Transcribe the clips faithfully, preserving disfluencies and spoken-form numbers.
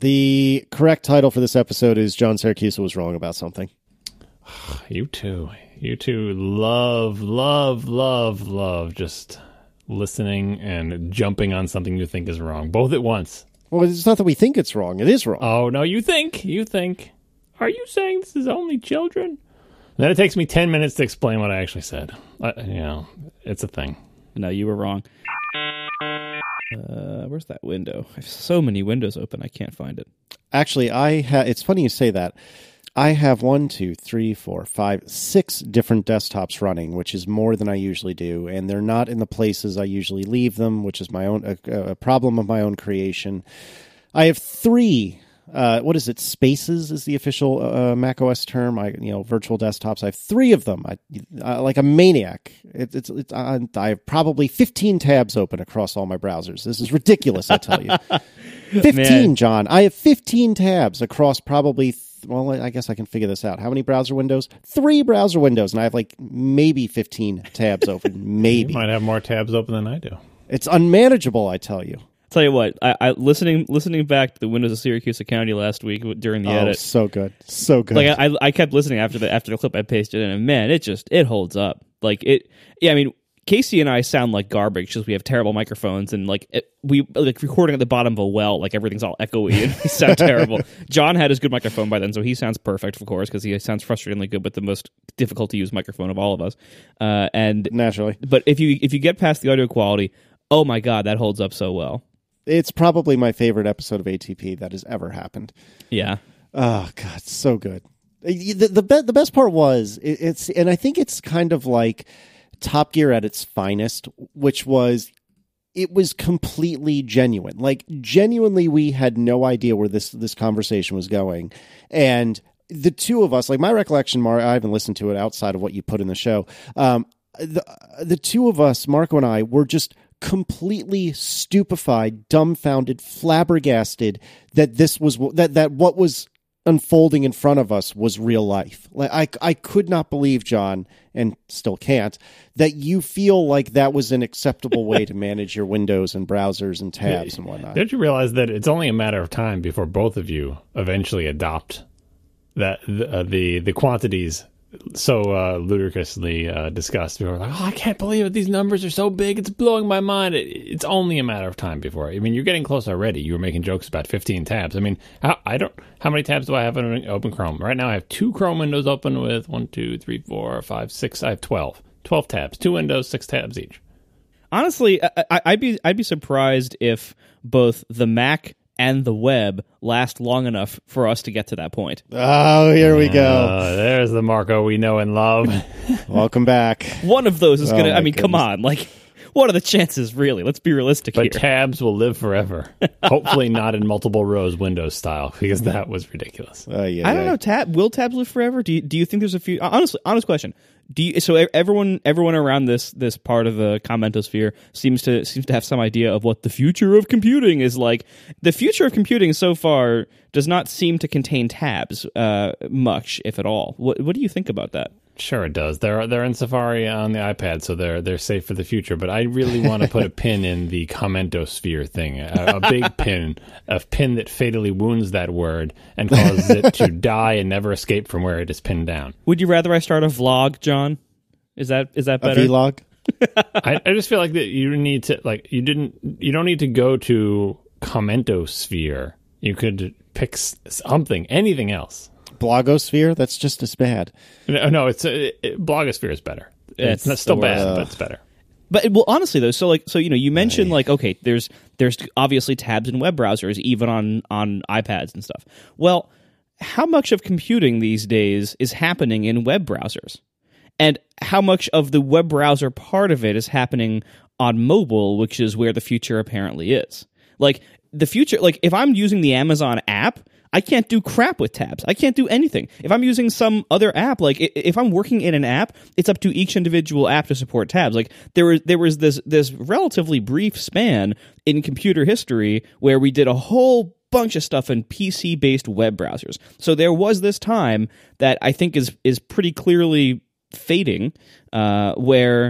The correct title for this episode is John Syracuse was wrong about something. You too. You two love, love, love, love just listening and jumping on something you think is wrong, both at once. Well, it's not that we think it's wrong. It is wrong. Oh, no, you think. You think. Are you saying this is only children? Then it takes me ten minutes to explain what I actually said. Uh, you know, it's a thing. No, you were wrong. Uh, where's that window? I have so many windows open, I can't find it. Actually, I ha- it's funny you say that. I have one, two, three, four, five, six different desktops running, which is more than I usually do, and they're not in the places I usually leave them, which is my own a, a problem of my own creation. I have three. Uh, what is it? Spaces is the official uh, macOS term. I, you know, virtual desktops. I have three of them. I, I like a maniac. It, it's, it's I, I have probably fifteen tabs open across all my browsers. This is ridiculous. I tell you, fifteen, Man. John. I have fifteen tabs across probably. Th- well, I guess I can figure this out. How many browser windows? Three browser windows, and I have like maybe fifteen tabs open. Maybe you might have more tabs open than I do. It's unmanageable. I tell you. Tell you what, I, I listening listening back to the Windows of Syracuse County last week during the oh, edit. so good, so good. Like I, I kept listening after the after the clip I pasted in, and man, it just it holds up. Like it, yeah. I mean, Casey and I sound like garbage because we have terrible microphones, and like it, we like recording at the bottom of a well, like everything's all echoey and we sound terrible. John had his good microphone by then, so he sounds perfect, of course, because he sounds frustratingly good, but the most difficult to use microphone of all of us. Uh, and naturally, but if you if you get past the audio quality, oh my god, that holds up so well. It's probably my favorite episode of A T P that has ever happened. Yeah. Oh God, so good. The the, be- the best part was it, it's, and I think it's kind of like Top Gear at its finest, which was it was completely genuine. Like genuinely, we had no idea where this this conversation was going, and the two of us, like my recollection, Mark, I haven't listened to it outside of what you put in the show. Um, the the two of us, Marco and I, were just completely stupefied, dumbfounded, flabbergasted that this was that that what was unfolding in front of us was real life. Like I I could not believe, John, and still can't, that you feel like that was an acceptable way to manage your windows and browsers and tabs and whatnot. Don't you realize that it's only a matter of time before both of you eventually adopt that uh, the the quantities so uh, ludicrously uh, discussed? We were like, oh, I can't believe it. These numbers are so big. It's blowing my mind. It, it's only a matter of time before. I mean, you're getting close already. You were making jokes about fifteen tabs. I mean, how, I don't. How many tabs do I have in open Chrome? Right now I have two Chrome windows open with one, two, three, four, five, six. I have twelve. twelve tabs. Two windows, six tabs each. Honestly, I, I'd be I'd be surprised if both the Mac and the web last long enough for us to get to that point. Oh, here we go. Uh, there's the Marco we know and love. Welcome back. One of those is oh going to, I mean, goodness. Come on. Like, what are the chances, really? Let's be realistic but here. But tabs will live forever. Hopefully not in multiple rows Windows style, because that was ridiculous. Uh, yeah, I don't yeah. know. Tab Will tabs live forever? Do you, do you think there's a few... Honestly, honest question. Do you, so everyone everyone around this this part of the commentosphere seems to seems to have some idea of what the future of computing is like. The future of computing so far does not seem to contain tabs uh, much, if at all. What what do you think about that? Sure, it does. They're they're in Safari on the iPad, so they're they're safe for the future. But I really want to put a pin in the commentosphere thing, a, a big pin, a pin that fatally wounds that word and causes it to die and never escape from where it is pinned down. Would you rather I start a vlog, John? Is that is that better? A vlog? I, I just feel like that you need to like you didn't you don't need to go to commentosphere. You could pick something, anything else. Blogosphere? That's just as bad. No, no it's it, it, blogosphere is better. It's, it's still bad, uh, but it's better. But well, honestly though, so like so you know you mentioned like okay, there's there's obviously tabs in web browsers even on on iPads and stuff. Well, how much of computing these days is happening in web browsers? And how much of the web browser part of it is happening on mobile, which is where the future apparently is. Like the future, like if I'm using the Amazon app, I can't do crap with tabs. I can't do anything. If I'm using some other app, like if I'm working in an app, it's up to each individual app to support tabs. Like there was there was this this relatively brief span in computer history where we did a whole bunch of stuff in P C-based web browsers. So there was this time that I think is is pretty clearly fading, uh, where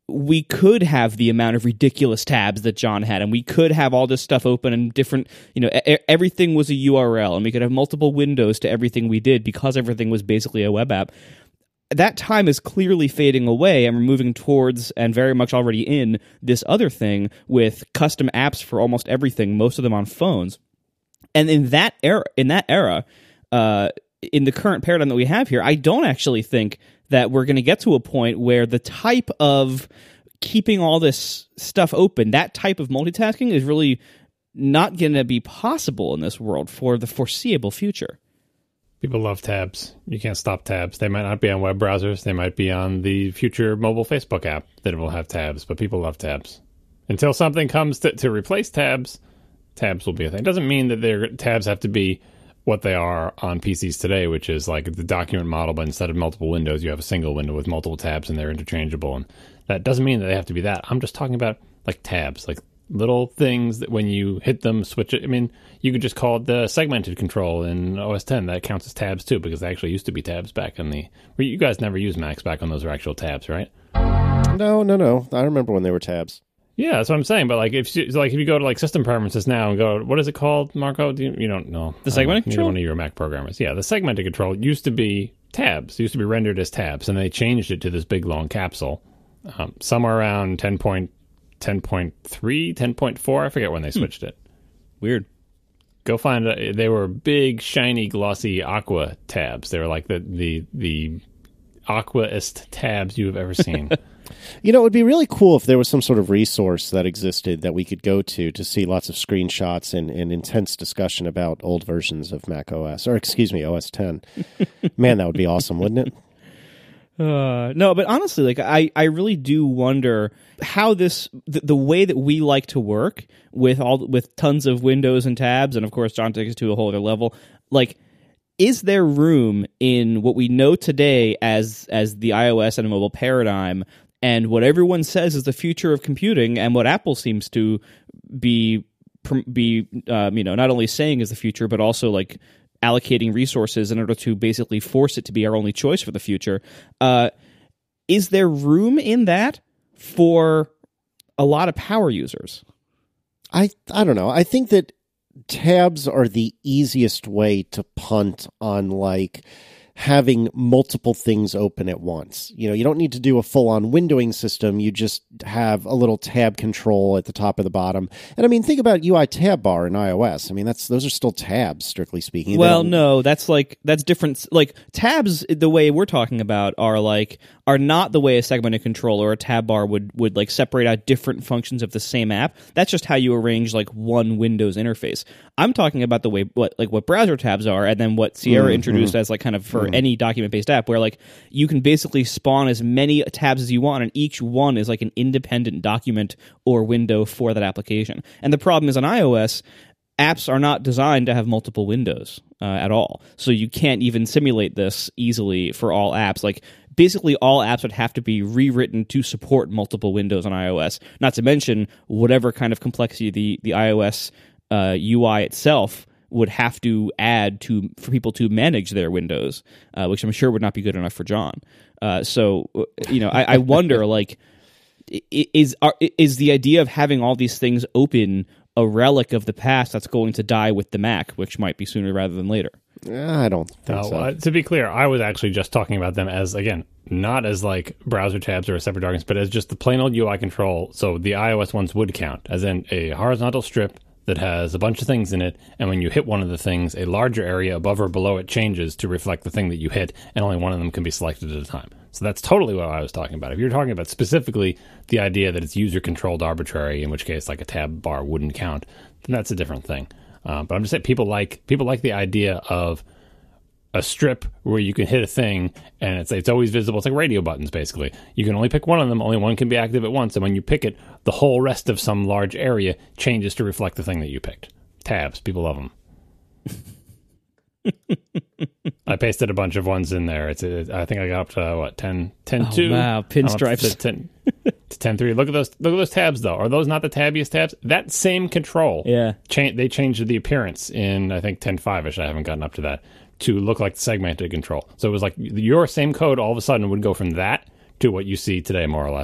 we could have the amount of ridiculous tabs that John had, and we could have all this stuff open and different, you know, e- everything was a U R L, and we could have multiple windows to everything we did because everything was basically a web app. That time is clearly fading away, and we're moving towards, and very much already in, this other thing with custom apps for almost everything, most of them on phones. And in that era, in that era, uh, in the current paradigm that we have here, I don't actually think that we're going to get to a point where the type of keeping all this stuff open, that type of multitasking is really not going to be possible in this world for the foreseeable future. People love tabs. You can't stop tabs. They might not be on web browsers. They might be on the future mobile Facebook app that will have tabs, but people love tabs. Until something comes to, to replace tabs, tabs will be a thing. It doesn't mean that their tabs have to be what they are on P Cs today, which is like the document model, but instead of multiple windows, you have a single window with multiple tabs and they're interchangeable. And that doesn't mean that they have to be that. I'm just talking about like tabs, like little things that when you hit them, switch it. I mean, you could just call it the segmented control in O S ten. That counts as tabs too, because they actually used to be tabs back on the... You guys never used Macs back when those were actual tabs, right? No, no, no. I remember when they were tabs. Yeah, that's what I'm saying. But like, if you, like if you go to like system preferences now and go, what is it called, Marco? Do you, you don't know the segmented control. One of your Mac programmers. Yeah, the segmented control used to be tabs. It used to be rendered as tabs, and they changed it to this big long capsule. Um, somewhere around ten point three, ten point four. I forget when they switched hmm. it. Weird. Go find it. They were big, shiny, glossy aqua tabs. They were like the the the aquaest tabs you have ever seen. You know, it would be really cool if there was some sort of resource that existed that we could go to to see lots of screenshots and, and intense discussion about old versions of Mac O S, or excuse me, O S ten. Man, that would be awesome, wouldn't it? Uh, no, but honestly, like I, I really do wonder how this the, the way that we like to work with all with tons of windows and tabs, and of course, John takes it to a whole other level. Like, is there room in what we know today as as the iOS and mobile paradigm, and what everyone says is the future of computing, and what Apple seems to be be um, you know not only saying is the future, but also like allocating resources in order to basically force it to be our only choice for the future. Uh, is there room in that for a lot of power users? I I don't know. I think that tabs are the easiest way to punt on like having multiple things open at once. You know, you don't need to do a full-on windowing system. You just have a little tab control at the top of the bottom. And I mean, think about U I tab bar in iOS. I mean, that's those are still tabs, strictly speaking. Well, no, that's like that's different. Like tabs, the way we're talking about, are like are not the way a segmented control or a tab bar would would like separate out different functions of the same app. That's just how you arrange like one Windows interface. I'm talking about the way what like what browser tabs are, and then what Sierra mm-hmm. introduced as like kind of for mm-hmm. any document-based app, where like you can basically spawn as many tabs as you want, and each one is like an independent document or window for that application. And the problem is on iOS, apps are not designed to have multiple windows uh, at all, so you can't even simulate this easily for all apps. Like basically all apps would have to be rewritten to support multiple windows on iOS, not to mention whatever kind of complexity the, the iOS uh, U I itself would have to add to for people to manage their windows, uh, which I'm sure would not be good enough for John. Uh, so, you know, I, I wonder, like, is are, is the idea of having all these things open a relic of the past that's going to die with the Mac, which might be sooner rather than later? I don't think uh, so. Uh, to be clear, I was actually just talking about them as, again, not as like browser tabs or a separate documents, but as just the plain old U I control. So the iOS ones would count, as in a horizontal strip that has a bunch of things in it, and when you hit one of the things, a larger area above or below it changes to reflect the thing that you hit, and only one of them can be selected at a time. So that's totally what I was talking about. If you're talking about specifically the idea that it's user-controlled arbitrary, in which case like a tab bar wouldn't count, then that's a different thing. Um, but I'm just saying people like people like the idea of a strip where you can hit a thing and it's it's always visible. It's like radio buttons, basically. You can only pick one of them. Only one can be active at once. And when you pick it, the whole rest of some large area changes to reflect the thing that you picked. Tabs. People love them. I pasted a bunch of ones in there. It's a, I think I got up to, what, ten, ten oh, two? Wow, pinstripes. ten, to ten three. Look at those Look at those tabs, though. Are those not the tabbiest tabs? That same control. Yeah. Cha- they changed the appearance in, I think, ten five-ish. I haven't gotten up to that. To look like segmented control. So it was like your same code all of a sudden would go from that to what you see today, more or less,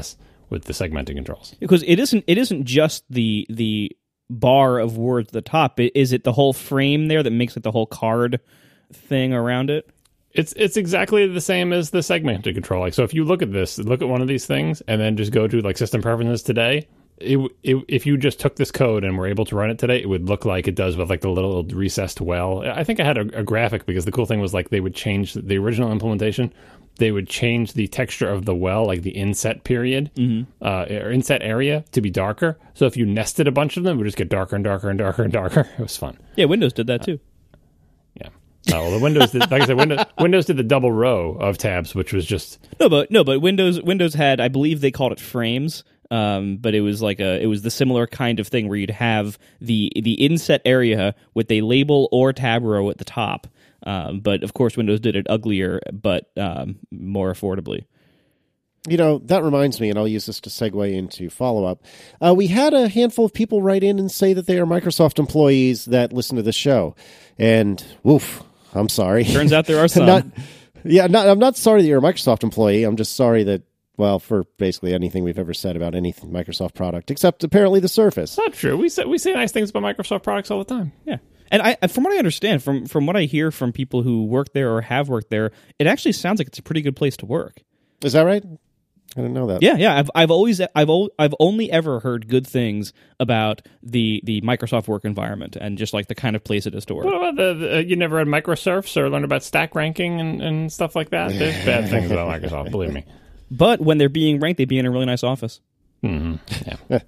with the segmenting controls. Because it isn't it isn't just the the bar of words at the top. Is it the whole frame there that makes it the whole card thing around it? It's it's exactly the same as the segmented control. Like, so if you look at this, look at one of these things, and then just go to like system preferences today, it, it if you just took this code and were able to run it today, it would look like it does with like the little recessed well. I think I had a, a graphic because the cool thing was like they would change the original implementation. They would change the texture of the well, like the inset period mm-hmm. uh, or inset area, to be darker. So if you nested a bunch of them, it would just get darker and darker and darker and darker. It was fun. Yeah, Windows did that too. Uh, yeah. Oh, well, the Windows did, like I said, Windows, Windows did the double row of tabs, which was just no, but no, but Windows Windows had, I believe they called it frames, um, but it was like a it was the similar kind of thing where you'd have the the inset area with a label or tab row at the top, um, but of course Windows did it uglier, but um, more affordably. You know, that reminds me, and I'll use this to segue into follow-up. Uh, we had a handful of people write in and say that they are Microsoft employees that listen to the show. And, woof, I'm sorry. Turns out there are some. not, yeah, not, I'm not sorry that you're a Microsoft employee. I'm just sorry that, well, for basically anything we've ever said about any Microsoft product, except apparently the Surface. Not true. We say, we say nice things about Microsoft products all the time. Yeah. And I, from what I understand, from, from what I hear from people who work there or have worked there, it actually sounds like it's a pretty good place to work. Is that right? I didn't know that. Yeah, yeah. I've I've always I've o- I've only ever heard good things about the, the Microsoft work environment and just like the kind of place it is to work. What about the, the uh, you never had microserfs or learned about stack ranking and, and stuff like that? There's bad things about Microsoft, believe me. But when they're being ranked, they'd be in a really nice office. Mm-hmm. Yeah.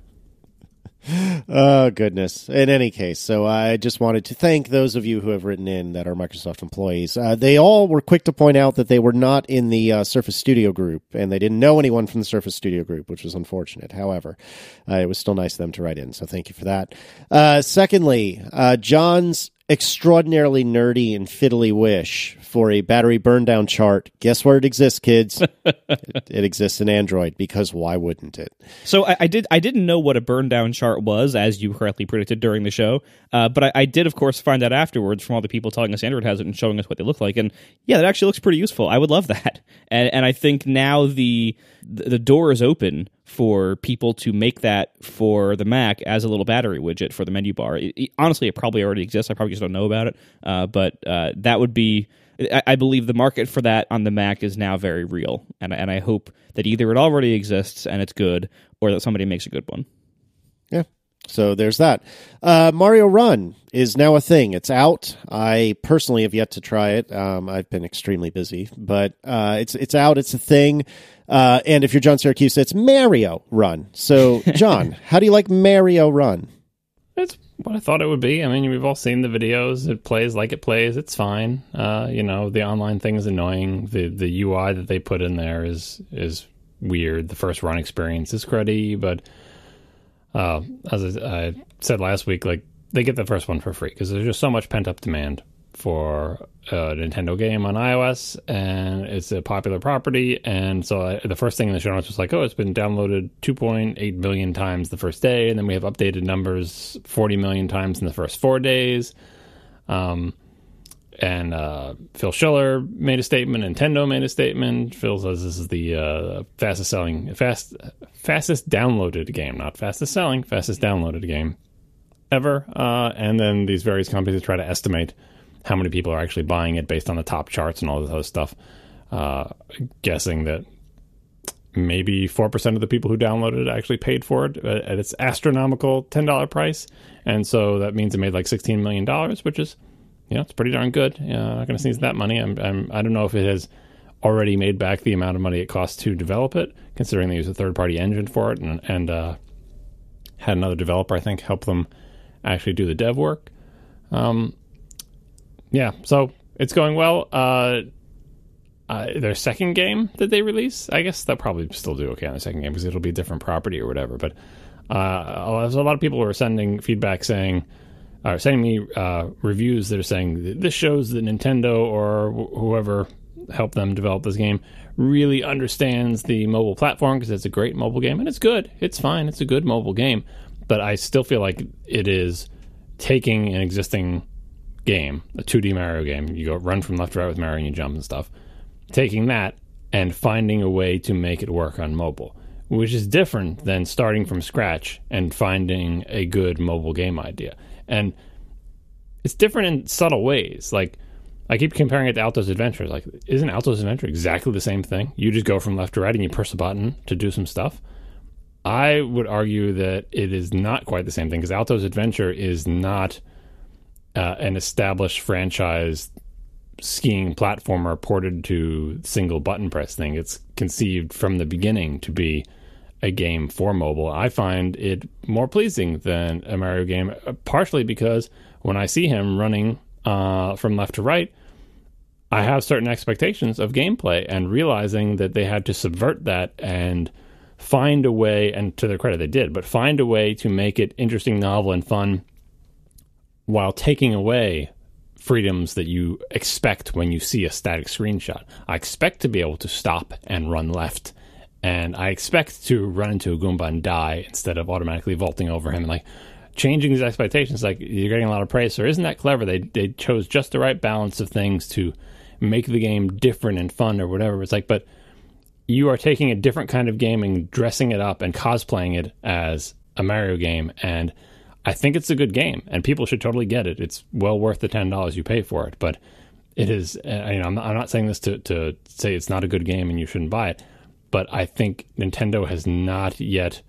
Oh, goodness. In any case, so I just wanted to thank those of you who have written in that are Microsoft employees. Uh, they all were quick to point out that they were not in the uh, Surface Studio group, and they didn't know anyone from the Surface Studio group, which was unfortunate. However, uh, it was still nice of them to write in, so thank you for that. Uh, secondly, uh, John's extraordinarily nerdy and fiddly wish for a battery burn down chart. Guess where it exists, kids? it, it exists in Android, because why wouldn't it? So I, I did. I didn't know what a burn down chart was, as you correctly predicted during the show. Uh, but I, I did, of course, find out afterwards from all the people telling us Android has it and showing us what they look like. And yeah, that actually looks pretty useful. I would love that. And and I think now the the door is open for people to make that for the Mac as a little battery widget for the menu bar. It, it, honestly, it probably already exists. I probably just don't know about it. Uh, but uh, that would be. I believe the market for that on the Mac is now very real, and and I hope that either it already exists and it's good, or that somebody makes a good one. Yeah, so there's that. Uh, Mario Run is now a thing. It's out. I personally have yet to try it. Um, I've been extremely busy, but uh, it's it's out. It's a thing. Uh, and if you're John Syracuse, it's Mario Run. So, John, how do you like Mario Run? It's what I thought it would be. I mean, we've all seen the videos. It plays like it plays. It's fine. Uh, you know, the online thing is annoying. The the U I that they put in there is is weird. The first run experience is cruddy, but uh, as I said last week, like they get the first one for free because there's just so much pent up demand for a Nintendo game on iOS, and it's a popular property. And so I, the first thing in the show notes was like, oh, it's been downloaded two point eight million times the first day, and then we have updated numbers forty million times in the first four days. Um, and uh, Phil Schiller made a statement, Nintendo made a statement. Phil says this is the uh, fastest selling, fast, fastest downloaded game, not fastest selling, fastest downloaded game ever. Uh, and then these various companies try to estimate how many people are actually buying it based on the top charts and all this other stuff, uh, guessing that maybe four percent of the people who downloaded it actually paid for it at its astronomical ten dollars price. And so that means it made like sixteen million dollars, which is, you know, it's pretty darn good. You know, I'm not going to sneeze that money. I'm, I'm, I don't know if it has already made back the amount of money it costs to develop it, considering they use a third-party engine for it, and, and uh, had another developer, I think, help them actually do the dev work. Um, Yeah, so it's going well. Uh, uh, their second game that they release, I guess they'll probably still do okay on the second game because it'll be a different property or whatever. But uh, there's a lot of people who are sending feedback saying, or sending me uh, reviews that are saying this shows that Nintendo or wh- whoever helped them develop this game really understands the mobile platform because it's a great mobile game and it's good. It's fine. It's a good mobile game. But I still feel like it is taking an existing game, a two D Mario game. You go run from left to right with Mario and you jump and stuff. Taking that and finding a way to make it work on mobile, which is different than starting from scratch and finding a good mobile game idea. And it's different in subtle ways. Like, I keep comparing it to Alto's Adventure. Like, isn't Alto's Adventure exactly the same thing? You just go from left to right and you press a button to do some stuff. I would argue that it is not quite the same thing, because Alto's Adventure is not uh, an established franchise skiing platformer ported to single button press thing. It's conceived from the beginning to be a game for mobile. I find it more pleasing than a Mario game, partially because when I see him running uh, from left to right, I have certain expectations of gameplay, and realizing that they had to subvert that and find a way, and to their credit they did, but find a way to make it interesting, novel, and fun while taking away freedoms that you expect when you see a static screenshot. I expect to be able to stop and run left, and I expect to run into a Goomba and die instead of automatically vaulting over him. Like, changing these expectations, like, you're getting a lot of praise, so isn't that clever? They they chose just the right balance of things to make the game different and fun or whatever. It's like, but you are taking a different kind of game and dressing it up and cosplaying it as a Mario game, and I think it's a good game, and people should totally get it. It's well worth the ten dollars you pay for it, but it is, uh, you know, I'm not, I'm not saying this to, to say it's not a good game and you shouldn't buy it, but I think Nintendo has not yet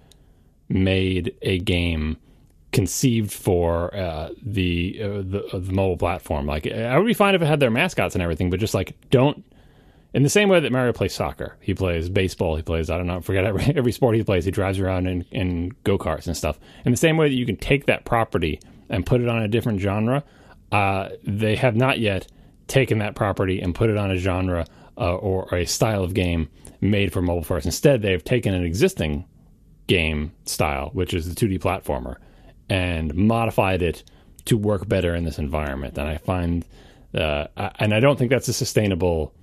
made a game conceived for uh, the, uh, the uh, the mobile platform. Like, I would be fine if it had their mascots and everything, but just like, don't, in the same way that Mario plays soccer, he plays baseball, he plays, I don't know, forget every, every sport he plays, he drives around in, in go-karts and stuff. In the same way that you can take that property and put it on a different genre, uh, they have not yet taken that property and put it on a genre uh, or, or a style of game made for mobile first. Instead, they've taken an existing game style, which is the two D platformer, and modified it to work better in this environment. And I find, uh, and I don't think that's a sustainable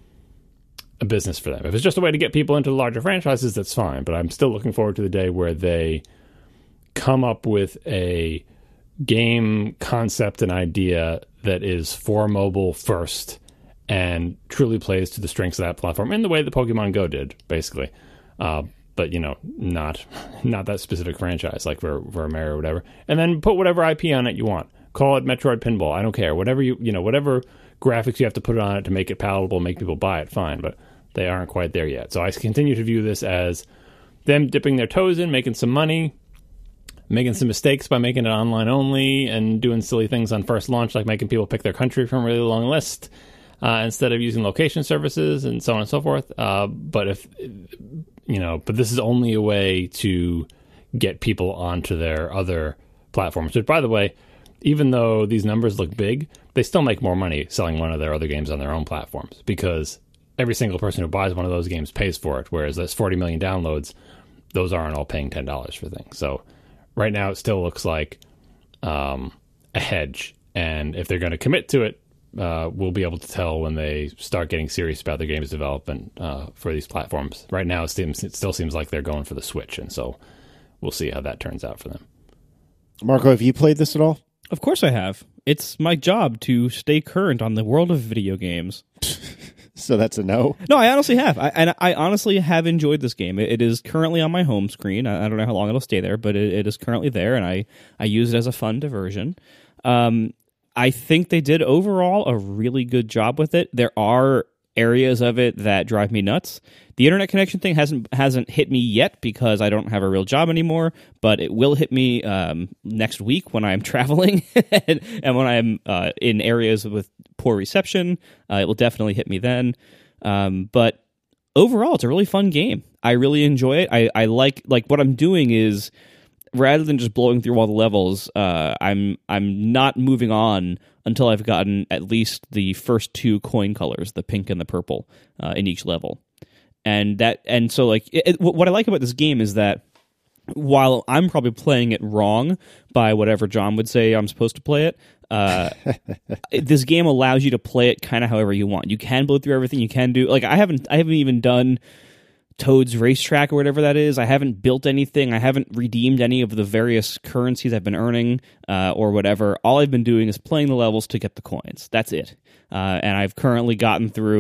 a business for them. If it's just a way to get people into larger franchises, that's fine. But I'm still looking forward to the day where they come up with a game concept and idea that is for mobile first and truly plays to the strengths of that platform in the way that Pokemon Go did, basically. Uh, but, you know, not not that specific franchise, like for, for Mario or whatever. And then put whatever I P on it you want. Call it Metroid Pinball. I don't care. Whatever you, you know, whatever graphics you have to put on it to make it palatable, make people buy it, fine. But they aren't quite there yet. So I continue to view this as them dipping their toes in, making some money, making some mistakes by making it online only, and doing silly things on first launch, like making people pick their country from a really long list uh, instead of using location services and so on and so forth. Uh, but if, you know, but this is only a way to get people onto their other platforms. Which, by the way, even though these numbers look big, they still make more money selling one of their other games on their own platforms, because every single person who buys one of those games pays for it, whereas there's forty million downloads, those aren't all paying ten dollars for things. So right now it still looks like um, a hedge, and if they're going to commit to it, uh, we'll be able to tell when they start getting serious about their games development uh, for these platforms. Right now it, seems, it still seems like they're going for the Switch, and so we'll see how that turns out for them. Marco, have you played this at all? Of course I have. It's my job to stay current on the world of video games. So that's a no? No, I honestly have. I, and I honestly have enjoyed this game. It, it is currently on my home screen. I, I don't know how long it'll stay there, but it, it is currently there, and I, I use it as a fun diversion. Um, I think they did overall a really good job with it. There are areas of it that drive me nuts. The internet connection thing hasn't hasn't hit me yet because I don't have a real job anymore, but it will hit me um, next week when I'm traveling and, and when I'm uh, in areas with poor reception. Uh, it will definitely hit me then. Um, but overall, it's a really fun game. I really enjoy it. I, I like like what I'm doing is, rather than just blowing through all the levels, uh, I'm I'm not moving on until I've gotten at least the first two coin colors, the pink and the purple, uh, in each level. And that, and so like, it, it, what I like about this game is that while I'm probably playing it wrong by whatever John would say I'm supposed to play it, uh, this game allows you to play it kind of however you want. You can blow through everything. You can do like I haven't I haven't even done Toad's Racetrack or whatever that is. I haven't built anything. I haven't redeemed any of the various currencies I've been earning uh, or whatever. All I've been doing is playing the levels to get the coins. That's it. Uh, and I've currently gotten through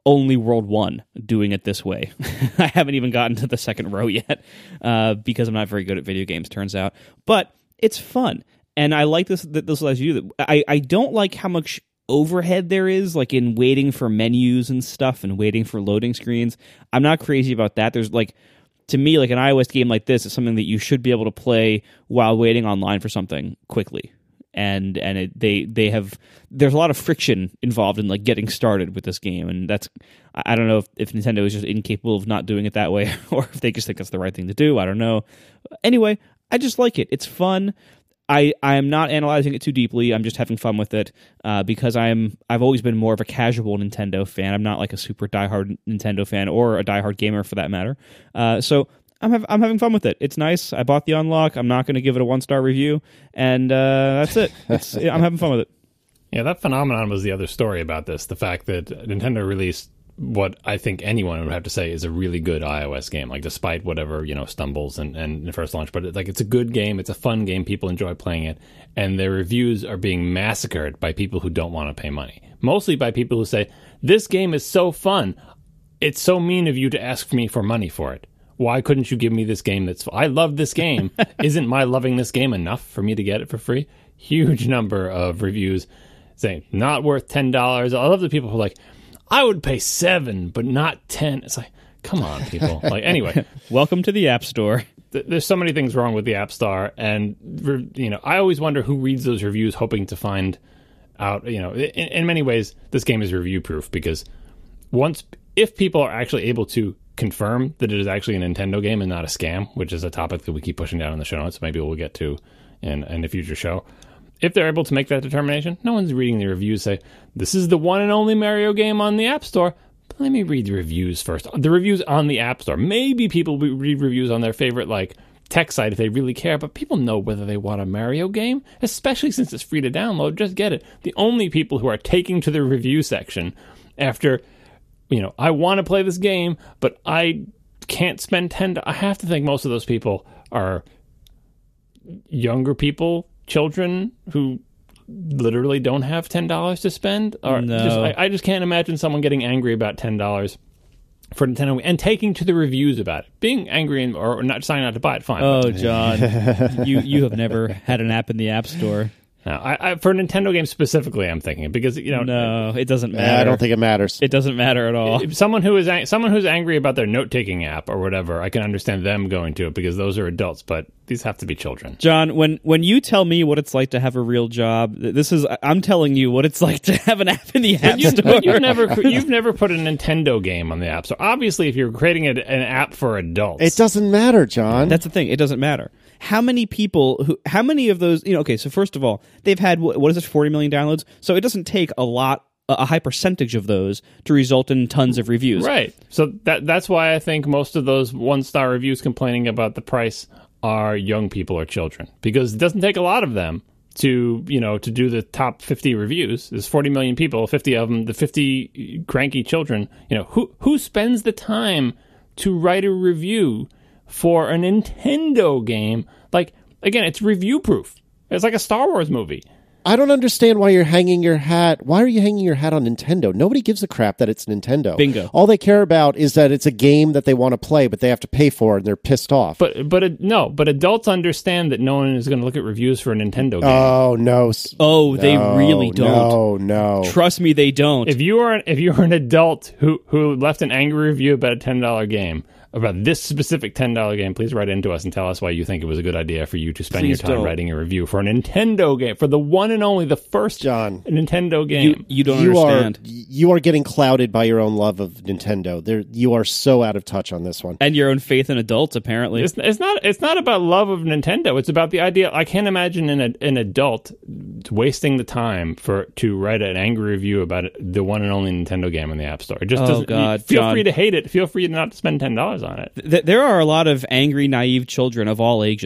only World One doing it this way. I haven't even gotten to the second row yet uh, because I'm not very good at video games, turns out. But it's fun, and I like this. That this allows you to do that. I I don't like how much overhead there is, like in waiting for menus and stuff, and waiting for loading screens. I'm not crazy about that. There's like. To me, like an iOS game like this is something that you should be able to play while waiting online for something quickly. And and it, they they have there's a lot of friction involved in like getting started with this game, and that's I don't know if, if Nintendo is just incapable of not doing it that way, or if they just think that's the right thing to do. I don't know. Anyway, I just like it. It's fun. I, I am not analyzing it too deeply. I'm just having fun with it uh, because I'm I've always been more of a casual Nintendo fan. I'm not like a super diehard Nintendo fan or a diehard gamer for that matter. Uh, so I'm have, I'm having fun with it. It's nice. I bought the unlock. I'm not going to give it a one star review, and uh, that's it. It's, I'm having fun with it. Yeah, that phenomenon was the other story about this. The fact that Nintendo released what I think anyone would have to say is a really good iOS game, like despite whatever, you know, stumbles and, and the first launch, but it, like it's a good game. It's a fun game. People enjoy playing it, and their reviews are being massacred by people who don't want to pay money. Mostly by people who say, this game is so fun. It's so mean of you to ask me for money for it. Why couldn't you give me this game that's, I love this game. Isn't my loving this game enough for me to get it for free? Huge number of reviews saying, not worth ten dollars. I love the people who are like, I would pay seven, but not ten. It's like, come on, people. Like, anyway, welcome to the App Store. Th- there's so many things wrong with the App Store, and you know, I always wonder who reads those reviews, hoping to find out. You know, in, in many ways, this game is review proof because once, if people are actually able to confirm that it is actually a Nintendo game and not a scam, which is a topic that we keep pushing down in the show notes, maybe we'll get to in in a future show. If they're able to make that determination, no one's reading the reviews say, this is the one and only Mario game on the App Store. But let me read the reviews first. The reviews on the App Store. Maybe people read reviews on their favorite like tech site if they really care, but people know whether they want a Mario game, especially since it's free to download. Just get it. The only people who are taking to the review section after, you know, I want to play this game, but I can't spend ten dollars. I have to think most of those people are younger people, children who literally don't have ten dollars to spend. Or no. just, I, I just can't imagine someone getting angry about ten dollars for Nintendo and taking to the reviews about it. Being angry and, or not deciding not to buy it, fine. Oh, John, you you have never had an app in the App Store. No, I, I, for Nintendo games specifically, I'm thinking because you know, no, it doesn't matter. Yeah, I don't think it matters. It doesn't matter at all. Someone who is ang- someone who's angry about their note-taking app or whatever, I can understand them going to it because those are adults, but these have to be children. John, when when you tell me what it's like to have a real job, this is I'm telling you what it's like to have an app in the App you, Store. You've never you've never put a Nintendo game on the App Store. Obviously, if you're creating a, an app for adults, it doesn't matter, John. That's the thing. It doesn't matter. How many people who? How many of those? You know. Okay. So first of all, they've had what, what is it? forty million downloads. So it doesn't take a lot, a high percentage of those to result in tons of reviews. Right. So that that's why I think most of those one star reviews complaining about the price are young people or children, because it doesn't take a lot of them to you know to do the top fifty reviews. There's forty million people, fifty of them, the fifty cranky children. You know who who spends the time to write a review for a Nintendo game? Like, again, it's review proof. It's like a Star Wars movie. I don't understand why you're hanging your hat. Why are you hanging your hat on Nintendo? Nobody gives a crap that it's Nintendo. Bingo. All they care about is that it's a game that they want to play, but they have to pay for it, and they're pissed off. But but uh, no, but adults understand that no one is going to look at reviews for a Nintendo game. Oh no! Oh, they No, really don't. No, no. Trust me, they don't. If you are if you are an adult who who left an angry review about a ten dollar game, about this specific ten dollar game, please write into us and tell us why you think it was a good idea for you to spend Please your time don't. writing a review for a Nintendo game, for the one and only, the first John, Nintendo game. you, you don't you understand. are you are getting clouded by your own love of Nintendo. There, you are so out of touch on this one. And your own faith in adults, apparently. It's, it's not it's not about love of Nintendo. It's about the idea. I can't imagine an an adult wasting the time for to write an angry review about it, the one and only Nintendo game in the App Store. It just Oh, doesn't. God, feel John. free to hate it. Feel free not to spend ten dollars on it. Th- there are a lot of angry, naive children of all ages.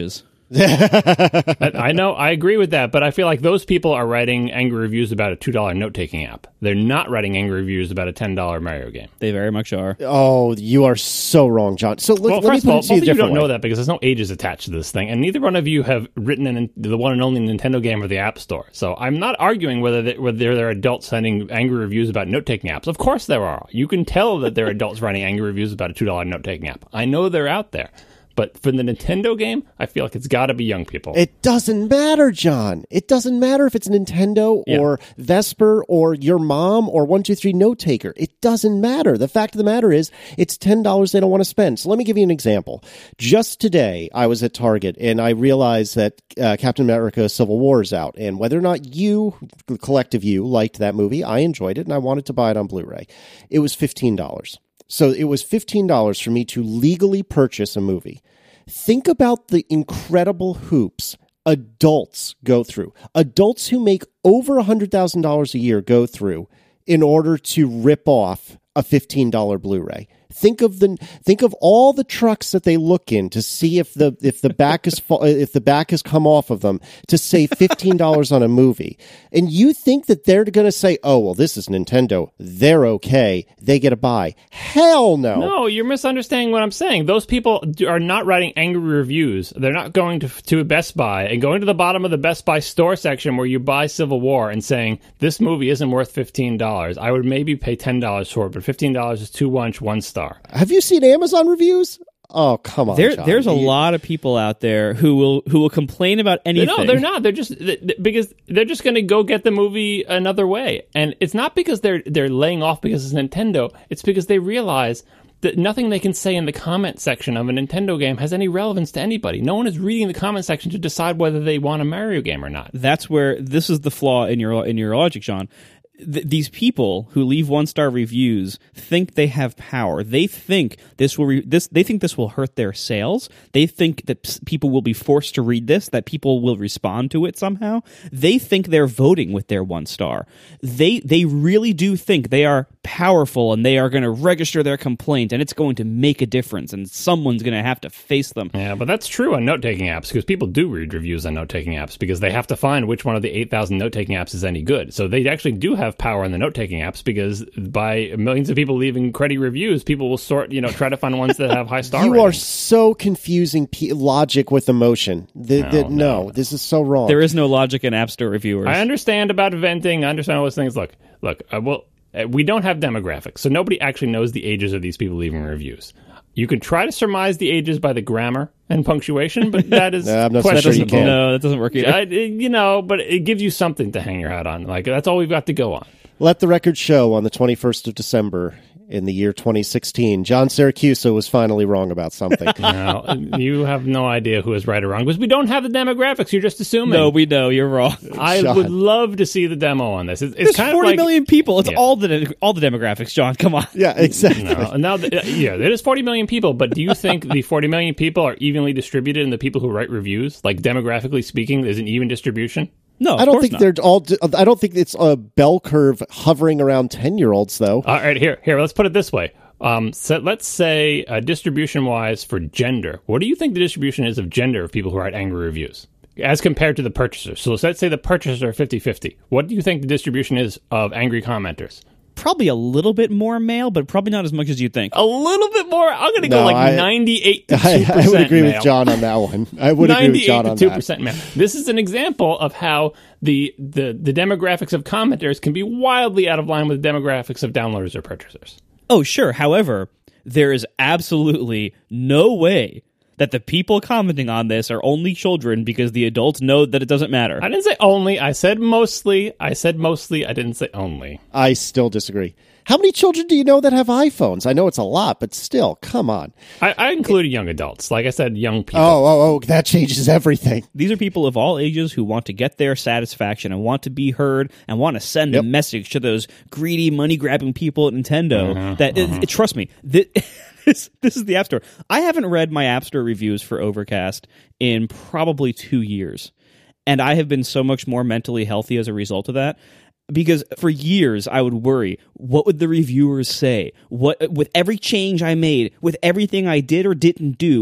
I, I know, I agree with that, but I feel like those people are writing angry reviews about a two dollar note-taking app. They're not writing angry reviews about a ten dollar Mario game. They very much are. Oh, you are so wrong, John. So let, Well, let me first of put all, it to both you of a you different don't know way. that because there's no ages attached to this thing, and neither one of you have written an, the one and only Nintendo game or the App Store. So I'm not arguing whether, they, whether there are adults sending angry reviews about note-taking apps. Of course there are. You can tell that there are adults writing angry reviews about a two dollar note-taking app. I know they're out there. But for the Nintendo game, I feel like it's got to be young people. It doesn't matter, John. It doesn't matter if it's Nintendo Yeah. or Vesper or your mom or one two three Note Taker. It doesn't matter. The fact of the matter is it's ten dollars they don't want to spend. So let me give you an example. Just today, I was at Target and I realized that uh, Captain America Civil War is out. And whether or not you, the collective you, liked that movie, I enjoyed it and I wanted to buy it on Blu-ray. It was fifteen dollars. So it was fifteen dollars for me to legally purchase a movie. Think about the incredible hoops adults go through. Adults who make over one hundred thousand dollars a year go through in order to rip off a fifteen dollars Blu-ray. Think of the think of all the trucks that they look in to see if the if the back is fa- if the back has come off of them to save fifteen dollars on a movie. And you think that they're going to say, "Oh, well, this is Nintendo. They're okay. They get a buy." Hell no. No, you're misunderstanding what I'm saying. Those people are not writing angry reviews. They're not going to to Best Buy and going to the bottom of the Best Buy store section where you buy Civil War and saying, this movie isn't worth fifteen dollars. I would maybe pay ten dollars for it, but fifteen dollars is too much, one star. Have you seen Amazon reviews? Oh, come on, There, John. there's a You- lot of people out there who will who will complain about anything. No, they're not. They're just th- th- because they're just going to go get the movie another way, and it's not because they're they're laying off because it's Nintendo. It's because they realize that nothing they can say in the comment section of a Nintendo game has any relevance to anybody. No one is reading the comment section to decide whether they want a Mario game or not. That's where this is the flaw in your in your logic, John. Th- these people who leave one star reviews think they have power. They think this will re- this. They think this will hurt their sales. They think that p- people will be forced to read this. That people will respond to it somehow. They think they're voting with their one star. They they really do think they are powerful and they are going to register their complaint and it's going to make a difference and someone's going to have to face them. Yeah, but that's true on note-taking apps because people do read reviews on note-taking apps because they have to find which one of the eight thousand note-taking apps is any good. So they actually do have power in the note-taking apps because by millions of people leaving cruddy reviews, people will sort, you know, try to find ones that have high star You ratings. are so confusing p- logic with emotion. The, the, No, no, no. this is so wrong. There is no logic in App Store reviewers. I understand about venting. I understand all those things. Look, look, uh, well, uh, we don't have demographics, so nobody actually knows the ages of these people leaving reviews. You can try to surmise the ages by the grammar and punctuation, but that is No, I'm not so that sure you doesn't, can. no, that doesn't work either. I, you know, but it gives you something to hang your hat on. Like, that's all we've got to go on. Let the record show on the twenty-first of December in the year twenty sixteen, John Siracusa was finally wrong about something. Now, you have no idea who is right or wrong because we don't have the demographics. You're just assuming. No, we know you're wrong. I John. would love to see the demo on this. It's, it's There's kind forty of like million people. It's Yeah. all the all the demographics, John. Come on. Yeah, exactly. No, now, th- yeah, there is forty million people, but do you think the forty million people are evenly distributed in the people who write reviews? Like, demographically speaking, there's an even distribution? No, of I don't course think not. they're all. I don't think it's a bell curve hovering around ten-year-olds, though. All right, here, here, let's put it this way. Um, so let's say uh, distribution-wise for gender, what do you think the distribution is of gender of people who write angry reviews as compared to the purchasers? So let's say the purchasers are fifty-fifty. What do you think the distribution is of angry commenters? Probably a little bit more male, but probably not as much as you think. A little bit more. I'm going to No, go like I- ninety-eight to two I, percent I would agree male. with John on that one. I would agree with John on ninety-eight to two that. percent male. This is an example of how the, the, the demographics of commenters can be wildly out of line with the demographics of downloaders or purchasers. Oh, sure. However, there is absolutely no way that the people commenting on this are only children because the adults know that it doesn't matter. I didn't say only. I said mostly. I said mostly. I didn't say only. I still disagree. How many children do you know that have iPhones? I know it's a lot, but still, come on. I, I included young adults. Like I said, young people. Oh, oh, oh, that changes everything. These are people of all ages who want to get their satisfaction and want to be heard and want to send Yep. a message to those greedy, money-grabbing people at Nintendo. that it- it- trust me, thi- this this is the App Store. I haven't read my App Store reviews for Overcast in probably two years, and I have been so much more mentally healthy as a result of that. Because for years I would worry, what would the reviewers say? What with every change I made, with everything I did or didn't do,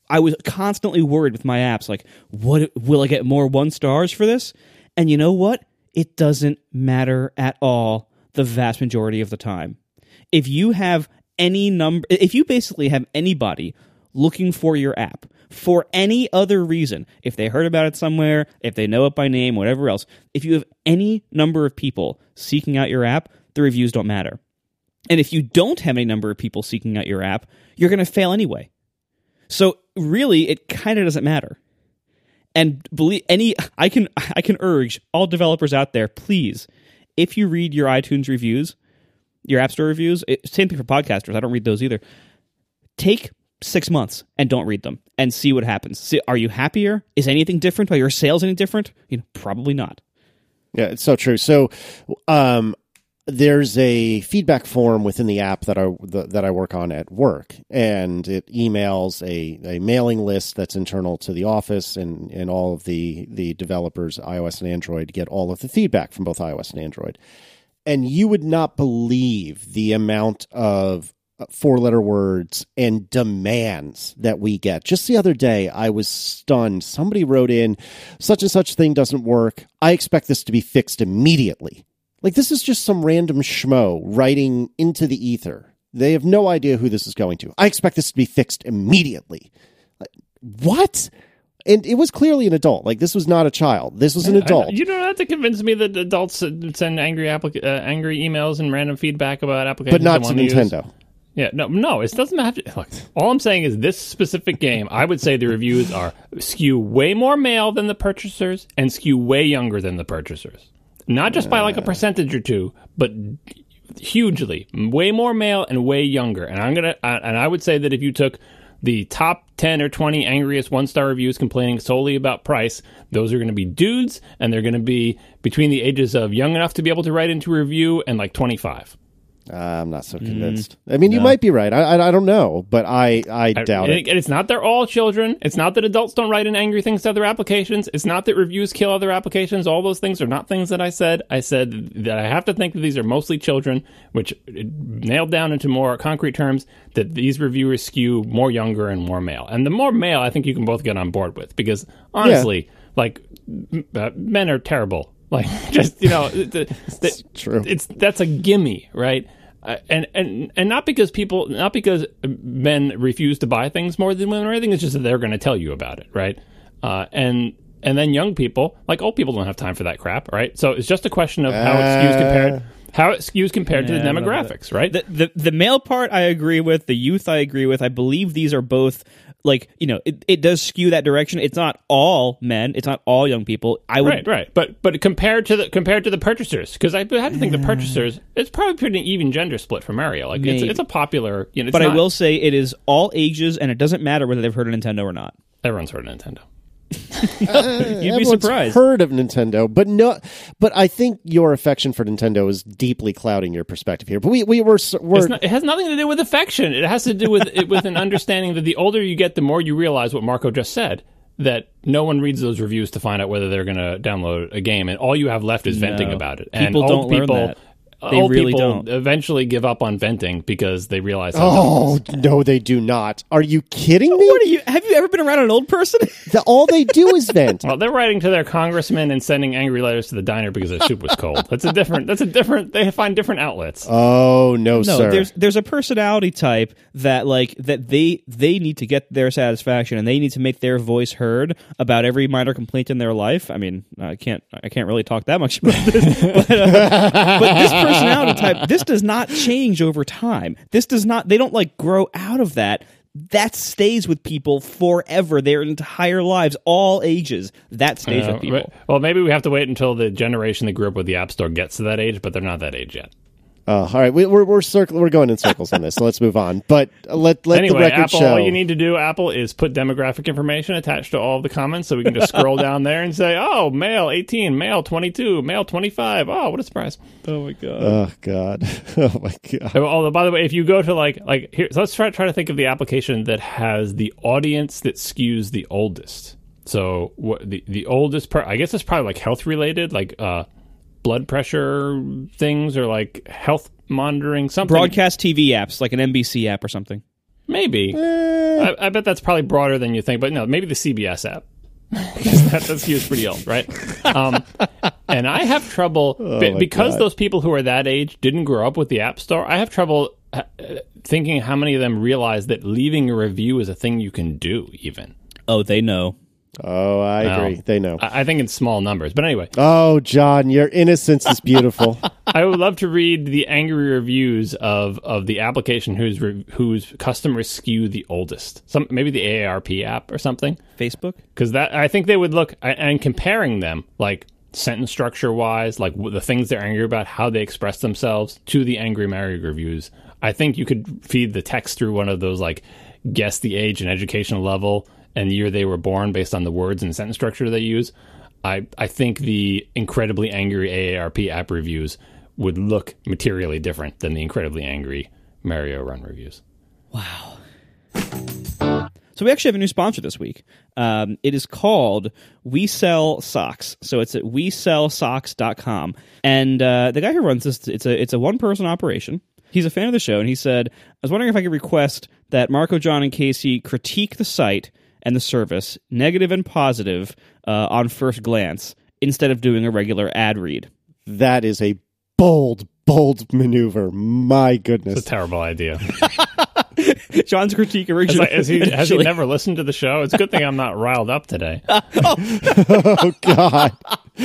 I was constantly worried with my apps, like, what will I get more one stars for this? And you know what? It doesn't matter at all the vast majority of the time. If you have any number, if you basically have anybody looking for your app for any other reason, if they heard about it somewhere, if they know it by name, whatever else, if you have any number of people seeking out your app, the reviews don't matter. And if you don't have any number of people seeking out your app, you're going to fail anyway. So really, it kind of doesn't matter. And believe any, I can I can urge all developers out there, please, if you read your iTunes reviews, your App Store reviews, it, same thing for podcasters. I don't read those either. Take six months and don't read them and see what happens. See, are you happier? Is anything different? Are your sales any different? You know, probably not. Yeah, it's so true. So, um, there's a feedback form within the app that I the, that I work on at work, and it emails a, a mailing list that's internal to the office and, and all of the the developers, iOS and Android, get all of the feedback from both iOS and Android. And you would not believe the amount of four-letter words and demands that we get. Just the other day, I was stunned. Somebody wrote in, such and such thing doesn't work. I expect this to be fixed immediately. Like, this is just some random schmo writing into the ether. They have no idea who this is going to. I expect this to be fixed immediately. Like, what? And it was clearly an adult. Like, this was not a child. This was an adult. I, you don't have to convince me that adults send angry applica- uh, angry emails and random feedback about applications. But not to Nintendo. Use. Yeah, no, no, it doesn't have to. Look, all I'm saying is this specific game, I would say the reviews are skew way more male than the purchasers and skew way younger than the purchasers. Not just by like a percentage or two, but hugely, way more male and way younger. And I'm gonna, uh, and I would say that if you took the top ten or twenty angriest one-star reviews complaining solely about price, those are going to be dudes, and they're going to be between the ages of young enough to be able to write into a review and like twenty-five. Uh, I'm not so convinced. Mm, I mean, no. You might be right. I, I I don't know, but I I doubt I, it. And it's not they're all children. It's not that adults don't write in angry things to other applications. It's not that reviews kill other applications. All those things are not things that I said. I said that I have to think that these are mostly children, which nailed down into more concrete terms that these reviewers skew more younger and more male. And the more male, I think you can both get on board with, because honestly, yeah. like uh, men are terrible. Like, just, you know, the, the, it's true. It's that's a gimme, right? Uh, and and and not because people, not because men refuse to buy things more than women or anything. It's just that they're going to tell you about it, right? Uh, and and then young people, like old people, don't have time for that crap, right? So it's just a question of how it skews compared. How it skews compared yeah, to the demographics, right? The, the the male part I agree with. The youth I agree with. I believe these are both, like, you know, it, it does skew that direction. It's not all men. It's not all young people. I would, right, right. But but compared to the compared to the purchasers, because I have to think the purchasers, it's probably pretty even gender split for Mario. Like it's, it's a popular, you know. It's but not, I will say it is all ages, and it doesn't matter whether they've heard of Nintendo or not. Everyone's heard of Nintendo. You'd be surprised. Heard of Nintendo, but no. But I think your affection for Nintendo is deeply clouding your perspective here. But we we were, we're not, it has nothing to do with affection. It has to do with it, with an understanding that the older you get, the more you realize what Marco just said. That no one reads those reviews to find out whether they're going to download a game, and all you have left is venting no. about it. People and don't old learn people, that. They old really people don't. eventually give up on venting because they realize. Oh no, they do not. Are you kidding me? What are you? Have you ever been around an old person? the, all they do is vent. Well, they're writing to their congressman and sending angry letters to the diner because their soup was cold. That's a different. That's a different. They find different outlets. Oh no, no, sir. There's there's a personality type that like that they they need to get their satisfaction and they need to make their voice heard about every minor complaint in their life. I mean, I can't I can't really talk that much about this, but, uh, but this personality type. This does not change over time. This does not, they don't like grow out of that. That stays with people forever, their entire lives, all ages. That stays uh, with people. Well, maybe we have to wait until the generation that grew up with the App Store gets to that age, but they're not that age yet. Oh, all right. We, we're we're circle, we're going in circles on this, so let's move on. But let let anyway, the record Apple, show. All you need to do, Apple, is put demographic information attached to all of the comments, so we can just scroll down there and say, "Oh, male eighteen, male twenty-two, male twenty-five." Oh, what a surprise! Oh my god! Oh god! Oh my god! Although, by the way, if you go to like like here, so let's try try to think of the application that has the audience that skews the oldest. So what the the oldest part? I guess it's probably like health related, like uh, blood pressure things or like health monitoring something. Broadcast T V apps, like an N B C app or something. Maybe. Eh, I, I bet that's probably broader than you think, but no, maybe the C B S app. that, that's used pretty old, right? Um, and I have trouble Oh be, my because God. those people who are that age didn't grow up with the App Store. I have trouble uh, thinking how many of them realize that leaving a review is a thing you can do. Even Oh, they know. Oh, I No. agree. They know. I, I think in small numbers, but anyway, Oh, John, your innocence is beautiful. I would love to read the angry reviews of, of the application whose re, whose customers skew the oldest. Some maybe the A A R P app or something. Facebook? Because that I think they would look and comparing them like sentence structure wise, like the things they're angry about, how they express themselves to the angry married reviews. I think you could feed the text through one of those like guess the age and educational level and the year they were born based on the words and sentence structure they use. I I think the incredibly angry A A R P app reviews would look materially different than the incredibly angry Mario Run reviews. Wow. So we actually have a new sponsor this week. Um, it is called We Sell Socks. So it's at we sell socks dot com. And uh, the guy who runs this, it's a it's a one-person operation. He's a fan of the show, and he said, I was wondering if I could request that Marco, John, and Casey critique the site and the service, negative and positive, uh, on first glance, instead of doing a regular ad read. That is a bold, bold maneuver. My goodness. It's a terrible idea. John's critique It's originally... like, has, he, has he initially- never listened to the show? It's a good thing I'm not riled up today. Oh, God.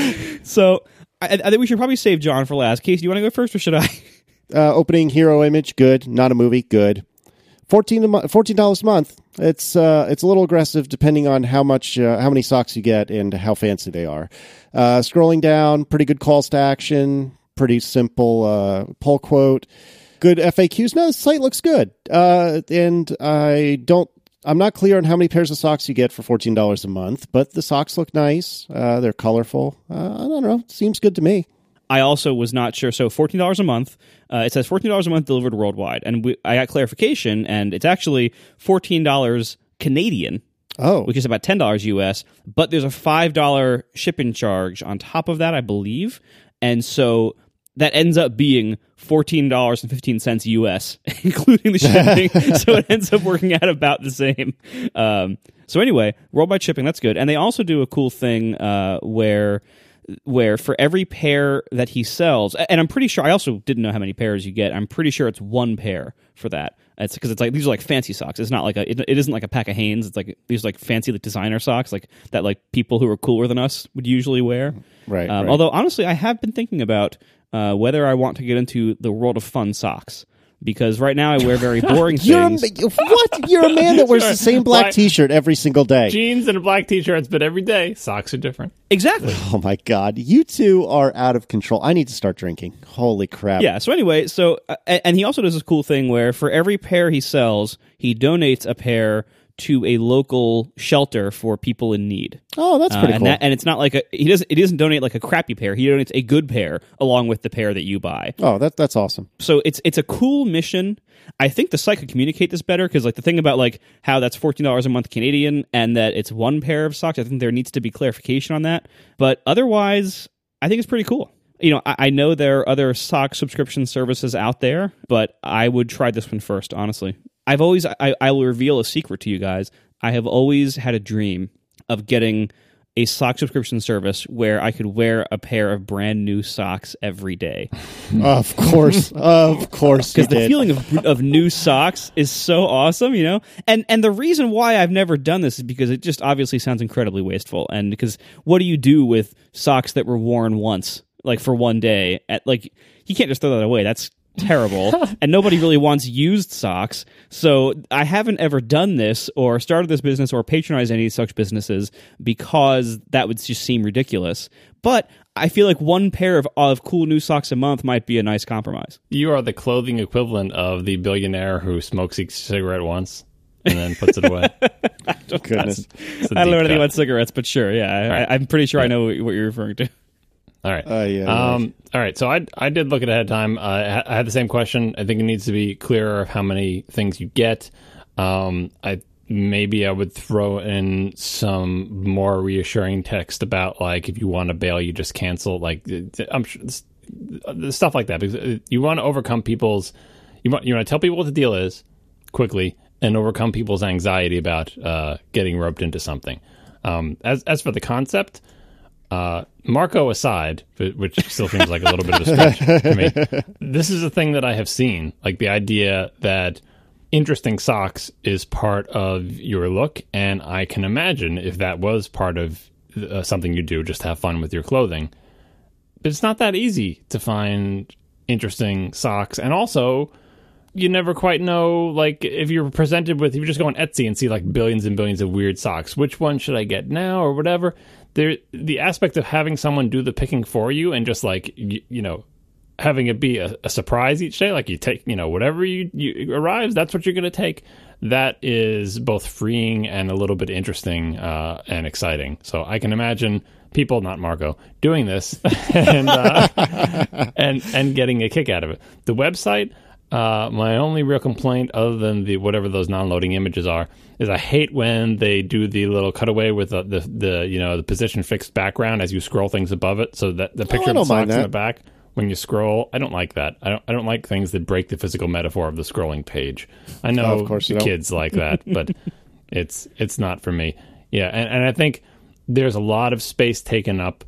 So I, I think we should probably save John for last. Casey, do you want to go first, or should I? Uh, opening hero image, good. Not a movie, good. fourteen dollars a mo- fourteen dollars a month. It's uh, it's a little aggressive depending on how much, uh, how many socks you get and how fancy they are. Uh, scrolling down, pretty good calls to action, pretty simple uh, pull quote, good F A Qs. No, the site looks good. Uh, and I don't, I'm not clear on how many pairs of socks you get for fourteen dollars a month, but the socks look nice. Uh, they're colorful. Uh, I don't know. Seems good to me. I also was not sure. So fourteen dollars a month. Uh, it says fourteen dollars a month delivered worldwide. And we, I got clarification, and it's actually fourteen dollars Canadian, Oh, which is about ten dollars U S, but there's a five dollars shipping charge on top of that, I believe. And so that ends up being fourteen dollars and fifteen cents U S, including the shipping. So it ends up working out about the same. Um, so anyway, worldwide shipping, that's good. And they also do a cool thing uh, where... where for every pair that he sells, and I'm pretty sure, I also didn't know how many pairs you get. I'm pretty sure it's one pair for that. It's because it's like, these are like fancy socks. It's not like a, it, it isn't like a pack of Hanes. It's like, these are like fancy like designer socks, like that like people who are cooler than us would usually wear. right. Um, right. Although honestly, I have been thinking about uh, whether I want to get into the world of fun socks. Because right now I wear very boring You're a, things. what? You're a man that wears Sure. the same black Black- T-shirt every single day. Jeans and a black t-shirts, but every day socks are different. Exactly. Oh my God, you two are out of control. I need to start drinking. Holy crap! Yeah. So anyway, so uh, and he also does this cool thing where for every pair he sells, he donates a pair to a local shelter for people in need. Oh, that's Uh, pretty and cool. that, and it's not like a he doesn't. It doesn't donate like a crappy pair. He donates a good pair along with the pair that you buy. oh, that that's awesome. So it's it's a cool mission. I think the site could communicate this better because like the thing about like how that's fourteen dollars a month Canadian and that it's one pair of socks. I think there needs to be clarification on that. But otherwise, I think it's pretty cool. You know, I, I know there are other sock subscription services out there, but I would try this one first. Honestly, I've always I, I will reveal a secret to you guys. I have always had a dream of getting a sock subscription service where I could wear a pair of brand new socks every day. Of course, of course, you Because the did. feeling of of new socks is so awesome, you know? And and the reason why I've never done this is because it just obviously sounds incredibly wasteful. And because what do you do with socks that were worn once, like for one day? At, like, you can't just throw that away. That's terrible. And nobody really wants used socks. So I haven't ever done this or started this business or patronized any such businesses because that would just seem ridiculous. But I feel like one pair of, of cool new socks a month might be a nice compromise. You are the clothing equivalent of the billionaire who smokes each cigarette once and then puts it away. Goodness. It's a I don't know deep anything cut. about cigarettes, but sure, yeah. I, Right. I, I'm pretty sure I know what you're referring to. All right. Uh, yeah, um, all right. So I I did look at it ahead of time. Uh, I ha- I had the same question. I think it needs to be clearer of how many things you get. Um, I maybe I would throw in some more reassuring text about like if you want to bail, you just cancel. Like I'm sure this, stuff like that because you want to overcome people's. You want you want to tell people what the deal is quickly and overcome people's anxiety about uh, getting roped into something. Um, as as for the concept, uh, Marco aside, which still seems like a little bit of a stretch to me, this is a thing that I have seen, like the idea that interesting socks is part of your look, and I can imagine if that was part of uh, something you do, just have fun with your clothing. But it's not that easy to find interesting socks, and also you never quite know, like, if you're presented with, if you just go on Etsy and see like billions and billions of weird socks, which one should I get now or whatever. There, the aspect of having someone do the picking for you and just like, you, you know, having it be a, a surprise each day, like you take, you know, whatever you, you arrives, that's what you're going to take. That is both freeing and a little bit interesting uh, and exciting. So I can imagine people, not Marco, doing this and, uh, and and getting a kick out of it. The website, uh, my only real complaint, other than the whatever those non-loading images are, is I hate when they do the little cutaway with the, the, the you know the position fixed background as you scroll things above it, so that the picture oh, of the socks in that. the back. When you scroll, I don't like that. I don't. I don't like things that break the physical metaphor of the scrolling page. I know oh, of course the kids like that, but it's it's not for me. Yeah, and, and I think there's a lot of space taken up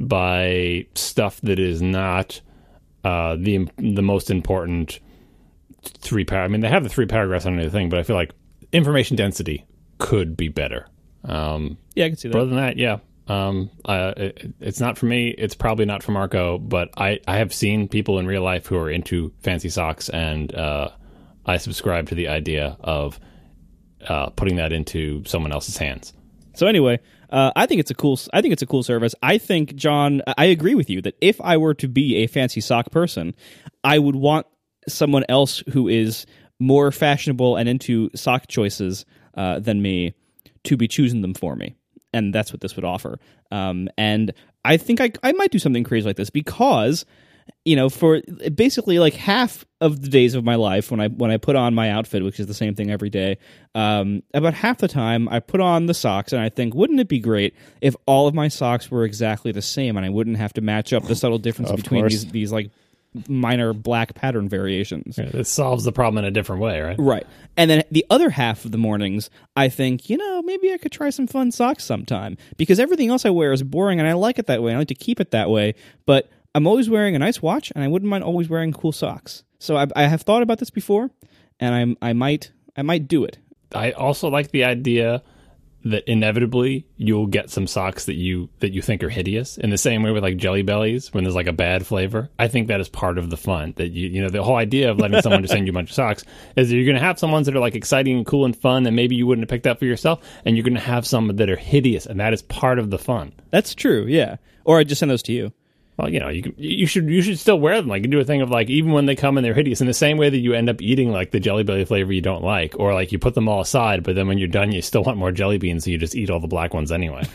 by stuff that is not uh, the the most important three par. I mean, they have the three paragraphs on the thing, but I feel like information density could be better. Um, yeah, I can see that. But other than that, yeah. Um, uh, it, it's not for me. It's probably not for Marco, but I, I have seen people in real life who are into fancy socks, and uh, I subscribe to the idea of uh, putting that into someone else's hands. So anyway, uh, I think it's a cool. I think it's a cool service. I think, John, I agree with you that if I were to be a fancy sock person, I would want someone else who is more fashionable and into sock choices uh, than me to be choosing them for me. And that's what this would offer. Um, and I think I, I might do something crazy like this because, you know, for basically like half of the days of my life when I when I put on my outfit, which is the same thing every day, um, about half the time I put on the socks and I think, wouldn't it be great if all of my socks were exactly the same and I wouldn't have to match up the subtle difference between these, these like minor black pattern variations. Yeah, it solves the problem in a different way, right? Right. And then the other half of the mornings, I think, you know, maybe I could try some fun socks sometime because everything else I wear is boring and I like it that way. I like to keep it that way, but I'm always wearing a nice watch and I wouldn't mind always wearing cool socks. So I, I have thought about this before and I'm, I might, I might do it. I also like the idea that inevitably you'll get some socks that you that you think are hideous, in the same way with like Jelly Bellies when there's like a bad flavor. I think that is part of the fun. That you you know the whole idea of letting someone just send you a bunch of socks is that you're going to have some ones that are like exciting and cool and fun that maybe you wouldn't have picked up for yourself, and you're going to have some that are hideous, and that is part of the fun. That's true, yeah. Or I just send those to you. Well, you know, you can, you should you should still wear them. Like, you do a thing of like, even when they come and they're hideous, in the same way that you end up eating like the Jelly Belly flavor you don't like, or like you put them all aside, but then when you're done, you still want more jelly beans, so you just eat all the black ones anyway.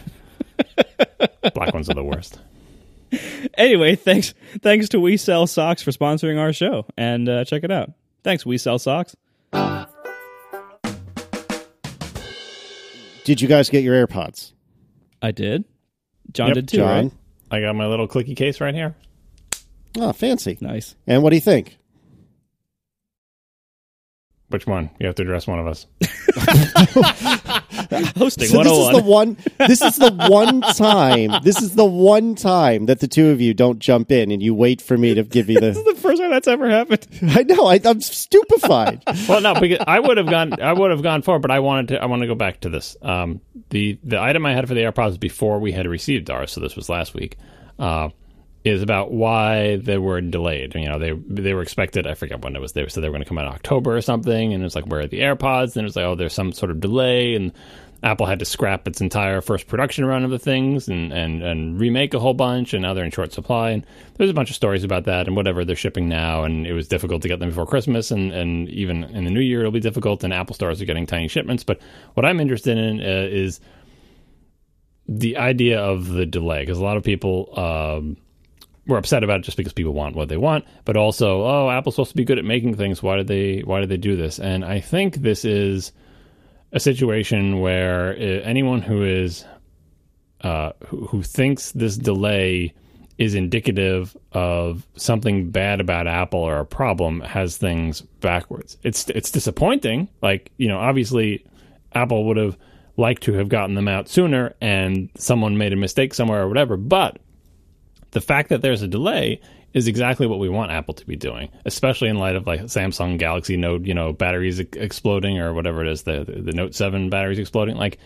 Black ones are the worst. Anyway, thanks thanks to We Sell Socks for sponsoring our show, and uh, check it out. Thanks, We Sell Socks. Did you guys get your AirPods? I did. John Yep, did too, John. right? I got my little clicky case right here. Oh, fancy. Nice. And what do you think? Which one? You have to address one of us. Hosting So one this oh is one. the one. This is the one time. This is the one time that the two of you don't jump in and you wait for me to give you This is the. the first time that's ever happened. I know. I, I'm stupefied. Well, no, because I would have gone. I would have gone forward, but I wanted to. I want to go back to this. Um, the the item I had for the AirPods before we had received ours, so this was last week, uh, is about why they were delayed. You know, they they were expected. I forget when it was. They said they were going to come out in October or something, and it's like, where are the AirPods? And it was like, oh, there's some sort of delay, and Apple had to scrap its entire first production run of the things and, and, and remake a whole bunch, and now they're in short supply. And there's a bunch of stories about that and whatever. They're shipping now, and it was difficult to get them before Christmas, and, and even in the new year it'll be difficult, and Apple stores are getting tiny shipments. But what I'm interested in uh, is the idea of the delay, because a lot of people um, were upset about it just because people want what they want, but also, oh, Apple's supposed to be good at making things. Why did they, why did they do this? And I think this is a situation where uh, anyone who is uh, who, who thinks this delay is indicative of something bad about Apple or a problem has things backwards. It's it's disappointing. Like, you know, obviously Apple would have liked to have gotten them out sooner and someone made a mistake somewhere or whatever. But the fact that there's a delay is exactly what we want Apple to be doing, especially in light of like Samsung Galaxy Note, you know, batteries exploding or whatever it is, the, the, the Note seven batteries exploding. Like,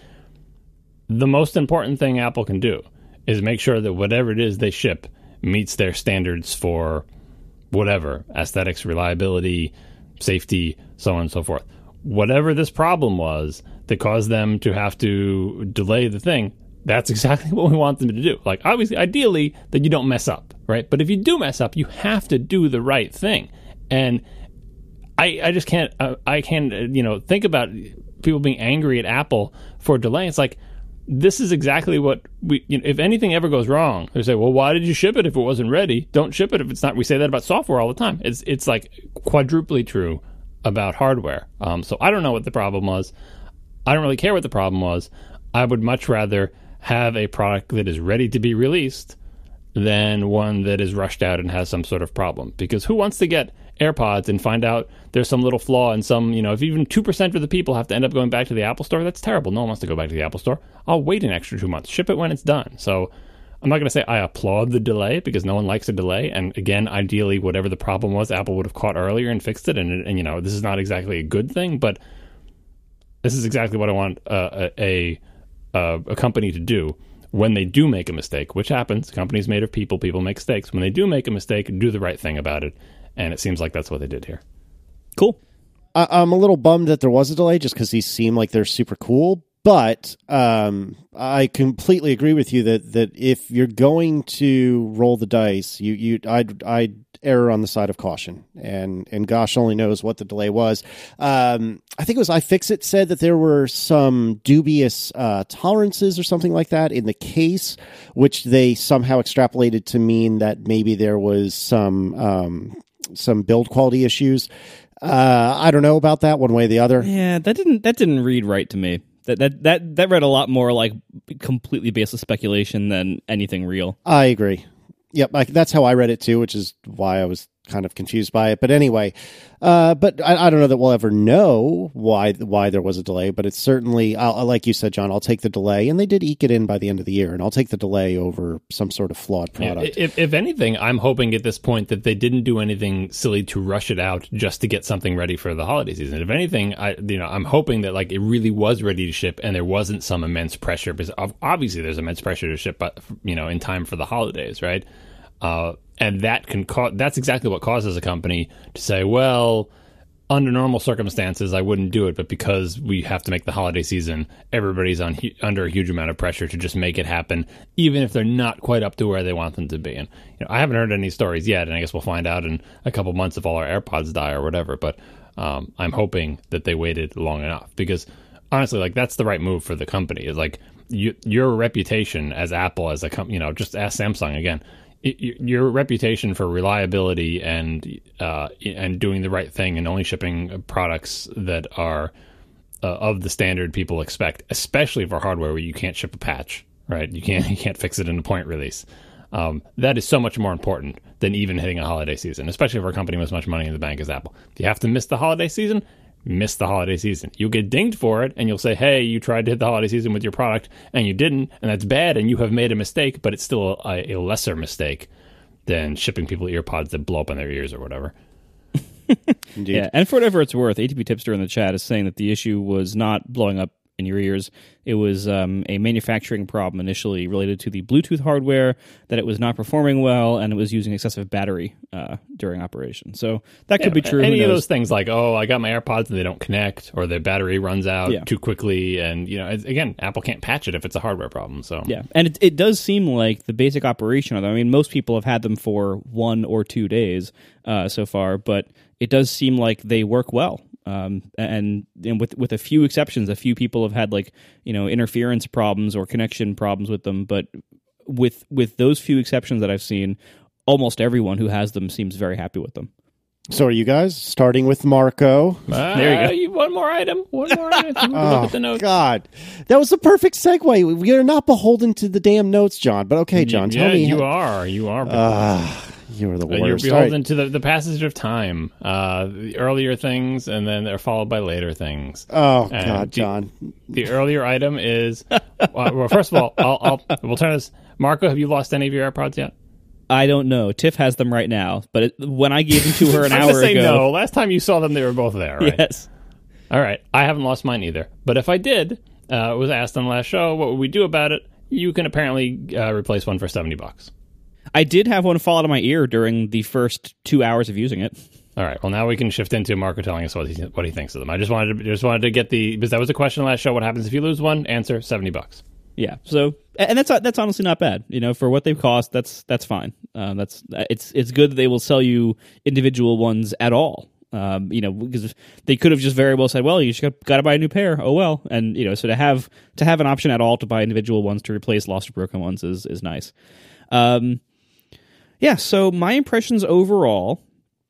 the most important thing Apple can do is make sure that whatever it is they ship meets their standards for whatever, aesthetics, reliability, safety, so on and so forth. Whatever this problem was that caused them to have to delay the thing, that's exactly what we want them to do. Like, obviously, ideally, that you don't mess up, right? But if you do mess up, you have to do the right thing. And I, I just can't, uh, I can't, uh, you know, think about people being angry at Apple for delaying. It's like, this is exactly what we, you know, if anything ever goes wrong, they say, well, why did you ship it if it wasn't ready? Don't ship it if it's not. We say that about software all the time. It's it's like quadruply true about hardware. Um, so I don't know what the problem was. I don't really care what the problem was. I would much rather have a product that is ready to be released than one that is rushed out and has some sort of problem. Because who wants to get AirPods and find out there's some little flaw in some, you know, if even two percent of the people have to end up going back to the Apple Store, that's terrible. No one wants to go back to the Apple Store. I'll wait an extra two months. Ship it when it's done. So I'm not going to say I applaud the delay because no one likes a delay. And again, ideally, whatever the problem was, Apple would have caught earlier and fixed it. And, and you know, this is not exactly a good thing, but this is exactly what I want uh, a, a, a company to do. When they do make a mistake, which happens, companies made of people, people make mistakes. When they do make a mistake, do the right thing about it. And it seems like that's what they did here. Cool. I, I'm a little bummed that there was a delay just because these seem like they're super cool. But um, I completely agree with you that, that if you're going to roll the dice, you you I'd I'd err on the side of caution. And and gosh only knows what the delay was. Um, I think it was iFixit said that there were some dubious uh, tolerances or something like that in the case, which they somehow extrapolated to mean that maybe there was some um, some build quality issues. Uh, I don't know about that one way or the other. Yeah, that didn't that didn't read right to me. That that that that read a lot more like completely baseless speculation than anything real. I agree. Yep, I, that's how I read it too, which is why I was kind of confused by it. But anyway, uh, but I, I don't know that we'll ever know why why there was a delay. But it's certainly, I'll, like you said, John, I'll take the delay, and they did eke it in by the end of the year, and I'll take the delay over some sort of flawed product. If, if anything, I'm hoping at this point that they didn't do anything silly to rush it out just to get something ready for the holiday season. If anything, I you know I'm hoping that like it really was ready to ship, and there wasn't some immense pressure because obviously there's immense pressure to ship, but you know in time for the holidays, right? Uh, and that can cause, that's exactly what causes a company to say, well, under normal circumstances, I wouldn't do it. But because we have to make the holiday season, everybody's on under a huge amount of pressure to just make it happen, even if they're not quite up to where they want them to be. And you know, I haven't heard any stories yet, and I guess we'll find out in a couple months if all our AirPods die or whatever. But um, I'm hoping that they waited long enough because honestly, like that's the right move for the company. It's like you, your reputation as Apple, as a company, you know, just ask Samsung again. Your reputation for reliability and uh, and doing the right thing and only shipping products that are uh, of the standard people expect, especially for hardware where you can't ship a patch, right? You can't you can't fix it in a point release. Um, that is so much more important than even hitting a holiday season, especially for a company with as much money in the bank as Apple. If you have to miss the holiday season, miss the holiday season. You'll get dinged for it, and you'll say, hey, you tried to hit the holiday season with your product, and you didn't, and that's bad, and you have made a mistake, but it's still a, a lesser mistake than shipping people earpods that blow up in their ears or whatever. Indeed. Yeah, and for whatever it's worth, A T P Tipster in the chat is saying that the issue was not blowing up in your ears. It was um, a manufacturing problem initially related to the Bluetooth hardware, that it was not performing well, and it was using excessive battery uh, during operation. So that could yeah, be true. Any of those things like, oh, I got my AirPods and they don't connect, or the battery runs out yeah. too quickly, and you know, again, Apple can't patch it if it's a hardware problem. So yeah, and it, it does seem like the basic operation of them. I mean, most people have had them for one or two days uh, so far, but it does seem like they work well. Um, and, and with with a few exceptions, a few people have had like you know interference problems or connection problems with them. But with with those few exceptions that I've seen, almost everyone who has them seems very happy with them. So are you guys starting with Marco? Uh, There you go. You, one more item. One more item. Oh, Look at the notes. God. That was the perfect segue. We are not beholden to the damn notes, John. But okay, John, yeah, tell me. you how- are. You are. Ah, you are the Uh, worst. You're All beholden right. to the, the passage of time, uh, the earlier things, and then they're followed by later things. Oh, And God, the- John. The earlier item is, uh, well, first of all, I'll, I'll we'll turn this. Marco, have you lost any of your AirPods yet? I don't know. Tiff has them right now, but it, when I gave them to her an I'm gonna hour say ago, no. Last time you saw them, they were both there, right? yes, All right. I haven't lost mine either. But if I did, uh, was asked on the last show, what would we do about it? You can apparently uh, replace one for seventy bucks. I did have one fall out of my ear during the first two hours of using it. All right. Well, now we can shift into Marco telling us what he what he thinks of them. I just wanted to just wanted to get the because that was a question last show. What happens if you lose one? Answer: seventy bucks. Yeah. So, and that's that's honestly not bad. You know, for what they cost, that's that's fine. Uh, that's it's it's good that they will sell you individual ones at all. Um, you know, because they could have just very well said, "Well, you just got to buy a new pair." Oh well, and you know, so to have to have an option at all to buy individual ones to replace lost or broken ones is is nice. Um, yeah. So my impressions overall,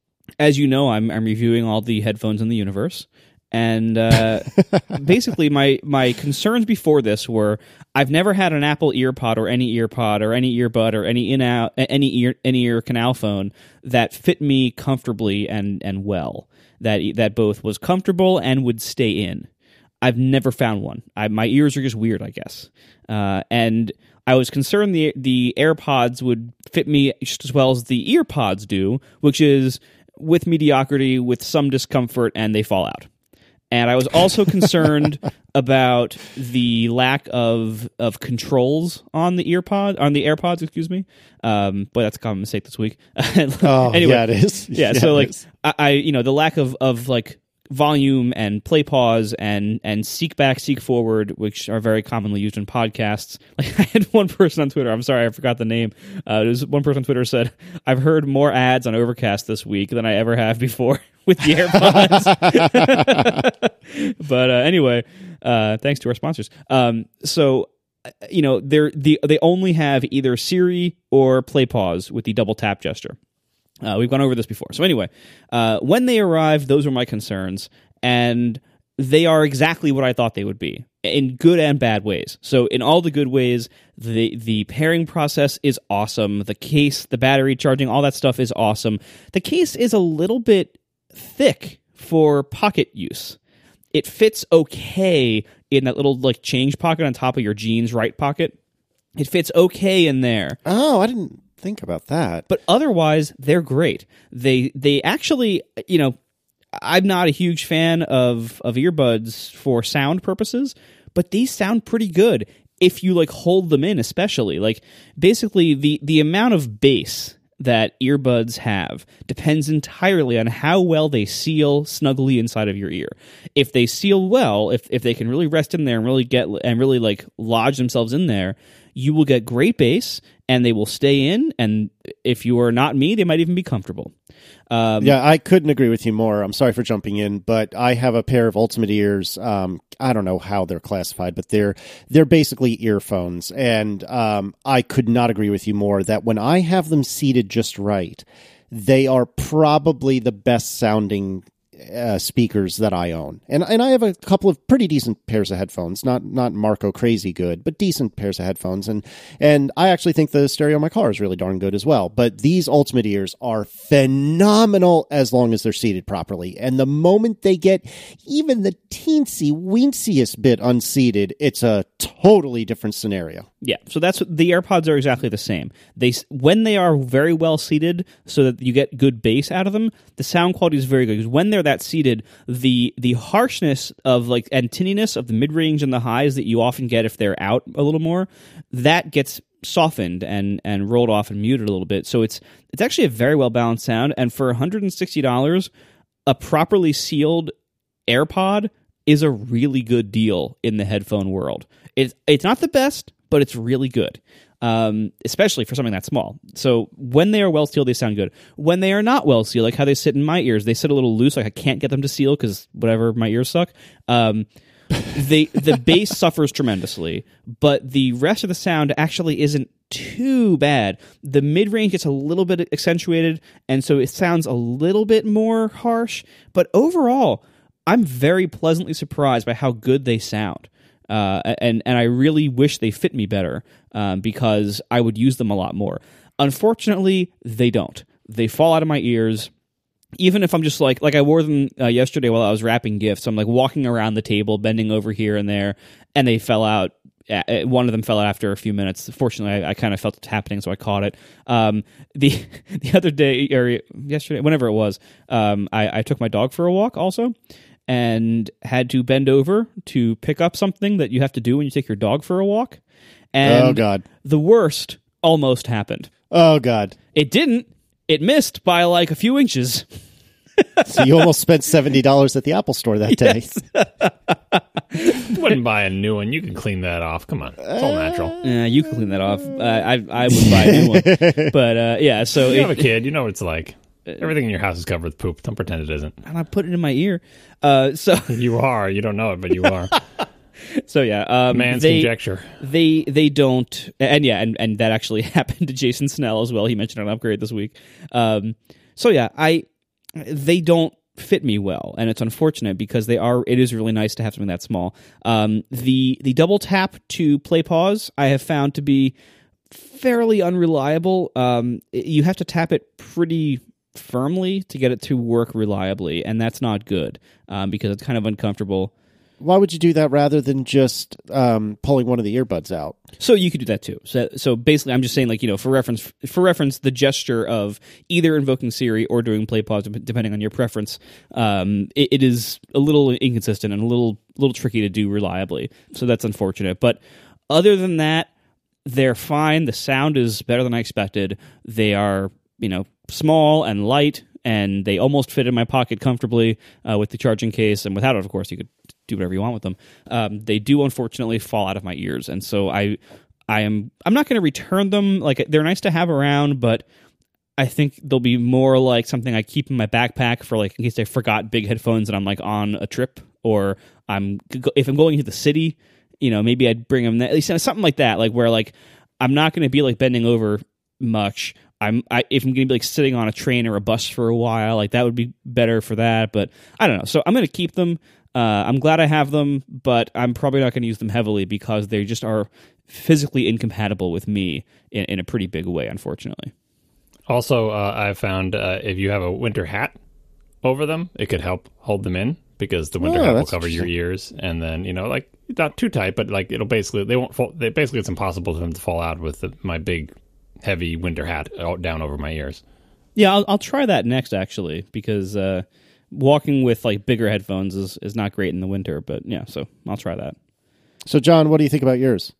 as you know, I'm I'm reviewing all the headphones in the universe. And uh, basically, my, my concerns before this were I've never had an Apple EarPod or any EarPod or any earbud or any in out any ear any ear canal phone that fit me comfortably and, and well. That that both was comfortable and would stay in. I've never found one. I, my ears are just weird, I guess. Uh, and I was concerned the the AirPods would fit me just as well as the EarPods do, which is with mediocrity, with some discomfort, and they fall out. And I was also concerned about the lack of of controls on the EarPod on the AirPods, excuse me. Um, boy, that's a common mistake this week. Oh, anyway, yeah, it is. Yeah, Yeah, so it like is. I, I, you know, the lack of of like volume and play pause and and seek back, seek forward, which are very commonly used in podcasts. Like I had one person on Twitter. I'm sorry, I forgot the name. Uh, there was one person on Twitter said, "I've heard more ads on Overcast this week than I ever have before." With the AirPods. But uh, anyway, uh, thanks to our sponsors. Um, so, you know, they're, the, they only have either Siri or play pause with the double tap gesture. Uh, we've gone over this before. So anyway, uh, when they arrived, those were my concerns. And they are exactly what I thought they would be, in good and bad ways. So in all the good ways, the the pairing process is awesome. The case, the battery charging, all that stuff is awesome. The case is a little bit thick for pocket use. It fits okay in that little like change pocket on top of your jeans right pocket. It fits okay in there. Oh, I didn't think about that. But otherwise, they're great. They they actually, you know, I'm not a huge fan of of earbuds for sound purposes, but these sound pretty good if you like hold them in, especially. Like basically the the amount of bass that earbuds have depends entirely on how well they seal snugly inside of your ear. If they seal well, if if they can really rest in there and really get and really like lodge themselves in there, you will get great bass and they will stay in. And if you are not me, they might even be comfortable. Um, Yeah, I couldn't agree with you more. I'm sorry for jumping in, but I have a pair of Ultimate Ears. Um, I don't know how they're classified, but they're they're basically earphones, and um, I could not agree with you more that when I have them seated just right, they are probably the best sounding uh, speakers that I own. And and I have a couple of pretty decent pairs of headphones, not not Marco crazy good, but decent pairs of headphones. And and I actually think the stereo in my car is really darn good as well. But these Ultimate Ears are phenomenal as long as they're seated properly. And the moment they get even the teensy weensiest bit unseated, it's a totally different scenario. Yeah, so that's the AirPods are exactly the same. They when they are very well seated, so that you get good bass out of them, the sound quality is very good. Because when they're that seated, the the harshness of like and tinniness of the mid range and the highs that you often get if they're out a little more, that gets softened and and rolled off and muted a little bit. So it's it's actually a very well balanced sound. And for one hundred sixty dollars, a properly sealed AirPod is a really good deal in the headphone world. It's it's not the best, but it's really good, um, especially for something that small. So when they are well sealed, they sound good. When they are not well sealed, like how they sit in my ears, they sit a little loose. Like I can't get them to seal because whatever, my ears suck. Um, they the bass suffers tremendously, but the rest of the sound actually isn't too bad. The mid-range gets a little bit accentuated, and so it sounds a little bit more harsh. But overall, I'm very pleasantly surprised by how good they sound. Uh, and, and I really wish they fit me better um, because I would use them a lot more. Unfortunately, they don't. They fall out of my ears. Even if I'm just like, like I wore them uh, yesterday while I was wrapping gifts. I'm like walking around the table, bending over here and there, and they fell out. One of them fell out after a few minutes. Fortunately, I, I kind of felt it happening, so I caught it. Um, the the other day, or yesterday, whenever it was, um, I, I took my dog for a walk also, and had to bend over to pick up something that you have to do when you take your dog for a walk. And oh, God. The worst almost happened. Oh, God. It didn't. It missed by like a few inches. So you almost spent seventy dollars at the Apple Store that day. Yes. Wouldn't buy a new one. You can clean that off. Come on. It's all natural. Yeah, you can clean that off. Uh, I I would buy a new one. But uh, yeah, so... You it, have a kid. You know what it's like. Everything in your house is covered with poop. Don't pretend it isn't. And I put it in my ear. Uh, so You are. You don't know it, but you are. So yeah, um, man's they, conjecture. They they don't, and yeah, and, and that actually happened to Jason Snell as well. He mentioned an upgrade this week. Um, so yeah, I they don't fit me well, and it's unfortunate because they are. It is really nice to have something that small. Um, the the double tap to play pause I have found to be fairly unreliable. Um, you have to tap it pretty firmly to get it to work reliably, and that's not good um, because it's kind of uncomfortable. Why would you do that rather than just um, pulling one of the earbuds out? So you could do that too. So, so basically, I'm just saying, like, you know, for reference, for reference, the gesture of either invoking Siri or doing play pause, depending on your preference, um, it, it is a little inconsistent and a little, little tricky to do reliably. So that's unfortunate. But other than that, they're fine. The sound is better than I expected. They are, you know, small and light, and they almost fit in my pocket comfortably uh, with the charging case. And without it, of course, you could do whatever you want with them. Um, they do unfortunately fall out of my ears, and so I, I am I'm not going to return them. Like, they're nice to have around, but I think they'll be more like something I keep in my backpack for, like, in case I forgot big headphones and I'm like on a trip, or I'm if I'm going to the city, you know, maybe I'd bring them. At least something like that, like where like I'm not going to be like bending over much. I'm I, if I'm going to be like sitting on a train or a bus for a while, like that would be better for that. But I don't know. So I'm going to keep them. Uh, I'm glad I have them, but I'm probably not going to use them heavily because they just are physically incompatible with me in, in a pretty big way, unfortunately. Also, uh, I've found uh, if you have a winter hat over them, it could help hold them in because the winter oh, hat will cover your ears, and then, you know, like not too tight, but like it'll basically they won't fall. They, basically, it's impossible for them to fall out with the, my big, heavy winter hat down over my ears. Yeah, I'll, I'll try that next actually because. Uh, Walking with like bigger headphones is, is not great in the winter, but yeah, so I'll try that. So, John, what do you think about yours?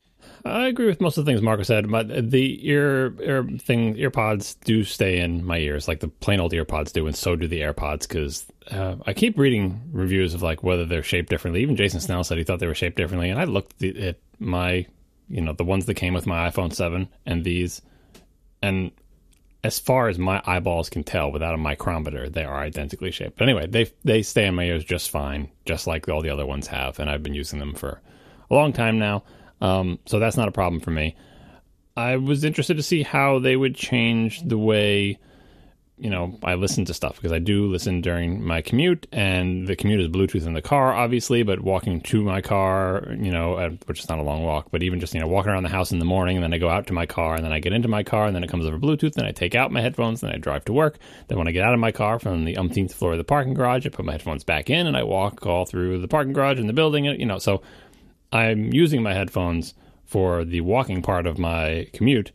I agree with most of the things Marco said, but the ear, ear thing, earpods do stay in my ears, like the plain old earpods do, and so do the AirPods, because uh, I keep reading reviews of like whether they're shaped differently. Even Jason Snell said he thought they were shaped differently, and I looked at my, you know, the ones that came with my iPhone seven and these, and as far as my eyeballs can tell without a micrometer, they are identically shaped. But anyway, they they stay in my ears just fine, just like all the other ones have, and I've been using them for a long time now. Um, so that's not a problem for me. I was interested to see how they would change the way, you know, I listen to stuff, because I do listen during my commute, and the commute is Bluetooth in the car, obviously, but walking to my car, you know, uh, which is not a long walk, but even just, you know, walking around the house in the morning, and then I go out to my car, and then I get into my car, and then it comes over Bluetooth, then I take out my headphones, then I drive to work. Then when I get out of my car from the umpteenth floor of the parking garage, I put my headphones back in, and I walk all through the parking garage and the building, you know, so I'm using my headphones for the walking part of my commute.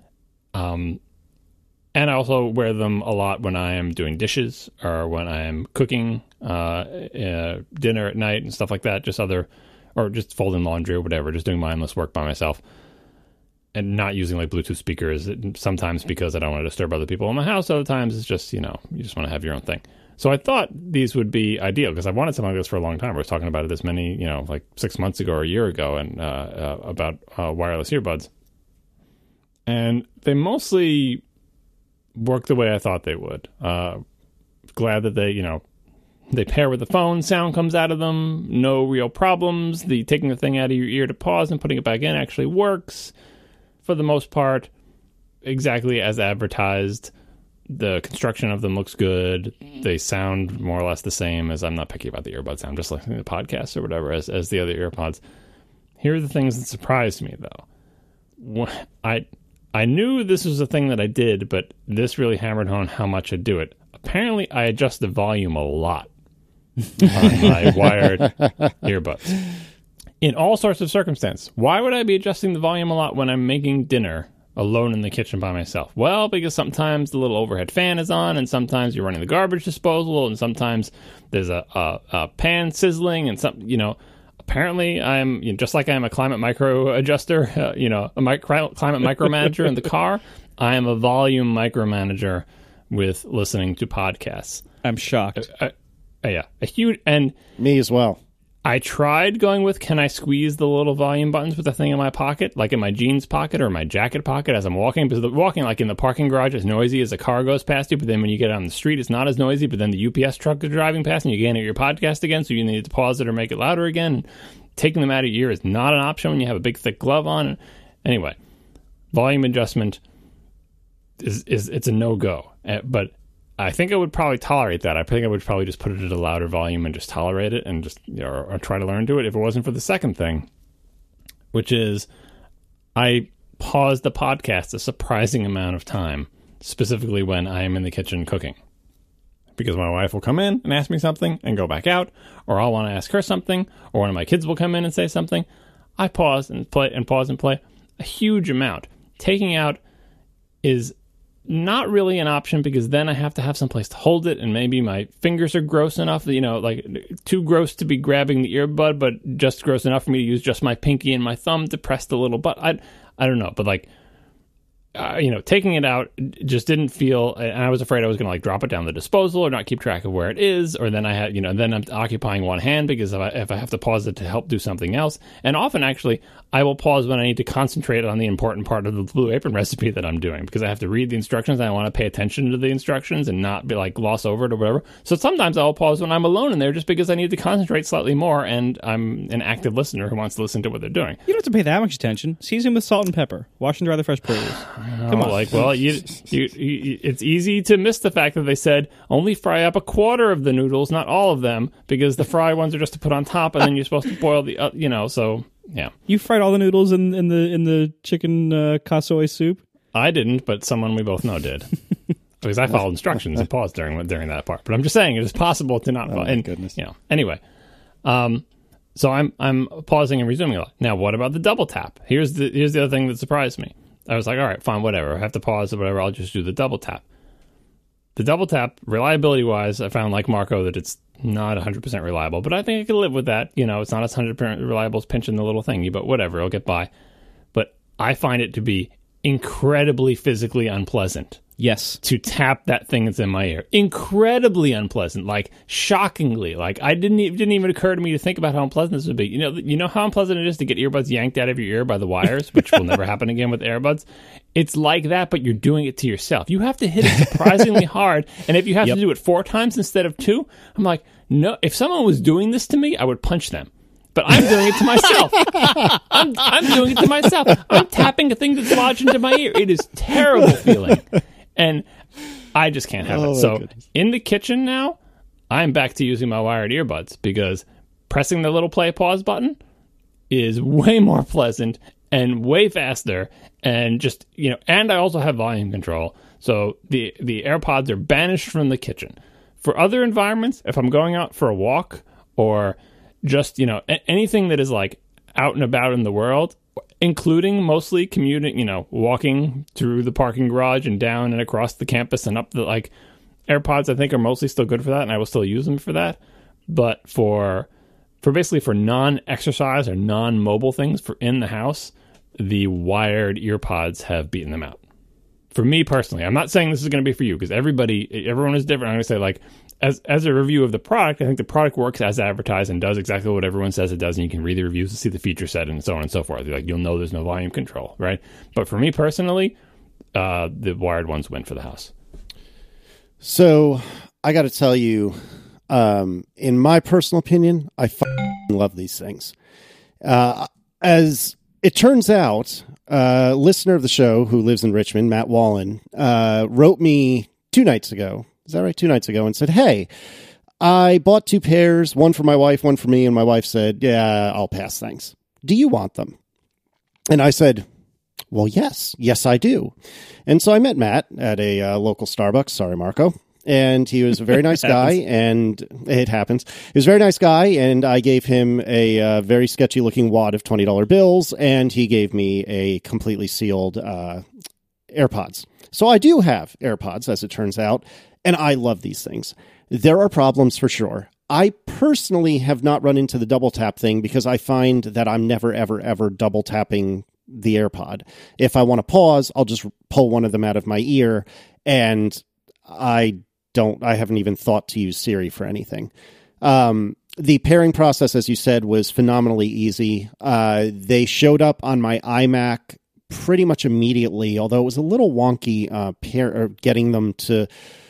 Um, And I also wear them a lot when I am doing dishes or when I am cooking uh, uh, dinner at night and stuff like that. Just other, or just folding laundry or whatever, just doing mindless work by myself. And not using like Bluetooth speakers, sometimes because I don't want to disturb other people in my house. Other times it's just, you know, you just want to have your own thing. So I thought these would be ideal because I wanted something like this for a long time. I was talking about it this many, you know, like six months ago or a year ago, and uh, uh, about uh, wireless earbuds. And they mostly work the way I thought they would. Uh, glad that they, you know, they pair with the phone, sound comes out of them, no real problems. The taking the thing out of your ear to pause and putting it back in actually works. for the most part, exactly as advertised. The construction of them looks good. They sound more or less the same as, I'm not picky about the earbuds. I'm just listening to podcasts or whatever as, as the other earpods. Here are the things that surprised me, though. I I knew this was a thing that I did, but this really hammered home how much I do it. Apparently, I adjust the volume a lot on my wired earbuds. In all sorts of circumstances. Why would I be adjusting the volume a lot when I'm making dinner alone in the kitchen by myself? Well, because sometimes the little overhead fan is on, and sometimes you're running the garbage disposal, and sometimes there's a, a, a pan sizzling, and some, you know, apparently I'm, you know, just like I'm a climate micro adjuster, uh, you know, a micro, climate micromanager in the car, I am a volume micromanager with listening to podcasts. I'm shocked. Uh, uh, yeah, a huge, and me as well. I tried going with, can I squeeze the little volume buttons with the thing in my pocket, like in my jeans pocket or my jacket pocket as I'm walking? Because the, walking like in the parking garage is noisy as a car goes past you, but then when you get on the street, it's not as noisy, but then the U P S truck is driving past and you can't hear your podcast again, so you need to pause it or make it louder again. Taking them out of your ear is not an option when you have a big, thick glove on. Anyway, volume adjustment is, is it's a no-go. Uh, but I think I would probably tolerate that. I think I would probably just put it at a louder volume and just tolerate it and just, you know, or, or try to learn to it if it wasn't for the second thing, which is I pause the podcast a surprising amount of time, specifically when I am in the kitchen cooking. Because my wife will come in and ask me something and go back out, or I'll want to ask her something, or one of my kids will come in and say something. I pause and play and pause and play a huge amount. Taking out is not really an option because then I have to have some place to hold it, and maybe my fingers are gross enough, you know, like too gross to be grabbing the earbud, but just gross enough for me to use just my pinky and my thumb to press the little button. I, I don't know, but like, uh, you know, taking it out just didn't feel, and I was afraid I was going to like drop it down the disposal or not keep track of where it is, or then I had, you know, then I'm occupying one hand because if I, if I have to pause it to help do something else. And often actually I will pause when I need to concentrate on the important part of the Blue Apron recipe that I'm doing, because I have to read the instructions and I want to pay attention to the instructions and not be like gloss over it or whatever. So sometimes I'll pause when I'm alone in there just because I need to concentrate slightly more, and I'm an active listener who wants to listen to what they're doing. You don't have to pay that much attention. Season with salt and pepper. Wash and dry the fresh produce. Come on. Like, well, you, you, you, it's easy to miss the fact that they said only fry up a quarter of the noodles, not all of them, because the fry ones are just to put on top, and then you're supposed to boil the, uh, you know, so, yeah. You fried all the noodles in, in the in the chicken uh, kasoi soup? I didn't, but someone we both know did. Because I followed instructions and paused during during that part. But I'm just saying, it is possible to not oh follow. My and, goodness. You know, anyway. Um, so I'm I'm pausing and resuming a lot. Now, what about the double tap? Here's the here's the other thing that surprised me. I was like, all right, fine, whatever. I have to pause or whatever. I'll just do the double tap. The double tap, reliability-wise, I found, like Marco, that it's not one hundred percent reliable. But I think I can live with that. You know, it's not as one hundred percent reliable as pinching the little thingy, but whatever. It'll get by. But I find it to be incredibly physically unpleasant. Yes. To tap that thing that's in my ear. Incredibly unpleasant. Like, shockingly. Like, I didn't it didn't even occur to me to think about how unpleasant this would be. You know, you know how unpleasant it is to get earbuds yanked out of your ear by the wires, which will never happen again with earbuds? It's like that, but you're doing it to yourself. You have to hit it surprisingly hard, and if you have yep. to do it four times instead of two, I'm like, no, if someone was doing this to me, I would punch them. But I'm doing it to myself. I'm, I'm doing it to myself. I'm tapping a thing that's lodged into my ear. It is terrible feeling. And I just can't have oh, it. So goodness. In the kitchen now, I'm back to using my wired earbuds because pressing the little play pause button is way more pleasant and way faster. And just, you know, and I also have volume control. So the, the AirPods are banished from the kitchen. For other environments, if I'm going out for a walk or just, you know, a- anything that is like out and about in the world, including mostly commuting, you know, walking through the parking garage and down and across the campus and up the, like, AirPods, I think, are mostly still good for that, and I will still use them for that. But for, for basically for non-exercise or non-mobile things for in the house, the wired earpods have beaten them out. For me personally, I'm not saying this is going to be for you, because everybody, everyone is different. I'm going to say, like, As as a review of the product, I think the product works as advertised and does exactly what everyone says it does, and you can read the reviews to see the feature set and so on and so forth. Like, you'll know there's no volume control, right? But for me personally, uh, the wired ones win for the house. So I got to tell you, um, in my personal opinion, I f- love these things. Uh, as it turns out a listener of the show who lives in Richmond, Matt Wallen, uh, wrote me two nights ago. Is that right? Two nights ago, and said, hey, I bought two pairs, one for my wife, one for me, and my wife said, yeah, I'll pass, thanks. Do you want them? And I said, well, yes. Yes, I do. And so I met Matt at a uh, local Starbucks. Sorry, Marco. And he was a very nice guy, and it happens. He was a very nice guy, and I gave him a uh, very sketchy-looking wad of twenty dollar bills, and he gave me a completely sealed uh, AirPods. So I do have AirPods, as it turns out, and I love these things. There are problems for sure. I personally have not run into the double tap thing because I find that I'm never, ever, ever double tapping the AirPod. If I want to pause, I'll just pull one of them out of my ear, and I don't, I haven't even thought to use Siri for anything. Um, the pairing process, as you said, was phenomenally easy. Uh, they showed up on my iMac pretty much immediately, although it was a little wonky uh, pair, or getting them to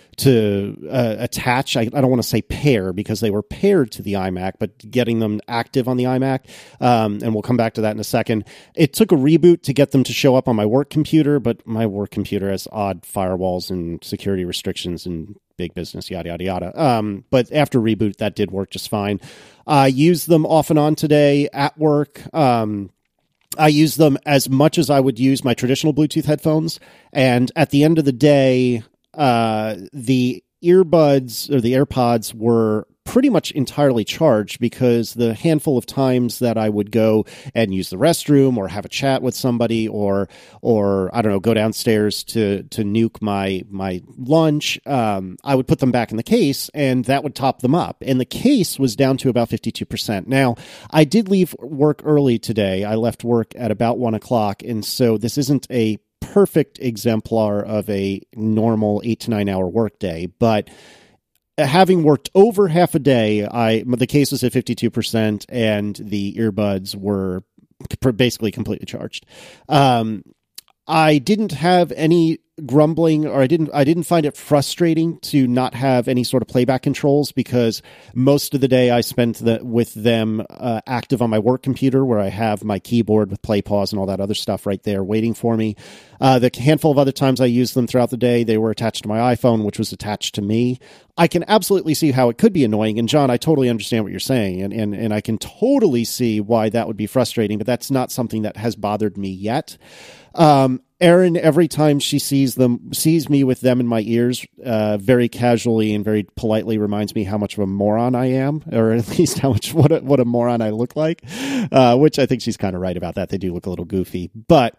to uh, attach. I, I don't want to say pair because they were paired to the iMac, but getting them active on the iMac, um, and we'll come back to that in a second. It took a reboot to get them to show up on my work computer, but my work computer has odd firewalls and security restrictions and big business, yada, yada, yada. Um, but after reboot, that did work just fine. I used them off and on today at work. Um, I use them as much as I would use my traditional Bluetooth headphones. And at the end of the day, uh, the earbuds or the AirPods were pretty much entirely charged because the handful of times that I would go and use the restroom or have a chat with somebody or, or I don't know, go downstairs to, to nuke my, my lunch, um, I would put them back in the case and that would top them up. And the case was down to about fifty-two percent. Now, I did leave work early today. I left work at about one o'clock. And so this isn't a perfect exemplar of a normal eight to nine hour workday, but having worked over half a day, I the case was at fifty-two percent and the earbuds were basically completely charged. Um, I didn't have any grumbling, or I didn't I didn't find it frustrating to not have any sort of playback controls because most of the day I spent the, with them uh, active on my work computer where I have my keyboard with play, pause, and all that other stuff right there waiting for me. Uh, the handful of other times I used them throughout the day, they were attached to my iPhone, which was attached to me. I can absolutely see how it could be annoying. And John, I totally understand what you're saying. And, and, and I can totally see why that would be frustrating, but that's not something that has bothered me yet. Um, Erin, every time she sees them, sees me with them in my ears, uh, very casually and very politely reminds me how much of a moron I am, or at least how much, what a, what a moron I look like, uh, which I think she's kind of right about that. They do look a little goofy, but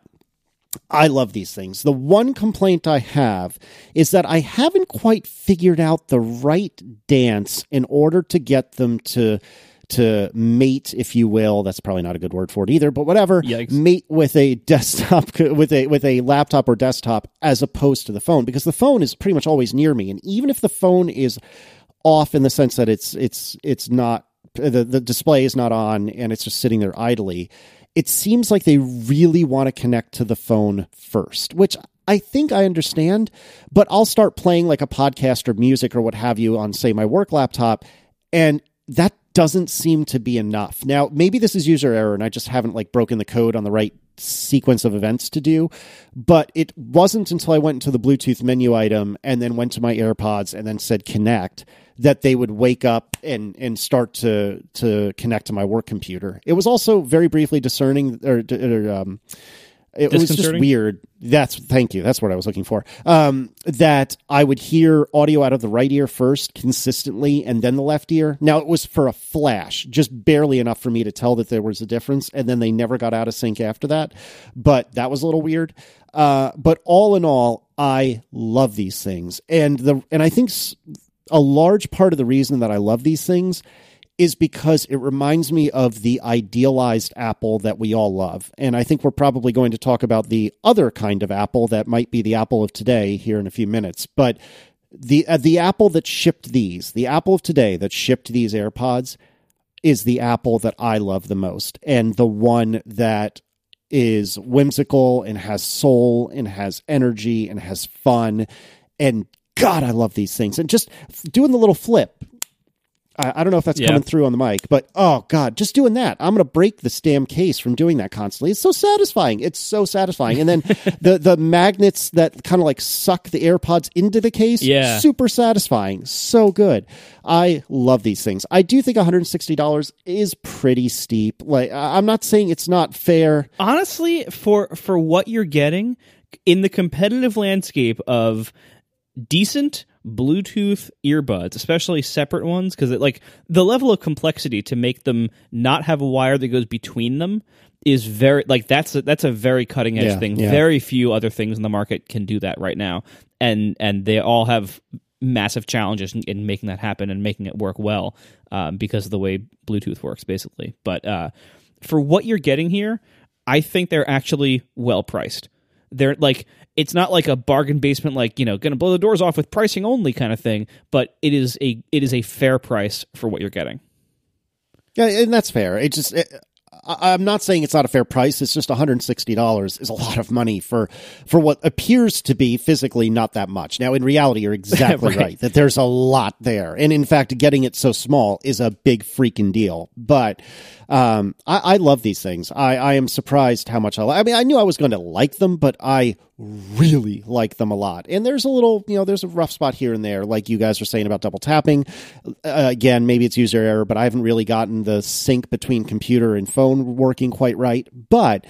I love these things. The one complaint I have is that I haven't quite figured out the right dance in order to get them to to mate, if you will. That's probably not a good word for it either, but whatever. Yikes. Mate with a desktop, with a with a laptop or desktop, as opposed to the phone, because the phone is pretty much always near me, and even if the phone is off in the sense that it's it's it's not the the display is not on and it's just sitting there idly, it seems like they really want to connect to the phone first, which I think I understand, but I'll start playing like a podcast or music or what have you on, say, my work laptop, and that doesn't seem to be enough. Now, maybe this is user error and I just haven't like broken the code on the right sequence of events to do, but it wasn't until I went into the Bluetooth menu item and then went to my AirPods and then said connect that they would wake up and, and start to, to connect to my work computer. It was also very briefly discerning or, or um, it was just weird. That's thank you. That's what I was looking for. Um, that I would hear audio out of the right ear first consistently and then the left ear. Now it was for a flash, just barely enough for me to tell that there was a difference. And then they never got out of sync after that. But that was a little weird. Uh, but all in all, I love these things. And the, and I think a large part of the reason that I love these things is because it reminds me of the idealized Apple that we all love. And I think we're probably going to talk about the other kind of Apple that might be the Apple of today here in a few minutes. But the uh, the Apple that shipped these, the Apple of today that shipped these AirPods is the Apple that I love the most. And the one that is whimsical and has soul and has energy and has fun. And God, I love these things. And just doing the little flip, I, I don't know if that's Yeah. coming through on the mic, but oh god, just doing that, I'm going to break this damn case from doing that constantly. It's so satisfying. It's so satisfying. And then the the magnets that kind of like suck the AirPods into the case, Yeah. super satisfying. So good. I love these things. I do think one hundred sixty dollars is pretty steep. Like I- I'm not saying it's not fair. Honestly, for for what you're getting in the competitive landscape of decent Bluetooth earbuds, especially separate ones, because like the level of complexity to make them not have a wire that goes between them is very like that's a, that's a very cutting edge Yeah, thing. yeah. Very few other things in the market can do that right now, and and they all have massive challenges in, in making that happen and making it work well um, because of the way Bluetooth works, basically. But uh, for what you're getting here, I think they're actually well priced. They're like, it's not like a bargain basement, like, you know, going to blow the doors off with pricing only kind of thing, but it is a it is a fair price for what you're getting. Yeah, and that's fair. It just, it, I, I'm not saying it's not a fair price. It's just one hundred sixty dollars is a lot of money for for what appears to be physically not that much. Now, in reality, you're exactly Right. right that there's a lot there, and in fact, getting it so small is a big freaking deal. But um, I, I love these things. I, I am surprised how much I. Li- I mean, I knew I was going to like them, but I really like them a lot. And there's a little, you know, there's a rough spot here and there, like you guys were saying about double tapping. Uh, again, maybe it's user error, but I haven't really gotten the sync between computer and phone working quite right. But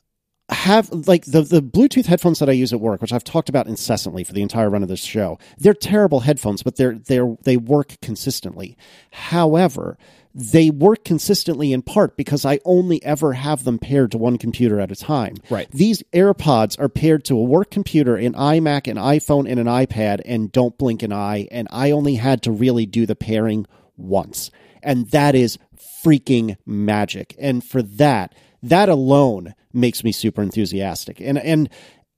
have like the the Bluetooth headphones that I use at work, which I've talked about incessantly for the entire run of this show. They're terrible headphones, but they're they're they work consistently. However, they work consistently in part because I only ever have them paired to one computer at a time. Right. These AirPods are paired to a work computer, an iMac, an iPhone, and an iPad, and don't blink an eye. And I only had to really do the pairing once. And that is freaking magic. And for that, that alone makes me super enthusiastic. And and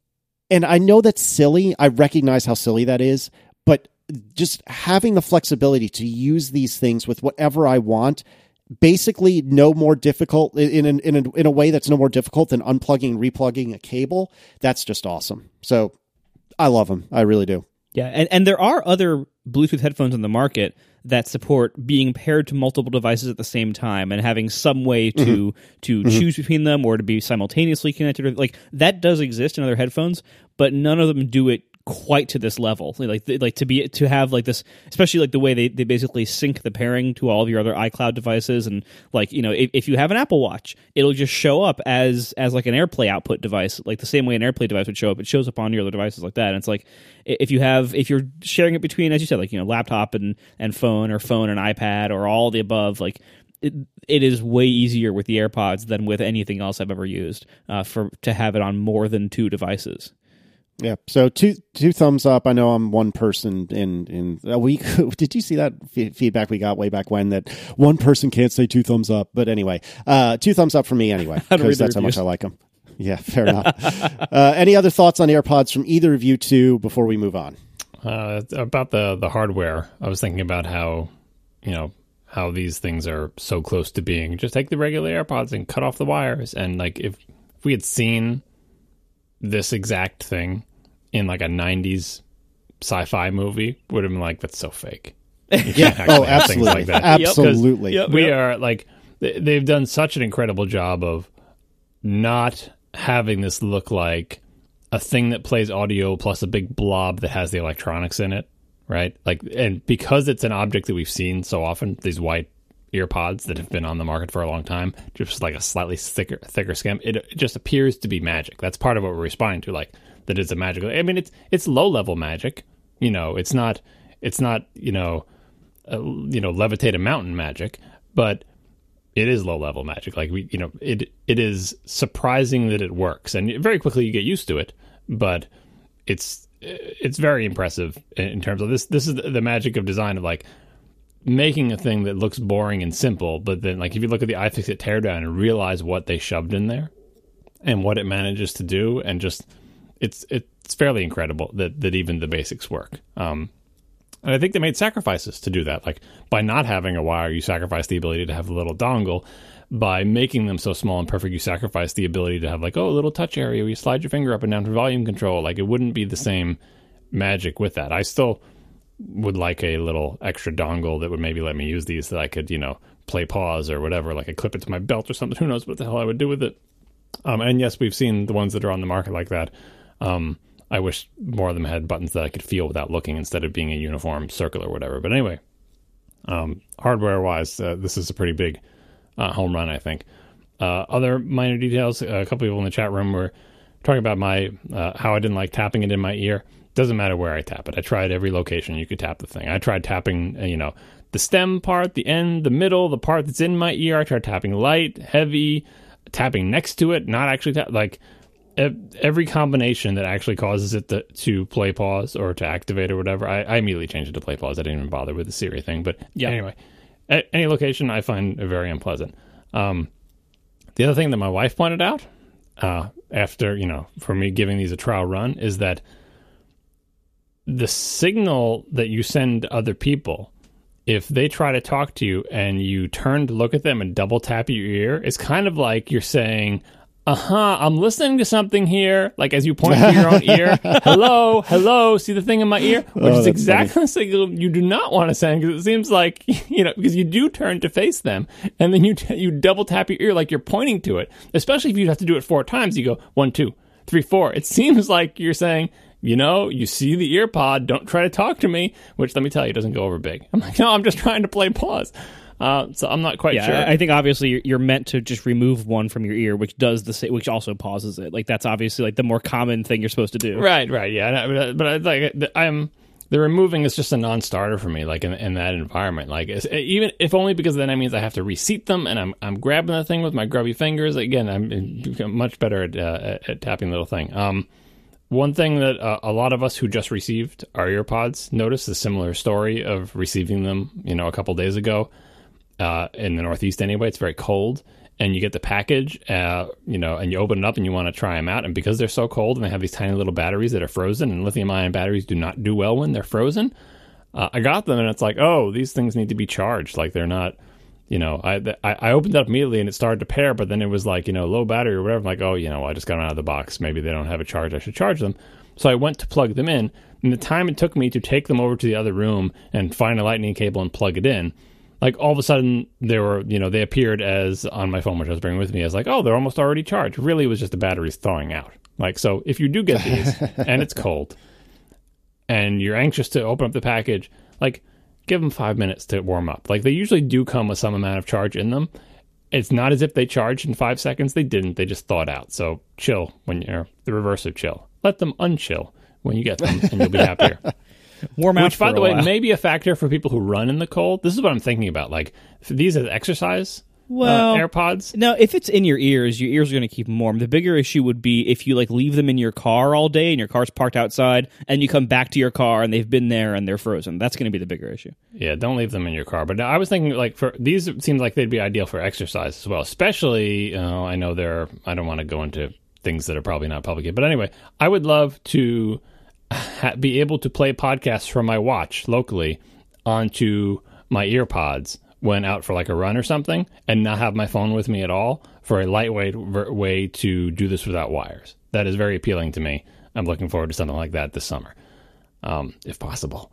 and I know that's silly. I recognize how silly that is, but just having the flexibility to use these things with whatever I want, basically no more difficult in in in a, in a way that's no more difficult than unplugging and replugging a cable. That's just awesome. So I love them. I really do. Yeah, and, and there are other Bluetooth headphones on the market that support being paired to multiple devices at the same time and having some way to mm-hmm. to mm-hmm. choose between them or to be simultaneously connected. Like that does exist in other headphones, but none of them do it quite to this level. Like like to be to have like this, especially like the way they, they basically sync the pairing to all of your other iCloud devices, and like, you know, if, if you have an Apple Watch, it'll just show up as as like an AirPlay output device, like the same way an AirPlay device would show up. It shows up on your other devices like that. And it's like if you have if you're sharing it between, as you said, like, you know, laptop and and phone, or phone and iPad, or all the above, like it it is way easier with the AirPods than with anything else I've ever used uh, for to have it on more than two devices. Yeah. So two two thumbs up. I know I'm one person in in a week. Did you see that f- feedback we got way back when that one person can't say two thumbs up? But anyway, uh, two thumbs up for me anyway, because that's how much I like them. Yeah, fair enough. Uh, any other thoughts on AirPods from either of you two before we move on? Uh, about the the hardware, I was thinking about how, you know, how these things are so close to being just take the regular AirPods and cut off the wires, and like if, if we had seen this exact thing in like a nineties sci-fi movie, would have been like, that's so fake. Yeah. Oh, absolutely. Like that. Absolutely. Yep. We are like, they've done such an incredible job of not having this look like a thing that plays audio plus a big blob that has the electronics in it, right? Like, and because it's an object that we've seen so often, these white earpods that have been on the market for a long time, just like a slightly thicker thicker skin, it, it just appears to be magic. That's part of what we're responding to, like that it's a magical. I mean, it's it's low level magic. You know, it's not it's not you know uh, you know levitate a mountain magic, but it is low level magic. Like we, you know, it it is surprising that it works, and very quickly you get used to it. But it's it's very impressive in terms of this. This is the magic of design, of like making a thing that looks boring and simple, but then like if you look at the iFixit teardown and realize what they shoved in there and what it manages to do, and just it's it's fairly incredible that that even the basics work. Um, and I think they made sacrifices to do that. Like by not having a wire, you sacrifice the ability to have a little dongle. By making them so small and perfect, you sacrifice the ability to have like, oh, a little touch area where you slide your finger up and down for volume control. Like it wouldn't be the same magic with that. I still would like a little extra dongle that would maybe let me use these so that I could, you know, play pause or whatever. Like I clip it to my belt or something. Who knows what the hell I would do with it? Um, and yes, we've seen the ones that are on the market like that. Um, I wish more of them had buttons that I could feel without looking instead of being a uniform circle or whatever. But anyway, um, hardware-wise, uh, this is a pretty big uh, home run, I think. Uh, other minor details, a couple people in the chat room were talking about my uh, how I didn't like tapping it in my ear. Doesn't matter where I tap it. I tried every location you could tap the thing. I tried tapping, uh, you know, the stem part, the end, the middle, the part that's in my ear. I tried tapping light, heavy, tapping next to it, not actually tap, like every combination that actually causes it to, to play pause or to activate or whatever. I, I immediately changed it to play pause. I didn't even bother with the Siri thing. But yeah, anyway, at any location I find very unpleasant. Um, the other thing that my wife pointed out uh, after, you know, for me giving these a trial run is that the signal that you send to other people, if they try to talk to you and you turn to look at them and double tap your ear, it's kind of like you're saying, uh-huh, I'm listening to something here, like as you point to your own ear, hello, hello, see the thing in my ear? Which oh, is exactly funny. The signal you do not want to send, because it seems like, you know, because you do turn to face them, and then you t- you double tap your ear like you're pointing to it, especially if you have to do it four times. You go, one, two, three, four. It seems like you're saying, you know, you see the ear pod, don't try to talk to me, which, let me tell you, doesn't go over big. I'm like, no, I'm just trying to play pause. Uh, so I'm not quite yeah, sure. I think obviously you're, you're meant to just remove one from your ear, which does the which also pauses it. Like that's obviously like the more common thing you're supposed to do. Right, right, yeah. But, but I, like I'm the removing is just a non-starter for me. Like in, in that environment, like it's, even if only because then that means I have to reseat them, and I'm I'm grabbing the thing with my grubby fingers. Again, I'm much better at, uh, at, at tapping the little thing. Um, one thing that uh, a lot of us who just received our EarPods noticed a similar story of receiving them, you know, a couple days ago. Uh, in the Northeast anyway, it's very cold, and you get the package, uh, you know, and you open it up and you want to try them out, and because they're so cold and they have these tiny little batteries that are frozen, and lithium-ion batteries do not do well when they're frozen, uh, I got them, and it's like, oh, these things need to be charged. Like they're not, you know, I, I I opened it up immediately and it started to pair, but then it was like, you know, low battery or whatever. I'm like, oh, you know, I just got them out of the box. Maybe they don't have a charge. I should charge them. So I went to plug them in, and the time it took me to take them over to the other room and find a lightning cable and plug it in, like all of a sudden they were, you know, they appeared as on my phone, which I was bringing with me, as like, oh, they're almost already charged. Really, it was just the batteries thawing out. Like, so if you do get these and it's cold and you're anxious to open up the package, like give them five minutes to warm up. Like they usually do come with some amount of charge in them. It's not as if they charged in five seconds. They didn't. They just thawed out. So chill when you're the reverse of chill. Let them unchill when you get them, and you'll be happier. Warm out. Which, by for the a way, while. may be a factor for people who run in the cold. This is what I'm thinking about. Like for these as exercise well, uh, AirPods. Now, if it's in your ears, your ears are going to keep them warm. The bigger issue would be if you like leave them in your car all day and your car's parked outside, and you come back to your car and they've been there and they're frozen. That's going to be the bigger issue. Yeah, don't leave them in your car. But I was thinking, like, for these, it seems like they'd be ideal for exercise as well. Especially, uh, I know there. I don't want to go into things that are probably not public yet. But anyway, I would love to ha- be able to play podcasts from my watch locally onto my EarPods when out for like a run or something, and not have my phone with me at all, for a lightweight ver- way to do this without wires. That is very appealing to me. I'm looking forward to something like that this summer, um, if possible.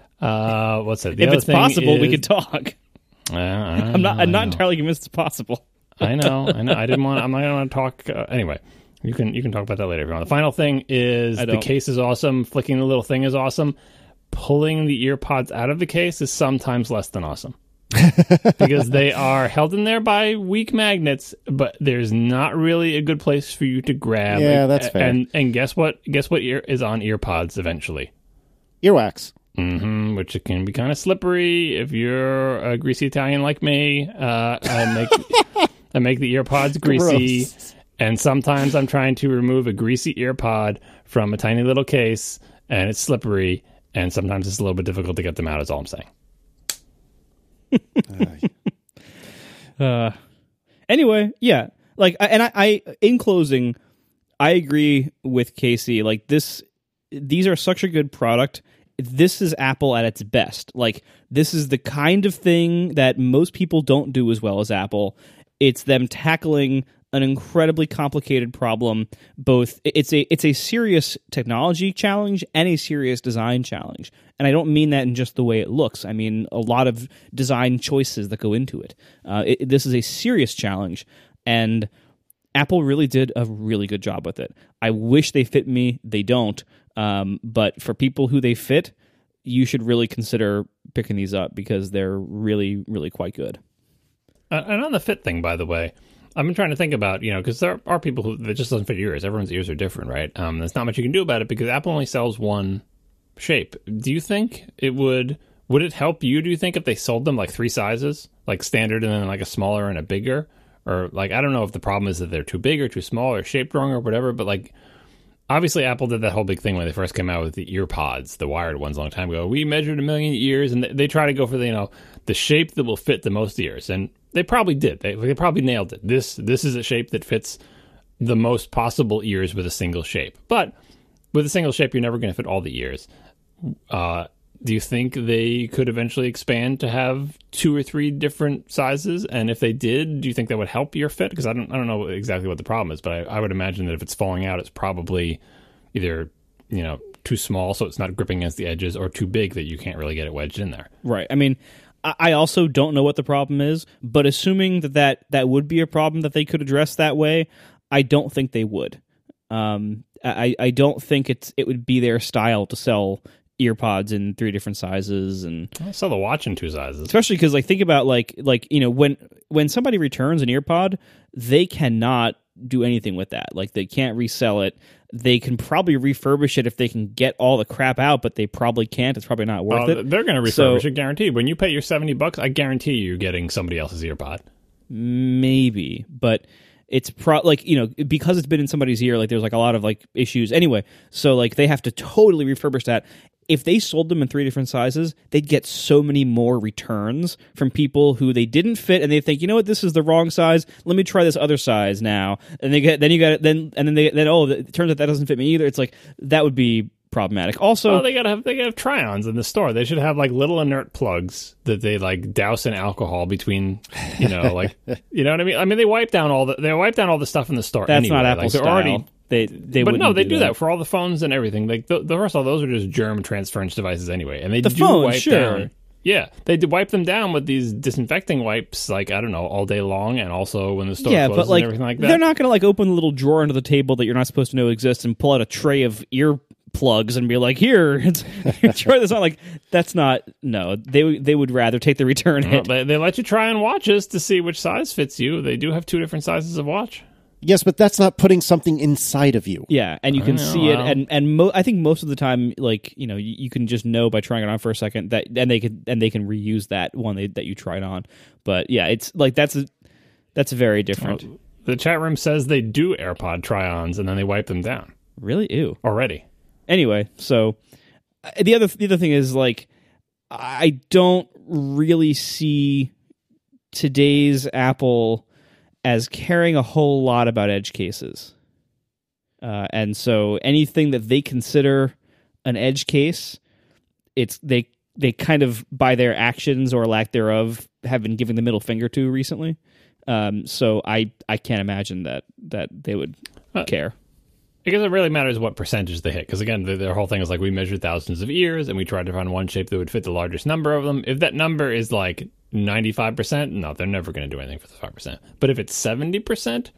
Uh, what's that? The if other it's thing possible, is, we could talk. Uh, I I'm not. know, I'm not I know. entirely convinced it's possible. I know. I know. I didn't want. I'm not going to talk. Uh, anyway, you can you can talk about that later if you want. The final thing is I the don't. case is awesome. Flicking the little thing is awesome. Pulling the EarPods out of the case is sometimes less than awesome. Because they are held in there by weak magnets, but there's not really a good place for you to grab. Yeah, that's fair. And and guess what? Guess what ear is on EarPods eventually? Earwax. Mm-hmm, which it can be kind of slippery if you're a greasy Italian like me. Uh, I make I make the EarPods greasy, Gross. And sometimes I'm trying to remove a greasy EarPod from a tiny little case, and it's slippery, and sometimes it's a little bit difficult to get them out. Is all I'm saying. Uh, anyway, yeah. Like, and I, I, in closing, I agree with Casey. Like this, these are such a good product. This is Apple at its best. Like, this is the kind of thing that most people don't do as well as Apple. It's them tackling an incredibly complicated problem. Both it's a it's a serious technology challenge and a serious design challenge. And I don't mean that in just the way it looks. I mean a lot of design choices that go into it. Uh, it this is a serious challenge, and Apple really did a really good job with it. I wish they fit me. They don't. Um, but for people who they fit, you should really consider picking these up because they're really, really quite good. Uh, and on the fit thing, by the way, I've been trying to think about, you know, because there are people who that just doesn't fit your ears. Everyone's ears are different, right? Um, there's not much you can do about it because Apple only sells one shape. Do you think it would would it help you? Do you think if they sold them like three sizes, like standard and then like a smaller and a bigger, or like I don't know if the problem is that they're too big or too small or shaped wrong or whatever, but like. Obviously, Apple did that whole big thing when they first came out with the ear pods, the wired ones, a long time ago. We measured a million ears, and they, they try to go for the you know the shape that will fit the most ears, and they probably did. They, they probably nailed it. This this is a shape that fits the most possible ears with a single shape. But with a single shape, you're never going to fit all the ears. Uh, do you think they could eventually expand to have two or three different sizes? And if they did, do you think that would help your fit? Because I don't, I don't know exactly what the problem is, but I, I would imagine that if it's falling out, it's probably either, you know, too small so it's not gripping against the edges, or too big that you can't really get it wedged in there. Right. I mean, I also don't know what the problem is, but assuming that that, that would be a problem that they could address that way, I don't think they would. Um, I, I don't think it's it would be their style to sell earpods in three different sizes, and I sell the watch in two sizes, especially because like think about like like you know when when somebody returns an earpod, they cannot do anything with that. Like they can't resell it. They can probably refurbish it if they can get all the crap out, but they probably can't. It's probably not worth uh, it. They're going to refurbish so, it, guaranteed. When you pay your seventy bucks, I guarantee you you're getting somebody else's earpod. Maybe, but it's pro like you know because it's been in somebody's ear. Like there's like a lot of like issues anyway. So like they have to totally refurbish that. If they sold them in three different sizes, they'd get so many more returns from people who they didn't fit, and they think, you know what, this is the wrong size. Let me try this other size now, and they get then you got then and then they then oh, it turns out that doesn't fit me either. It's like that would be problematic. Also, well, they gotta have they gotta have try-ons in the store. They should have like little inert plugs that they like douse in alcohol between, you know, like you know what I mean. I mean, they wipe down all the they wipe down all the stuff in the store. That's anyway. not Apple like, style. Already, They they but no, they do do that. that for all the phones and everything. Like the, the first of all, those are just germ transference devices anyway, and they the do phone, wipe sure. down. Yeah, they do wipe them down with these disinfecting wipes, like I don't know, all day long, and also when the store yeah, closes but like, and everything like that. They're not going to like open the little drawer under the table that you're not supposed to know exists and pull out a tray of ear plugs and be like, here, it's, try this on. Like that's not no. They they would rather take the return hit. Well, they, they let you try on watches to see which size fits you. They do have two different sizes of watch. Yes, but that's not putting something inside of you. Yeah, and you can know, see it, well. and and mo- I think most of the time, like you know, you, you can just know by trying it on for a second that, and they can and they can reuse that one they, that you tried on. But yeah, it's like that's a, that's very different. Well, the chat room says they do AirPod try-ons and then they wipe them down. Really? Ew. Already. Anyway, so uh, the other the other thing is like I don't really see today's Apple as caring a whole lot about edge cases. Uh, and so anything that they consider an edge case, it's they they kind of, by their actions or lack thereof, have been giving the middle finger to recently. Um, so I, I can't imagine that, that they would uh, care. Because it really matters what percentage they hit. Because again, the, their whole thing is like we measured thousands of ears and we tried to find one shape that would fit the largest number of them. If that number is like ninety-five percent, no, they're never going to do anything for the five percent. But if it's seventy percent,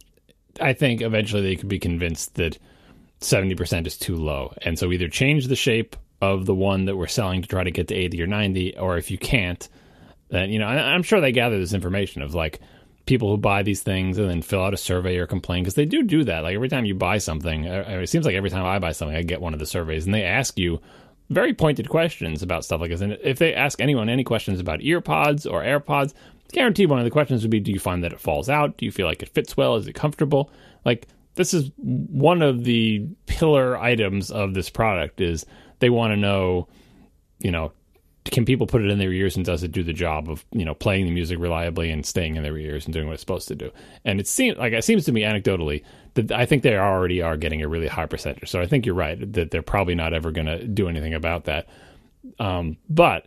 I think eventually they could be convinced that seventy percent is too low. And so either change the shape of the one that we're selling to try to get to eighty or ninety, or if you can't, then, you know, I'm sure they gather this information of like people who buy these things and then fill out a survey or complain, because they do do that. Like every time you buy something, it seems like every time I buy something, I get one of the surveys, and they ask you very pointed questions about stuff like this. And if they ask anyone any questions about earpods or AirPods, guaranteed one of the questions would be, do you find that it falls out? Do you feel like it fits well? Is it comfortable? Like, this is one of the pillar items of this product is they want to know, you know, can people put it in their ears and does it do the job of, you know, playing the music reliably and staying in their ears and doing what it's supposed to do? And it seems like it seems to me anecdotally that I think they already are getting a really high percentage. So I think you're right that they're probably not ever going to do anything about that. Um, but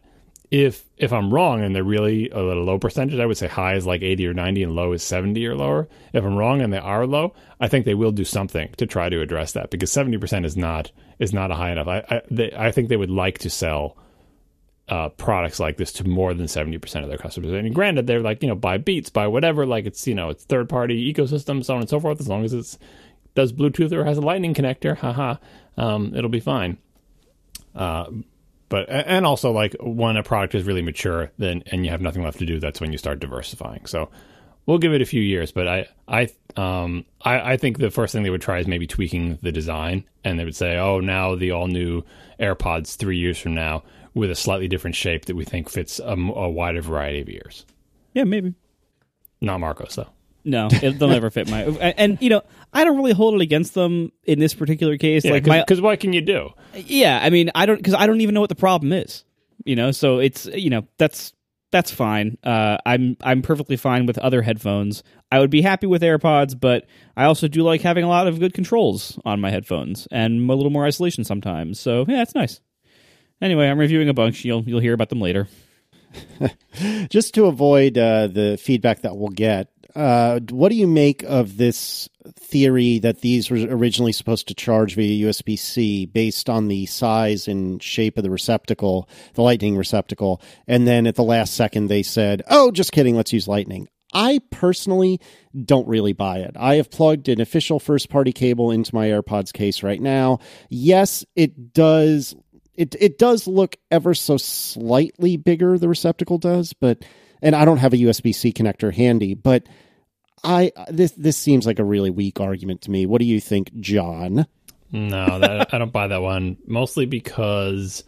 if if I'm wrong and they're really a little low percentage, I would say high is like eighty or ninety and low is seventy or lower. If I'm wrong and they are low, I think they will do something to try to address that, because seventy percent is not is not a high enough. I I, they, I think they would like to sell uh, products like this to more than seventy percent of their customers. And granted, they're like, you know, buy Beats, buy whatever, like it's, you know, it's third party ecosystem, so on and so forth. As long as it's does Bluetooth or has a Lightning connector, haha, um, it'll be fine. Uh, but and also, like, when a product is really mature, then and you have nothing left to do, that's when you start diversifying. So we'll give it a few years. But I I um I, I think the first thing they would try is maybe tweaking the design, and they would say, oh, now the all new AirPods three years from now with a slightly different shape that we think fits a, a wider variety of ears. Yeah, maybe. Not Marcos, though. No, it, they'll never fit my... And, and, you know, I don't really hold it against them in this particular case. Yeah, like because what can you do? Yeah, I mean, I don't... Because I don't even know what the problem is. You know, so it's... You know, that's that's fine. Uh, I'm I'm perfectly fine with other headphones. I would be happy with AirPods, but I also do like having a lot of good controls on my headphones and a little more isolation sometimes. So, yeah, it's nice. Anyway, I'm reviewing a bunch. You'll you'll hear about them later. Just to avoid uh, the feedback that we'll get, uh, what do you make of this theory that these were originally supposed to charge via U S B C based on the size and shape of the receptacle, the Lightning receptacle, and then at the last second they said, oh, just kidding, let's use Lightning? I personally don't really buy it. I have plugged an official first-party cable into my AirPods case right now. Yes, it does... It it does look ever so slightly bigger, the receptacle does, but and I don't have a U S B C connector handy, but I this this seems like a really weak argument to me. What do you think, John? No, that, I don't buy that one. Mostly because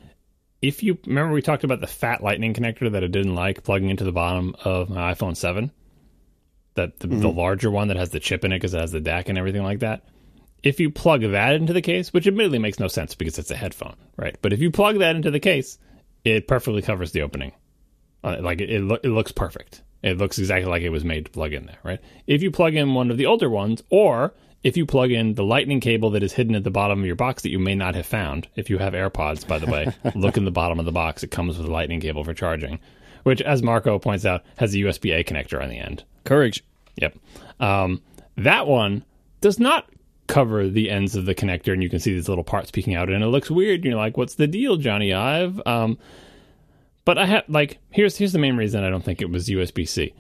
if you remember, we talked about the fat Lightning connector that I didn't like plugging into the bottom of my iPhone seven. That the, mm-hmm. the larger one that has the chip in it because it has the D A C and everything like that. If you plug that into the case, which admittedly makes no sense because it's a headphone, right? But if you plug that into the case, it perfectly covers the opening. Uh, like it, it, lo- it looks perfect. It looks exactly like it was made to plug in there, right? If you plug in one of the older ones, or if you plug in the Lightning cable that is hidden at the bottom of your box that you may not have found, if you have AirPods, by the way, look in the bottom of the box. It comes with a Lightning cable for charging, which, as Marco points out, has a U S B A connector on the end. Courage. Yep. Um, that one does not cover the ends of the connector, and you can see these little parts peeking out, and it looks weird. You're like, what's the deal, Johnny Ive? Um, but I have like here's here's the main reason I don't think it was U S B C.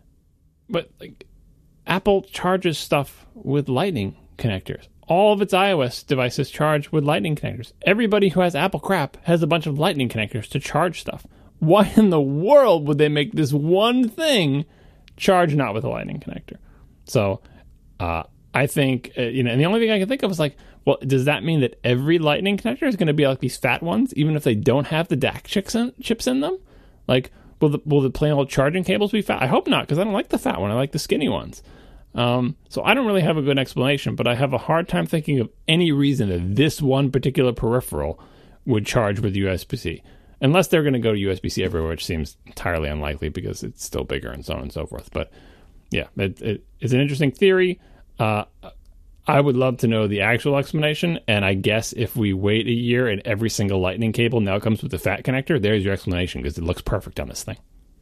But like, Apple charges stuff with Lightning connectors. All of its iOS devices charge with Lightning connectors. Everybody who has Apple crap has a bunch of Lightning connectors to charge stuff. Why in the world would they make this one thing charge not with a Lightning connector? So, uh, I think, uh, you know, and the only thing I can think of is like, well, does that mean that every Lightning connector is going to be like these fat ones, even if they don't have the D A C chips in, chips in them? Like, will the, will the plain old charging cables be fat? I hope not, because I don't like the fat one. I like the skinny ones. Um, so I don't really have a good explanation, but I have a hard time thinking of any reason that this one particular peripheral would charge with U S B C. Unless they're going to go to U S B C everywhere, which seems entirely unlikely because it's still bigger and so on and so forth. But yeah, it, it, it's an interesting theory. Uh, I would love to know the actual explanation, and I guess if we wait a year and every single Lightning cable now comes with the fat connector, there's your explanation, because it looks perfect on this thing.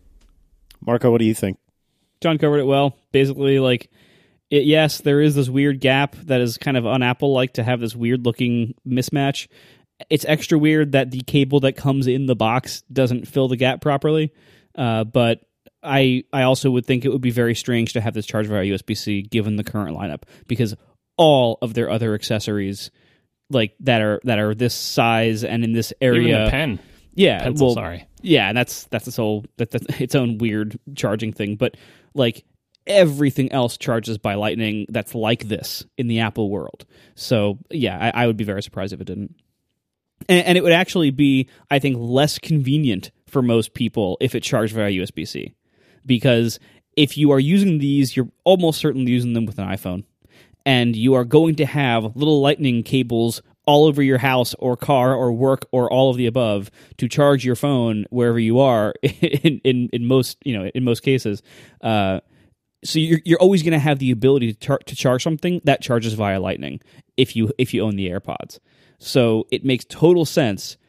Marco, what do you think? John covered it well. Basically, like, it, yes, there is this weird gap that is kind of un-Apple-like to have this weird-looking mismatch. It's extra weird that the cable that comes in the box doesn't fill the gap properly, uh, but I I also would think it would be very strange to have this charge via U S B C given the current lineup, because all of their other accessories, like that are that are this size and in this area, even the pen, yeah, pencil, well, sorry, yeah, and that's that's its whole that, that's its own weird charging thing. But like everything else charges by Lightning that's like this in the Apple world. So yeah, I, I would be very surprised if it didn't. And, and it would actually be, I think, less convenient for most people if it charged via U S B C. Because if you are using these, you're almost certainly using them with an iPhone. And you are going to have little Lightning cables all over your house or car or work or all of the above to charge your phone wherever you are in, in, in most, you know, in most cases. Uh, so you're you're always going to have the ability to, char- to charge something that charges via Lightning if you if you own the AirPods. So it makes total sense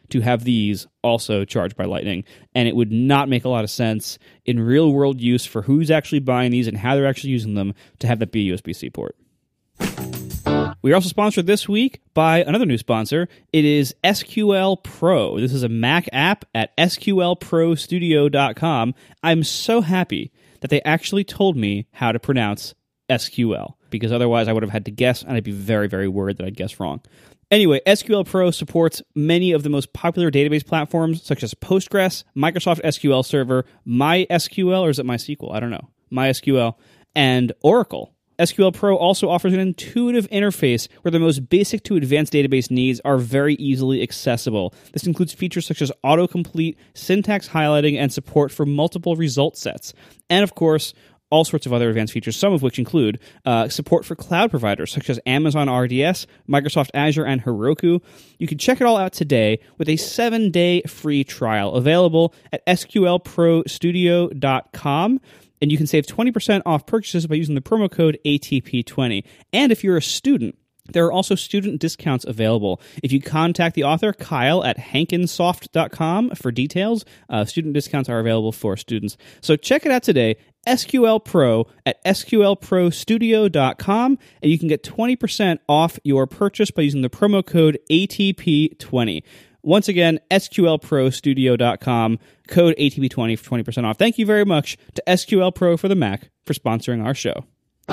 to have these also charged by Lightning, and it would not make a lot of sense in real-world use for who's actually buying these and how they're actually using them to have that be a U S B C port. We are also sponsored this week by another new sponsor. It is S Q L Pro. This is a Mac app at S Q L Pro Studio dot com. I'm so happy that they actually told me how to pronounce S Q L, because otherwise I would have had to guess, and I'd be very, very worried that I'd guess wrong. Anyway, S Q L Pro supports many of the most popular database platforms, such as Postgres, Microsoft S Q L Server, MySQL, or is it MySQL? I don't know. MySQL, and Oracle. S Q L Pro also offers an intuitive interface where the most basic to advanced database needs are very easily accessible. This includes features such as autocomplete, syntax highlighting, and support for multiple result sets. And of course, all sorts of other advanced features, some of which include uh, support for cloud providers such as Amazon R D S, Microsoft Azure, and Heroku. You can check it all out today with a seven-day free trial available at S Q L Pro Studio dot com. And you can save twenty percent off purchases by using the promo code A T P twenty. And if you're a student, there are also student discounts available. If you contact the author, Kyle, at hankensoft dot com for details, uh, student discounts are available for students. So check it out today, S Q L Pro at S Q L Pro Studio dot com, and you can get twenty percent off your purchase by using the promo code A T P twenty. Once again, S Q L Pro Studio dot com, code A T P twenty for twenty percent off. Thank you very much to S Q L Pro for the Mac for sponsoring our show.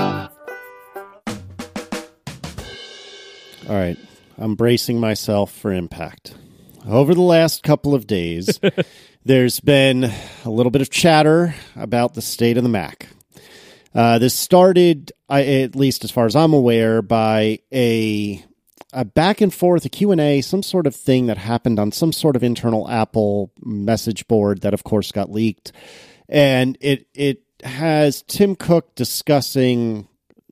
All right, I'm bracing myself for impact. Over the last couple of days, there's been a little bit of chatter about the state of the Mac. Uh, this started, I, at least as far as I'm aware, by a... a back and forth, a Q and A, some sort of thing that happened on some sort of internal Apple message board that, of course, got leaked. And it it has Tim Cook discussing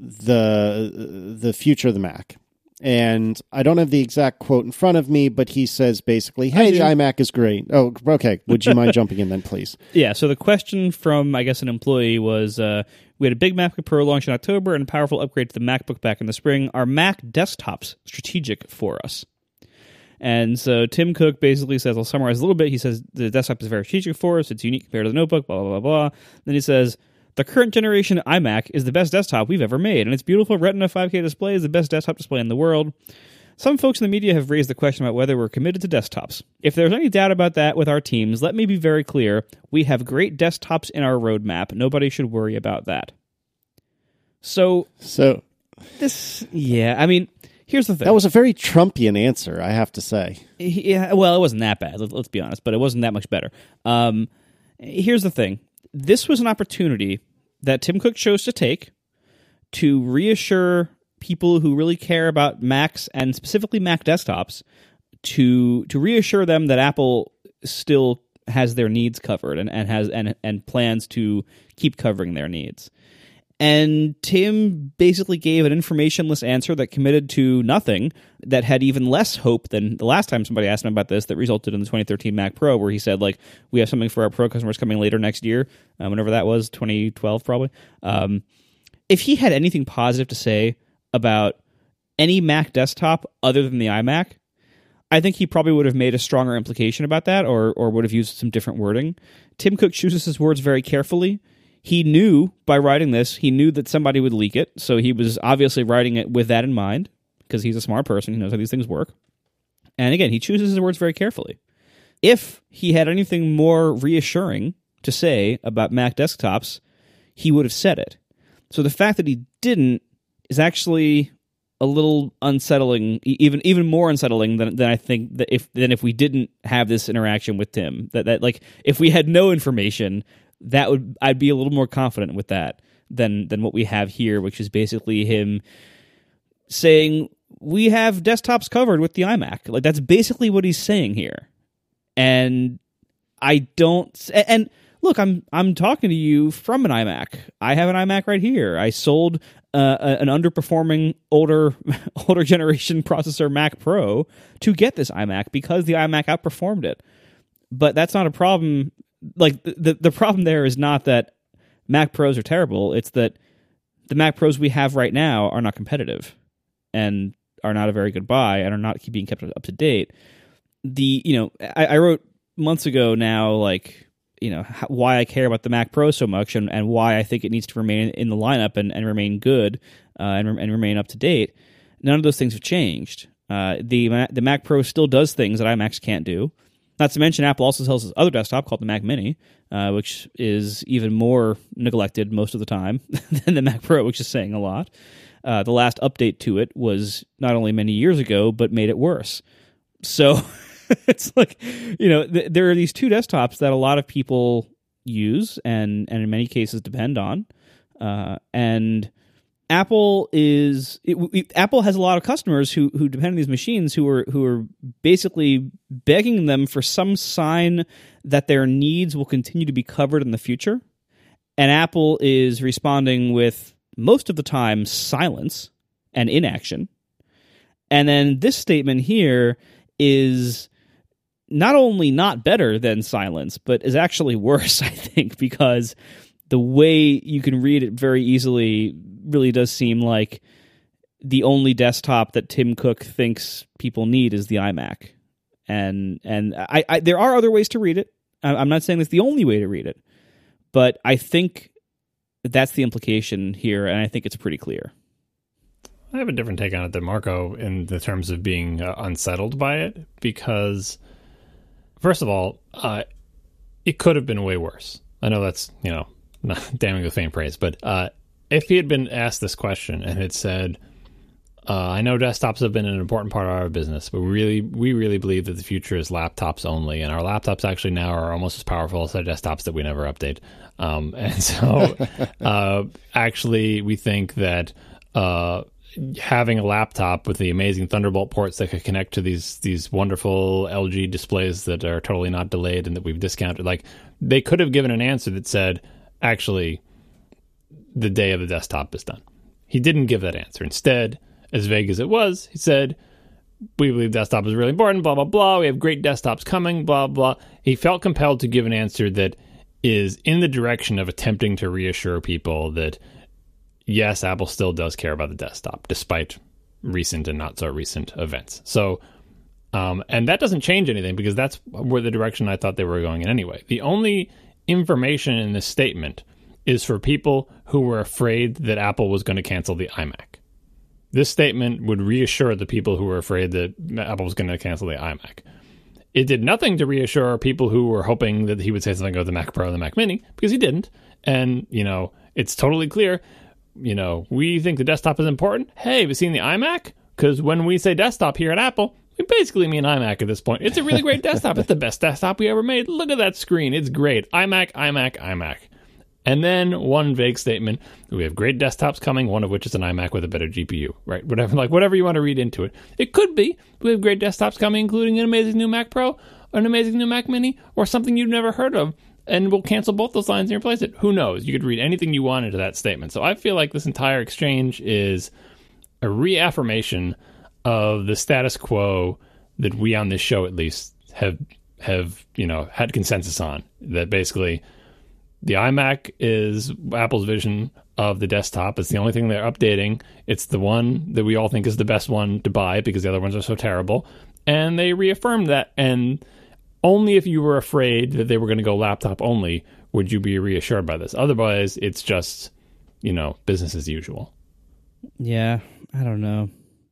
the the future of the Mac. And I don't have the exact quote in front of me, but he says basically, hey, the iMac is great. Oh, okay. Would you mind jumping in then, please? Yeah, so the question from, I guess, an employee was, uh, we had a big MacBook Pro launch in October and a powerful upgrade to the MacBook back in the spring. Are Mac desktops strategic for us? And so Tim Cook basically says, I'll summarize a little bit. He says, the desktop is very strategic for us. It's unique compared to the notebook, blah, blah, blah, blah. Then he says, the current generation iMac is the best desktop we've ever made, and its beautiful Retina five K display is the best desktop display in the world. Some folks in the media have raised the question about whether we're committed to desktops. If there's any doubt about that with our teams, let me be very clear. We have great desktops in our roadmap. Nobody should worry about that. So, so this, yeah, I mean, here's the thing. That was a very Trumpian answer, I have to say. Yeah, well, it wasn't that bad, let's be honest, but it wasn't that much better. Um, here's the thing. This was an opportunity that Tim Cook chose to take to reassure people who really care about Macs and specifically Mac desktops to to reassure them that Apple still has their needs covered and, and has and and plans to keep covering their needs. And Tim basically gave an informationless answer that committed to nothing, that had even less hope than the last time somebody asked him about this, that resulted in the twenty thirteen Mac Pro, where he said, like, we have something for our Pro customers coming later next year, um, whenever that was, twenty twelve probably. Um, if he had anything positive to say about any Mac desktop other than the iMac, I think he probably would have made a stronger implication about that, or or would have used some different wording. Tim Cook chooses his words very carefully. He knew, by writing this, he knew that somebody would leak it, so he was obviously writing it with that in mind, because he's a smart person, he knows how these things work. And again, he chooses his words very carefully. If he had anything more reassuring to say about Mac desktops, he would have said it. So the fact that he didn't is actually a little unsettling, even even more unsettling than than I think that if than if we didn't have this interaction with Tim. That that like if we had no information, that would I'd be a little more confident with that than than what we have here, which is basically him saying we have desktops covered with the iMac. Like that's basically what he's saying here. And I don't and look, I'm I'm talking to you from an iMac. I have an iMac right here. I sold uh, an underperforming older older generation processor Mac Pro to get this iMac because the iMac outperformed it. But that's not a problem. Like the the problem there is not that Mac Pros are terrible. It's that the Mac Pros we have right now are not competitive and are not a very good buy and are not being kept up to date. the you know I, I wrote months ago now, like, you know, how, why I care about the Mac Pro so much, and, and why I think it needs to remain in the lineup and, and remain good uh, and, and remain up to date. None of those things have changed. Uh, the the Mac Pro still does things that iMacs can't do. Not to mention, Apple also sells this other desktop called the Mac Mini, uh, which is even more neglected most of the time than the Mac Pro, which is saying a lot. Uh, the last update to it was not only many years ago, but made it worse. So it's like, you know, th- there are these two desktops that a lot of people use and, and in many cases depend on. Uh, and Apple is it, it, Apple has a lot of customers who who depend on these machines who are who are basically begging them for some sign that their needs will continue to be covered in the future. And Apple is responding with, most of the time, silence and inaction. And then this statement here is not only not better than silence, but is actually worse, I think, because the way you can read it very easily really does seem like the only desktop that Tim Cook thinks people need is the iMac. And and I, I there are other ways to read it. I'm not saying that's the only way to read it, but I think that's the implication here, and I think it's pretty clear. I have a different take on it than Marco in the terms of being uh, unsettled by it, because, first of all, uh, it could have been way worse. I know that's, you know, not damning with faint praise, but uh, if he had been asked this question and had said, uh, I know desktops have been an important part of our business, but we really, we really believe that the future is laptops only, and our laptops actually now are almost as powerful as our desktops that we never update. Um, and so, uh, actually, we think that uh, having a laptop with the amazing Thunderbolt ports that could connect to these these wonderful L G displays that are totally not delayed and that we've discounted, like, they could have given an answer that said, actually, the day of the desktop is done. He didn't give that answer. Instead, as vague as it was, he said, we believe desktop is really important, blah, blah, blah. We have great desktops coming, blah, blah. He felt compelled to give an answer that is in the direction of attempting to reassure people that, yes, Apple still does care about the desktop, despite recent and not so recent events. So, um, and that doesn't change anything, because that's where the direction I thought they were going in anyway. The only information in this statement is for people who were afraid that Apple was going to cancel the iMac. This statement would reassure the people who were afraid that Apple was going to cancel the iMac. It did nothing to reassure people who were hoping that he would say something about the Mac Pro and the Mac Mini, because he didn't. And, you know, it's totally clear, you know, we think the desktop is important. Hey, have you seen the iMac? Because when we say desktop here at Apple, we basically mean iMac at this point. It's a really great desktop. It's the best desktop we ever made. Look at that screen. It's great. iMac, iMac, iMac. And then one vague statement, we have great desktops coming, one of which is an iMac with a better G P U, right? Whatever, like whatever you want to read into it. It could be, we have great desktops coming, including an amazing new Mac Pro, or an amazing new Mac Mini, or something you've never heard of, and we'll cancel both those lines and replace it. Who knows? You could read anything you want into that statement. So I feel like this entire exchange is a reaffirmation of the status quo that we on this show at least have, have you know, had consensus on, that basically the iMac is Apple's vision of the desktop. It's the only thing they're updating. It's the one that we all think is the best one to buy because the other ones are so terrible. And they reaffirmed that. And only if you were afraid that they were going to go laptop only would you be reassured by this. Otherwise, it's just, you know, business as usual. Yeah, I don't know.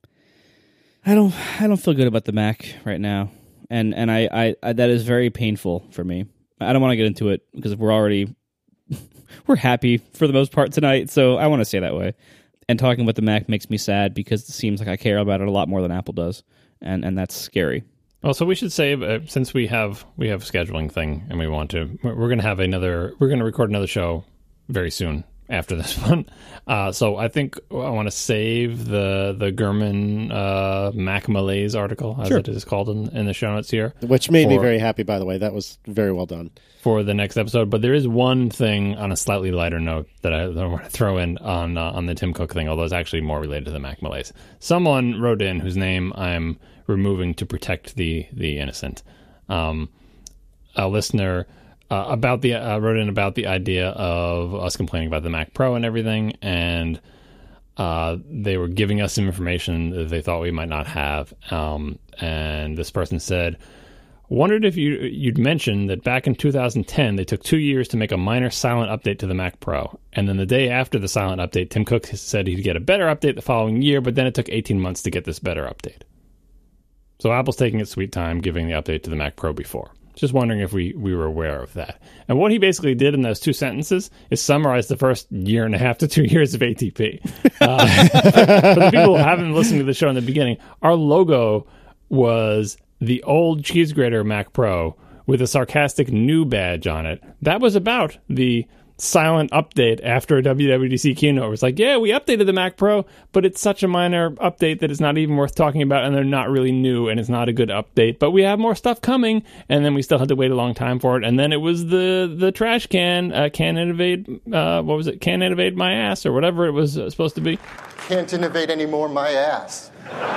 I don't. I don't feel good about the Mac right now, and and I, I, I that is very painful for me. I don't want to get into it because we're already we're happy for the most part tonight, so I want to stay that way. And talking about the Mac makes me sad because it seems like I care about it a lot more than Apple does, and and that's scary. Well, so we should say, uh, since we have we have a scheduling thing and we want to, we're, we're going to have another, we're going to record another show very soon after this one. Uh, so I think I want to save the the Gurman uh, Mac Malaise article, as Sure. it is called in, in the show notes here. Which made me for- very happy, by the way. That was very well done. For the next episode. But there is one thing on a slightly lighter note that I, that I want to throw in on uh, on the Tim Cook thing, although it's actually more related to the Mac Malaise. Someone wrote in, whose name I'm removing to protect the the innocent. Um, a listener uh, about the uh, wrote in about the idea of us complaining about the Mac Pro and everything, and Uh, they were giving us some information that they thought we might not have. Um, and this person said, wondered if you, you'd mentioned that back in two thousand ten, they took two years to make a minor silent update to the Mac Pro. And then the day after the silent update, Tim Cook said he'd get a better update the following year, but then it took eighteen months to get this better update. So Apple's taking its sweet time giving the update to the Mac Pro before. Just wondering if we, we were aware of that. And what he basically did in those two sentences is summarize the first year and a half to two years of A T P. Uh, for the people who haven't listened to the show in the beginning, our logo was the old cheese grater Mac Pro with a sarcastic new badge on it. That was about the silent update after a W W D C keynote. It was like, yeah, we updated the Mac Pro, but it's such a minor update that it's not even worth talking about, and they're not really new, and it's not a good update, but we have more stuff coming. And then we still had to wait a long time for it. And then it was the the trash can, uh, can innovate, uh, what was it, can innovate my ass, or whatever it was uh, supposed to be. Can't innovate anymore, my ass.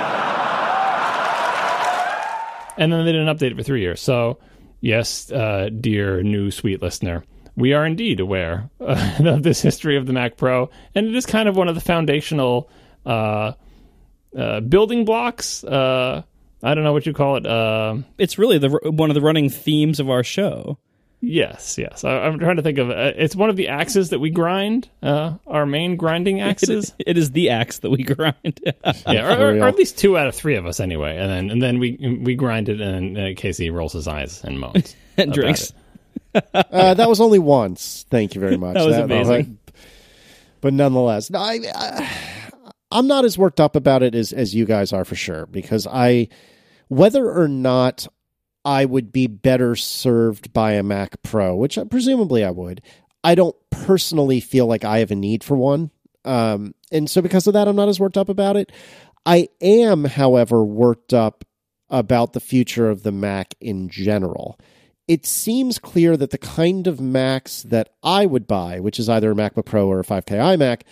And then they didn't update it for three years. So, yes, uh, dear new sweet listener, we are indeed aware uh, of this history of the Mac Pro, and it is kind of one of the foundational uh, uh, building blocks. Uh, I don't know what you call it. Uh, it's really the one of the running themes of our show. Yes, yes. I, I'm trying to think of uh, it's one of the axes that we grind. Uh, our main grinding axes. It, it is the axe that we grind. yeah, or, or, or at least two out of three of us anyway. And then and then we we grind it, and uh, Casey rolls his eyes and moans and drinks. uh, that was only once. Thank you very much. That was that, amazing. But, but nonetheless, no, I, I, I'm not as worked up about it as, as you guys are for sure, because I, whether or not I would be better served by a Mac Pro, which presumably I would, I don't personally feel like I have a need for one. Um, and so because of that, I'm not as worked up about it. I am, however, worked up about the future of the Mac in general. It seems clear that the kind of Macs that I would buy, which is either a MacBook Pro or a five K iMac,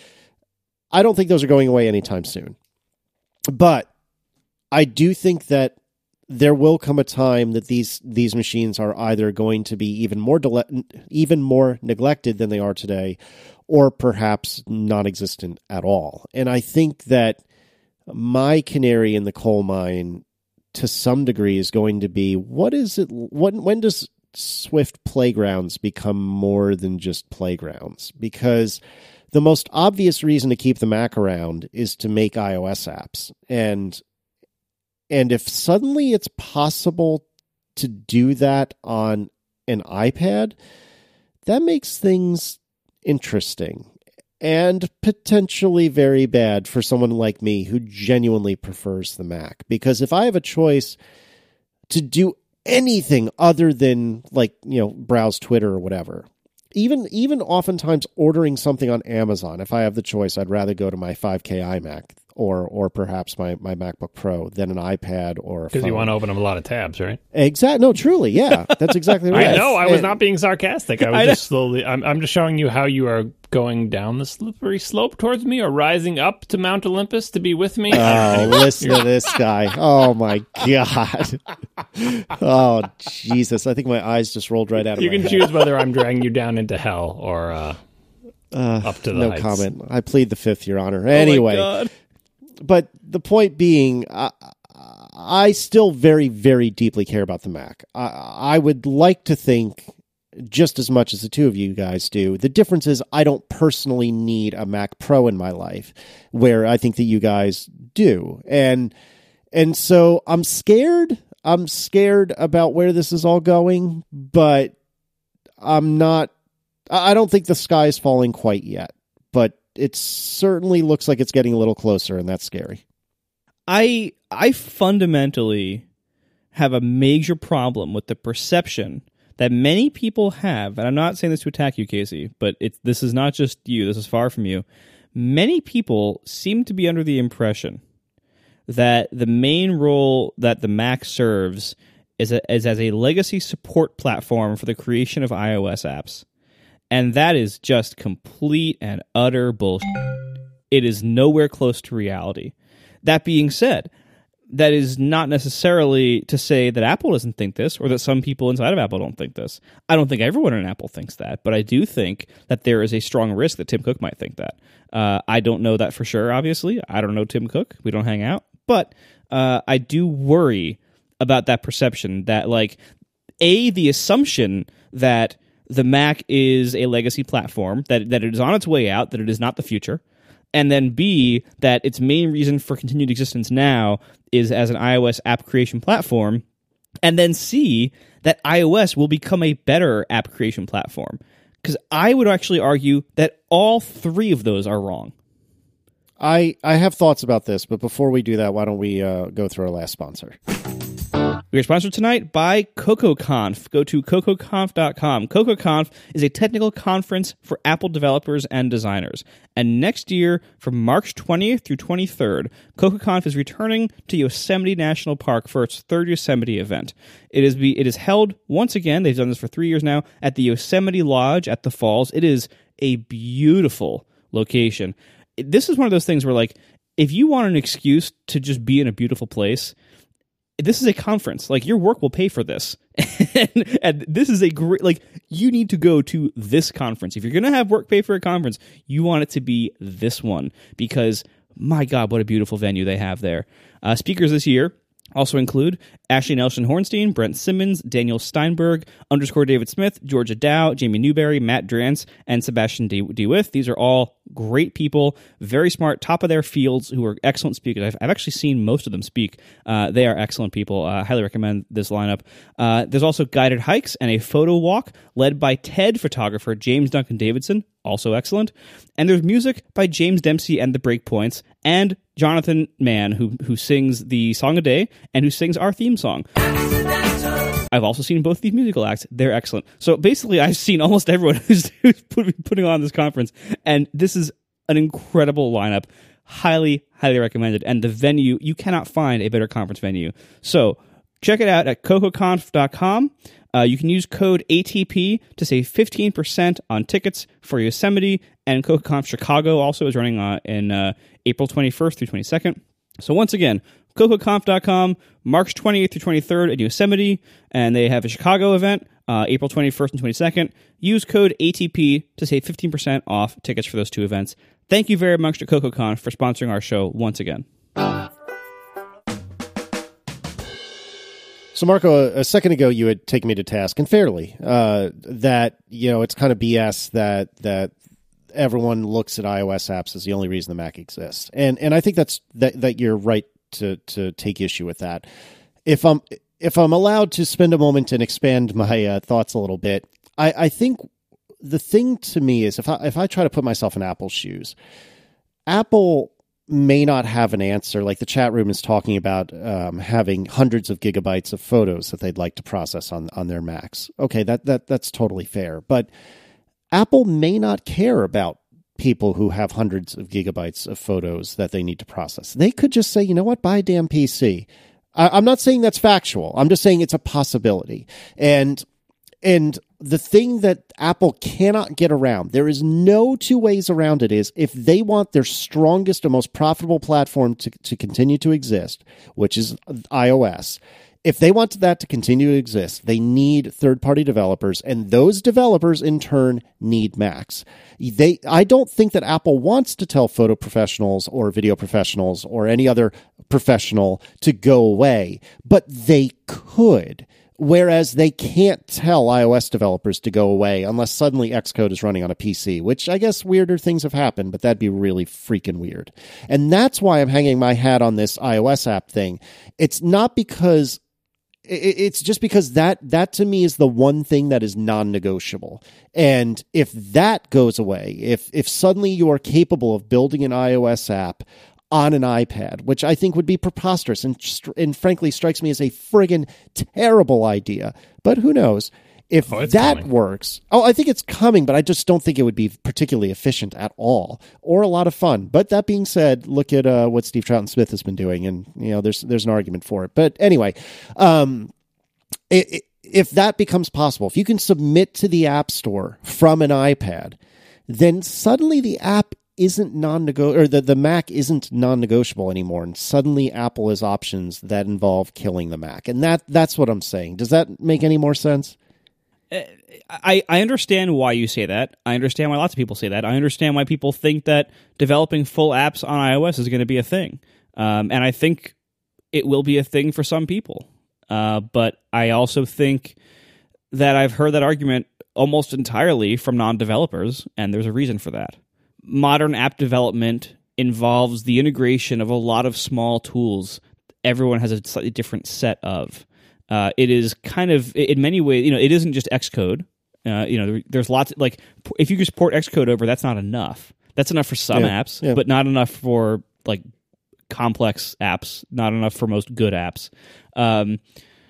I don't think those are going away anytime soon. But I do think that there will come a time that these these machines are either going to be even more dele- even more neglected than they are today, or perhaps non-existent at all. And I think that my canary in the coal mine, to some degree, is going to be, what is it? What when does Swift Playgrounds become more than just playgrounds? Because the most obvious reason to keep the Mac around is to make iOS apps, and and if suddenly it's possible to do that on an iPad, that makes things interesting and potentially very bad for someone like me who genuinely prefers the Mac. Because if I have a choice to do anything other than, like, you know, browse Twitter or whatever, even even oftentimes ordering something on Amazon, if I have the choice, I'd rather go to my five K iMac or or perhaps my, my MacBook Pro than an iPad or a phone. Because you want to open up a lot of tabs, right? Exactly. No, truly, yeah. That's exactly right. I know. I was and, not being sarcastic. I was I just slowly... I'm, I'm just showing you how you are going down the slippery slope towards me, or rising up to Mount Olympus to be with me. Oh, listen to this guy. Oh, my God. Oh, Jesus. I think my eyes just rolled right out of you my can head. choose whether I'm dragging you down into hell or uh, uh, up to the no heights. comment. I plead the fifth, Your Honor. Oh Anyway. my God. But the point being, I, I still very, very deeply care about the Mac. I, I would like to think, just as much as the two of you guys do, the difference is I don't personally need a Mac Pro in my life, where I think that you guys do. And and so I'm scared. I'm scared about where this is all going, but I'm not, I don't think the sky is falling quite yet. But it certainly looks like it's getting a little closer, and that's scary. I I fundamentally have a major problem with the perception that many people have, and I'm not saying this to attack you, Casey, but it's, this is not just you, this is far from you. Many people seem to be under the impression that the main role that the Mac serves is, a, is as a legacy support platform for the creation of iOS apps. And that is just complete and utter bullshit. It is nowhere close to reality. That being said, that is not necessarily to say that Apple doesn't think this or that some people inside of Apple don't think this. I don't think everyone in Apple thinks that, but I do think that there is a strong risk that Tim Cook might think that. Uh, I don't know that for sure, obviously. I don't know Tim Cook. We don't hang out. But uh, I do worry about that perception that, like, A, the assumption that the Mac is a legacy platform, that, that it is on its way out, that it is not the future, and then B, that its main reason for continued existence now is as an iOS app creation platform, and then C, that iOS will become a better app creation platform. Because I would actually argue that all three of those are wrong. I, I have thoughts about this, but before we do that, why don't we uh, go through our last sponsor? We are sponsored tonight by CocoaConf. Go to coco conf dot com. CocoaConf is a technical conference for Apple developers and designers. And next year, from March twentieth through twenty-third, CocoaConf is returning to Yosemite National Park for its third Yosemite event. It is be, it is held, once again, they've done this for three years now, at the Yosemite Lodge at the Falls. It is a beautiful location. This is one of those things where, like, if you want an excuse to just be in a beautiful place, this is a conference. Like, your work will pay for this. and, and this is a great, like, you need to go to this conference. If you're going to have work pay for a conference, you want it to be this one because, my God, what a beautiful venue they have there. Uh, speakers this year also include Ashley Nelson-Hornstein, Brent Simmons, Daniel Steinberg, underscore David Smith, Georgia Dow, Jamie Newberry, Matt Drance, and Sebastian De- DeWitt. These are all great people, very smart, top of their fields, who are excellent speakers. I've, I've actually seen most of them speak. Uh, they are excellent people. I uh, highly recommend this lineup. Uh, there's also guided hikes and a photo walk led by TED photographer James Duncan Davidson, also excellent. And there's music by James Dempsey and the Breakpoints, and Jonathan Mann, who who sings the Song a Day and who sings our theme song. I've also seen both these musical acts. They're excellent. So basically, I've seen almost everyone who's, who's put, putting on this conference, and this is an incredible lineup. Highly, highly recommended. And the venue, you cannot find a better conference venue. So check it out at coco conf dot com. Uh, you can use code A T P to save fifteen percent on tickets for Yosemite, and CocoaConf Chicago also is running uh, in uh, April twenty-first through twenty-second. So once again, coco conf dot com, March twentieth through twenty-third at Yosemite, and they have a Chicago event, uh, April twenty-first and twenty-second. Use code A T P to save fifteen percent off tickets for those two events. Thank you very much to CocoaConf for sponsoring our show once again. So, Marco, a second ago you had taken me to task, and fairly, uh, that, you know, it's kind of B S that that everyone looks at iOS apps as the only reason the Mac exists. And and I think that's that, that you're right to to take issue with that. If I'm if I'm allowed to spend a moment and expand my uh, thoughts a little bit, I, I think the thing to me is if I if I try to put myself in Apple's shoes, Apple may not have an answer. Like the chat room is talking about um, having hundreds of gigabytes of photos that they'd like to process on, on their Macs. Okay, that that that's totally fair. But Apple may not care about people who have hundreds of gigabytes of photos that they need to process. They could just say, you know what, buy a damn P C. I, I'm not saying that's factual. I'm just saying it's a possibility. And and the thing that Apple cannot get around, there is no two ways around it, is if they want their strongest and most profitable platform to, to continue to exist, which is iOS, if they want that to continue to exist, they need third-party developers, and those developers, in turn, need Macs. They, I don't think that Apple wants to tell photo professionals or video professionals or any other professional to go away, but they could. Whereas they can't tell iOS developers to go away unless suddenly Xcode is running on a P C, which I guess weirder things have happened, but that'd be really freaking weird. And that's why I'm hanging my hat on this iOS app thing. It's not because... It's just because that, that to me is the one thing that is non-negotiable. And if that goes away, if if suddenly you are capable of building an iOS app on an iPad, which I think would be preposterous and, and frankly strikes me as a friggin' terrible idea. But who knows? If oh, that coming. works, oh, I think it's coming, but I just don't think it would be particularly efficient at all or a lot of fun. But that being said, look at uh, what Steve Troughton Smith has been doing, and you know, there's there's an argument for it. But anyway, um, it, it, if that becomes possible, if you can submit to the App Store from an iPad, then suddenly the app isn't non-negotiable, or the, the Mac isn't non-negotiable anymore, and suddenly Apple has options that involve killing the Mac. And that that's what I'm saying. Does that make any more sense? I, I understand why you say that. I understand why lots of people say that. I understand why people think that developing full apps on iOS is going to be a thing. Um, and I think it will be a thing for some people. Uh, but I also think that I've heard that argument almost entirely from non-developers, and there's a reason for that. Modern app development involves the integration of a lot of small tools everyone has a slightly different set of. Uh, it is kind of, in many ways, you know, it isn't just Xcode. Uh, you know, there's lots, like, if you just port Xcode over, that's not enough. That's enough for some yeah, apps, yeah. but not enough for, like, complex apps, not enough for most good apps. Um,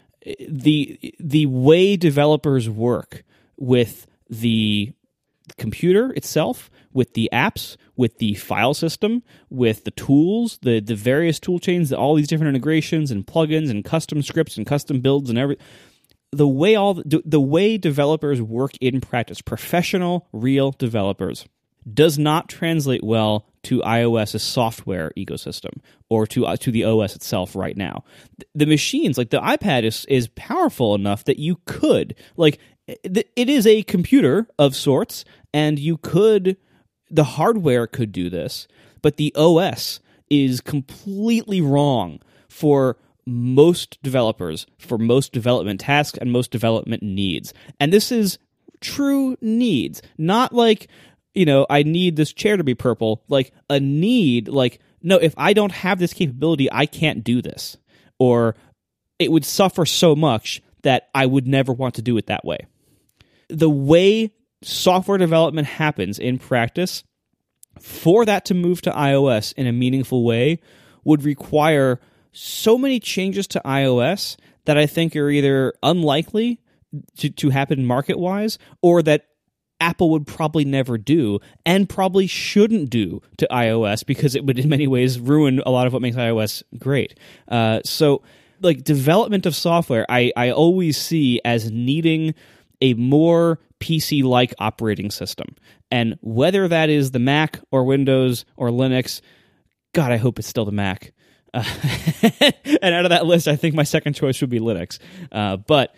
the the way developers work with the computer itself, with the apps, with the file system, with the tools, the the various tool chains, all these different integrations and plugins and custom scripts and custom builds and every the way all the, the way developers work in practice, professional, real developers, does not translate well to iOS's software ecosystem or to uh, to the O S itself right now. The machines, like the iPad, is is powerful enough that you could, like, it is a computer of sorts, and you could, the hardware could do this, but the O S is completely wrong for most developers, for most development tasks and most development needs. And this is true needs, not like, you know, I need this chair to be purple, like a need, like, no, if I don't have this capability, I can't do this. Or it would suffer so much that I would never want to do it that way. The way software development happens in practice, for that to move to iOS in a meaningful way, would require so many changes to iOS that I think are either unlikely to, to happen market-wise, or that Apple would probably never do, and probably shouldn't do to iOS, because it would in many ways ruin a lot of what makes iOS great. Uh, so, like, development of software, I, I always see as needing a more P C-like operating system. And whether that is the Mac or Windows or Linux, God, I hope it's still the Mac. Uh, and out of that list, I think my second choice would be Linux. Uh, but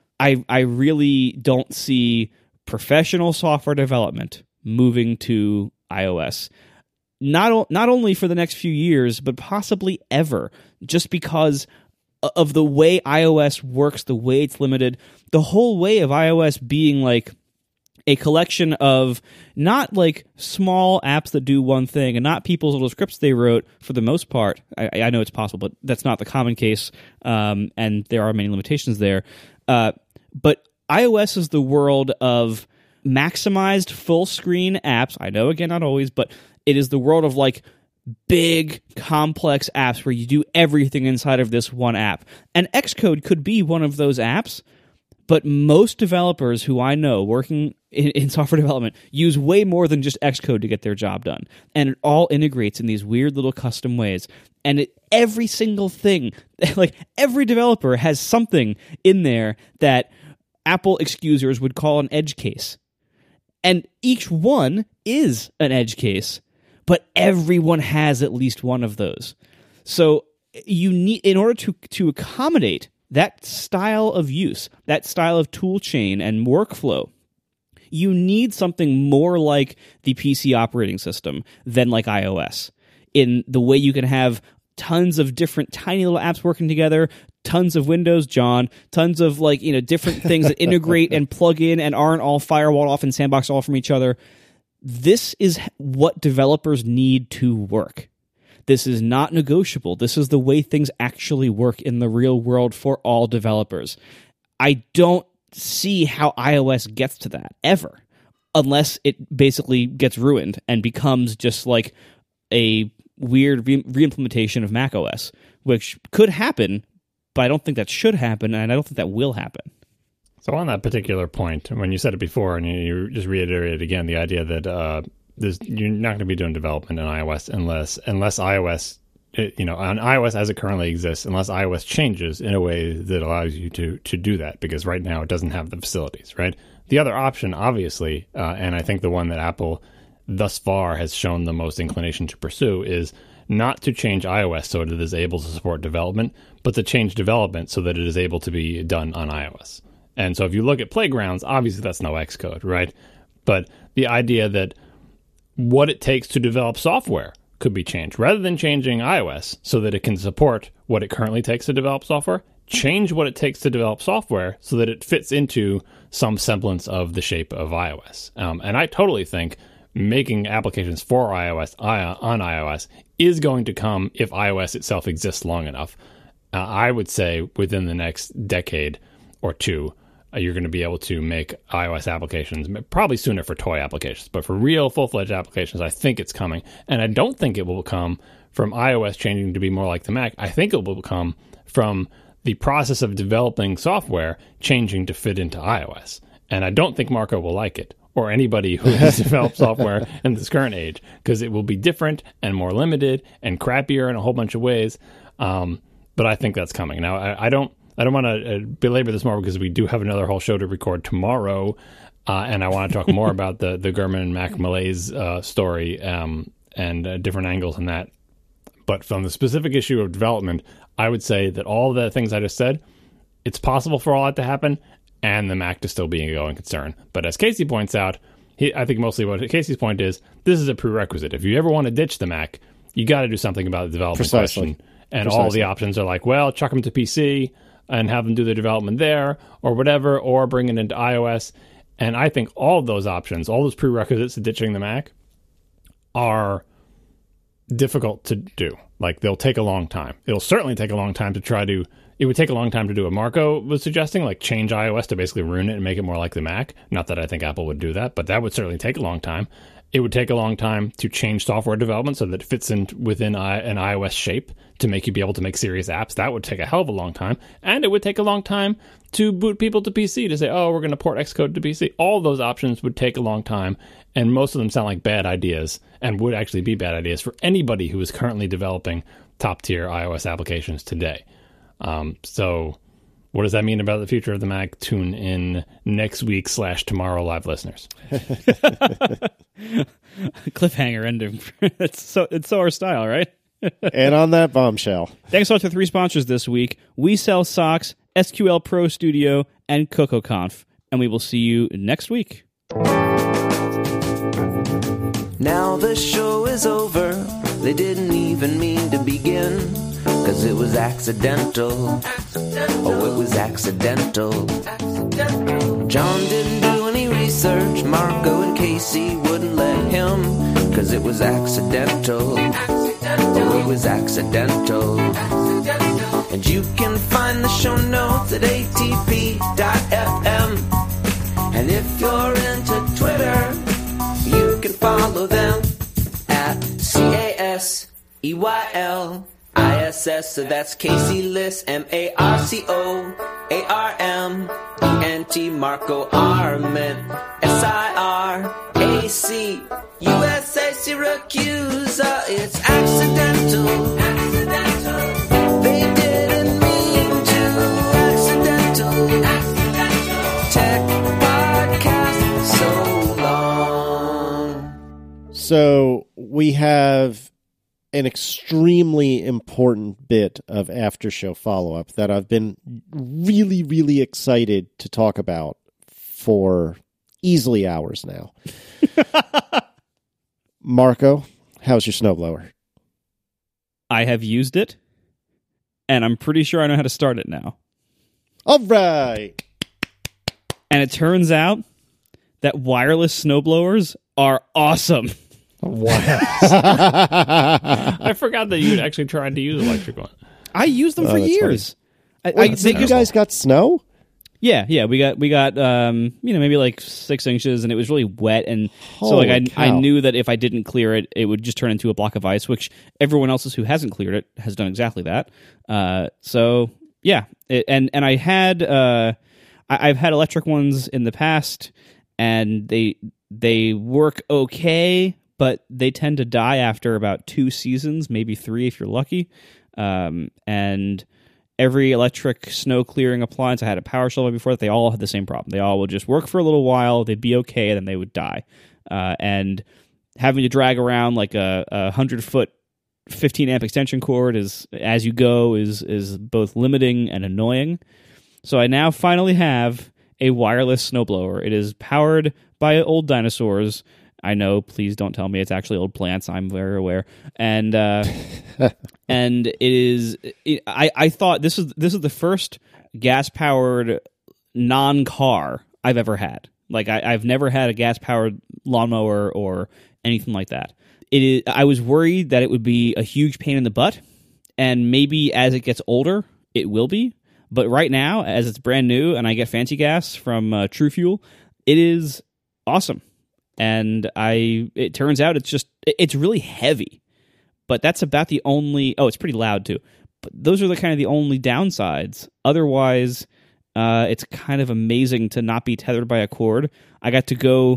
I I really don't see professional software development moving to iOS. Not, o- not only for the next few years, but possibly ever, just because of the way iOS works, the way it's limited, the whole way of iOS being like a collection of not like small apps that do one thing and not people's little scripts they wrote for the most part. I, I know it's possible, but that's not the common case, um, and there are many limitations there. Uh, but iOS is the world of maximized full-screen apps. I know, again, not always, but it is the world of like big, complex apps where you do everything inside of this one app. And Xcode could be one of those apps, but most developers who I know working in, in software development use way more than just Xcode to get their job done. And it all integrates in these weird little custom ways. And it, every single thing, like every developer has something in there that Apple excusers would call an edge case. And each one is an edge case, but everyone has at least one of those. So you need, in order to, to accommodate that style of use, that style of tool chain and workflow, you need something more like the P C operating system than like iOS, in the way you can have tons of different tiny little apps working together, tons of Windows, John, tons of like, you know, different things that integrate and plug in and aren't all firewalled off and sandboxed all from each other. This is what developers need to work. This is not negotiable. This is the way things actually work in the real world for all developers. I don't see how iOS gets to that, ever, unless it basically gets ruined and becomes just like a weird re- reimplementation of macOS, which could happen, but I don't think that should happen, and I don't think that will happen. So on that particular point, when you said it before, and you just reiterated again the idea that uh, there's, you're not going to be doing development in iOS unless unless iOS, you know, on iOS as it currently exists, unless iOS changes in a way that allows you to to do that, because right now it doesn't have the facilities, right? The other option, obviously, uh, and I think the one that Apple thus far has shown the most inclination to pursue is not to change iOS so that it is able to support development, but to change development so that it is able to be done on iOS. And so if you look at Playgrounds, obviously that's no Xcode, right? But the idea that what it takes to develop software could be changed. Rather than changing iOS so that it can support what it currently takes to develop software, change what it takes to develop software so that it fits into some semblance of the shape of iOS. Um, and I totally think making applications for iOS on iOS is going to come if iOS itself exists long enough. Uh, I would say within the next decade or two, uh, you're going to be able to make iOS applications, probably sooner for toy applications, but for real full-fledged applications, I think it's coming. And I don't think it will come from iOS changing to be more like the Mac. I think it will come from the process of developing software changing to fit into iOS. And I don't think Marco will like it, or anybody who has developed software in this current age, because it will be different and more limited and crappier in a whole bunch of ways. Um, but I think that's coming. Now, I, I don't I don't want to uh, belabor this more because we do have another whole show to record tomorrow, uh, and I want to talk more about the, the Gurman and Mac malaise uh, story um, and uh, different angles in that. But from the specific issue of development, I would say that all the things I just said, it's possible for all that to happen, and the Mac to still be a going concern. But as Casey points out, he, I think mostly what Casey's point is, this is a prerequisite. If you ever want to ditch the Mac, you got to do something about the development Precisely. question. And Precisely. all the options are like, well, chuck them to P C and have them do the development there, or whatever, or bring it into iOS. And I think all of those options, all those prerequisites to ditching the Mac, are difficult to do. Like, they'll take a long time. It'll certainly take a long time to try to... It would take a long time to do what Marco was suggesting, like change iOS to basically ruin it and make it more like the Mac. Not that I think Apple would do that, but that would certainly take a long time. It would take a long time to change software development so that it fits in within I, an iOS shape to make you be able to make serious apps. That would take a hell of a long time. And it would take a long time to boot people to P C, to say, oh, we're going to port Xcode to P C. All those options would take a long time, and most of them sound like bad ideas and would actually be bad ideas for anybody who is currently developing top-tier iOS applications today. Um, so what does that mean about the future of the Mac? Tune in next week slash tomorrow, live listeners. Cliffhanger ending. it's so it's so our style, right? And on that bombshell, thanks so much to three sponsors this week. We Sell Socks, S Q L Pro Studio, and CocoConf. And we will see you next week. Now the show is over. They didn't even mean to begin, 'cause it was accidental. accidental. Oh, it was accidental. accidental. John didn't do any research. Marco and Casey wouldn't let him, 'cause it was accidental. accidental. Oh, it was accidental. accidental. And you can find the show notes at A T P dot F M. And if you're into Twitter, you can follow them at C A S E Y L I S S. So that's Casey Liss, M A R C O A R M E N T, Marco Arment, S I R A C U S A, Syracuse. It's accidental. Accidental. They didn't mean to. Accidental. Accidental. Tech podcast so long. So we have an extremely important bit of after show follow-up that I've been really, really excited to talk about for easily hours now. Marco, how's your snowblower? I have used it, and I'm pretty sure I know how to start it now. All right. And it turns out that wireless snowblowers are awesome. Wow. I forgot that you actually tried to use electric one. I used them Oh, for that's years. I, Wait, I, so they- you guys got snow? yeah, yeah, we got we got um, you know, maybe like six inches, and it was really wet, and so like I Holy I cow. knew that if I didn't clear it, it would just turn into a block of ice, which everyone else who hasn't cleared it has done exactly that. Uh, so yeah, it, and and I had uh, I, I've had electric ones in the past, and they they work okay, but they tend to die after about two seasons, maybe three if you're lucky. Um, and every electric snow clearing appliance, I had a power shovel before that, they all had the same problem. They all would just work for a little while, they'd be okay, and then they would die. Uh, and having to drag around like a, a hundred foot fifteen amp extension cord is as you go is is both limiting and annoying. So I now finally have a wireless snowblower. It is powered by old dinosaurs. I know, please don't tell me it's actually old plants. I'm very aware. And uh, and it is it, I, I thought this is this is the first gas powered non-car I've ever had. Like I, I've never had a gas powered lawnmower or anything like that. It is, I was worried that it would be a huge pain in the butt, and maybe as it gets older, it will be. But right now, as it's brand new and I get fancy gas from uh, True Fuel, it is awesome. And I, it turns out it's just, it's really heavy. But that's about the only, oh, it's pretty loud too. But those are the kind of the only downsides. Otherwise, uh, it's kind of amazing to not be tethered by a cord. I got to go...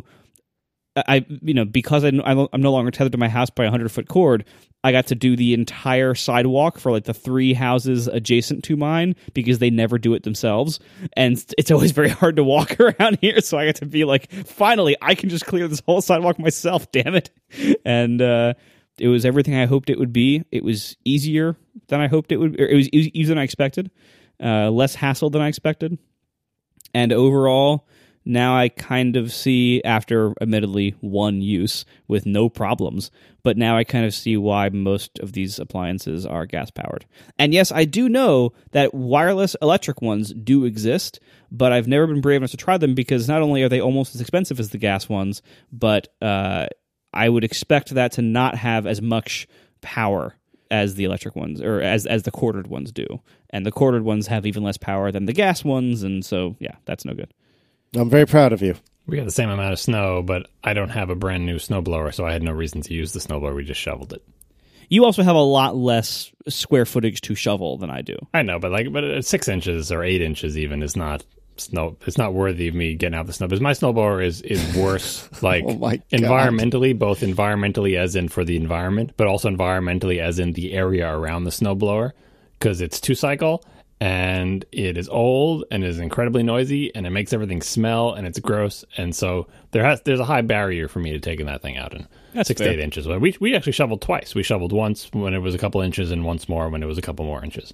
I, you know, because I, I'm no longer tethered to my house by a hundred foot cord, I got to do the entire sidewalk for like the three houses adjacent to mine because they never do it themselves. And it's always very hard to walk around here. So I got to be like, finally, I can just clear this whole sidewalk myself, damn it. And uh, it was everything I hoped it would be. It was easier than I hoped it would. Or it was easier than I expected, uh, less hassle than I expected. And overall, now I kind of see, after admittedly one use with no problems, but now I kind of see why most of these appliances are gas-powered. And yes, I do know that wireless electric ones do exist, but I've never been brave enough to try them because not only are they almost as expensive as the gas ones, but uh, I would expect that to not have as much power as the electric ones, or as, as the corded ones do. And the corded ones have even less power than the gas ones, and so, yeah, that's no good. I'm very proud of you. We got the same amount of snow, but I don't have a brand new snowblower, so I had no reason to use the snowblower. We just shoveled it. You also have a lot less square footage to shovel than I do. I know, but like, but six inches or eight inches even is not snow. It's not worthy of me getting out the snow. Because my snowblower is is worse, like oh my God. environmentally, both environmentally as in for the environment, but also environmentally as in the area around the snowblower, because it's two cycle. And it is old and is incredibly noisy, and it makes everything smell, and it's gross. And so there has there's a high barrier for me to taking that thing out in That's six fair. to eight inches. We we actually shoveled twice. We shoveled once when it was a couple inches, and once more when it was a couple more inches.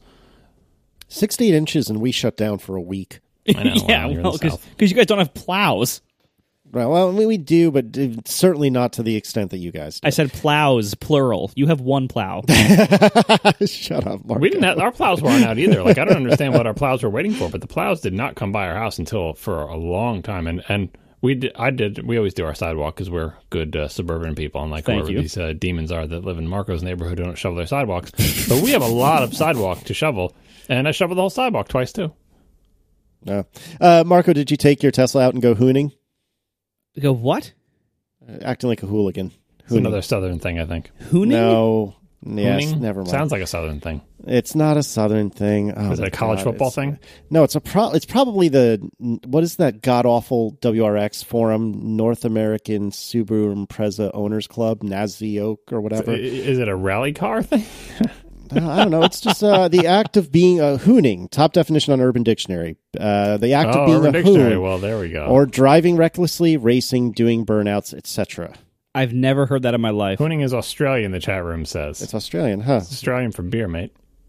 Six to eight inches, and we shut down for a week. I know. yeah, well, well, because you guys don't have plows. Right. Well, I mean, we do, but certainly not to the extent that you guys do. I said plows, plural. You have one plow. Shut up, Mark. We didn't have, our plows weren't out either. Like, I don't understand what our plows were waiting for, but the plows did not come by our house until for a long time. And, and we did, I did, we always do our sidewalk because we're good uh, suburban people, unlike Thank whoever you. these uh, demons are that live in Marco's neighborhood who don't shovel their sidewalks. But we have a lot of sidewalk to shovel, and I shoveled the whole sidewalk twice too. No. Uh, Marco, did you take your Tesla out and go hooning? Go, what? Uh, acting like a hooligan. It's another southern thing, I think. Hooning? No. Yes, Hooning? never mind. Sounds like a southern thing. It's not a southern thing. Oh Is it my a college God, football it's- thing? No, it's a pro. It's probably the what is that god awful W R X forum, North American Subaru Impreza Owners Club, Nazi-Oak or whatever. I- Is it a rally car thing? Uh, I don't know. It's just uh, the act of being a hooning. Top definition on Urban Dictionary. Uh, the act oh, of being Urban a Dictionary. hoon, Well, there we go. or driving recklessly, racing, doing burnouts, et cetera. I've never heard that in my life. Hooning is Australian, the chat room says. It's Australian, huh? It's Australian for beer, mate.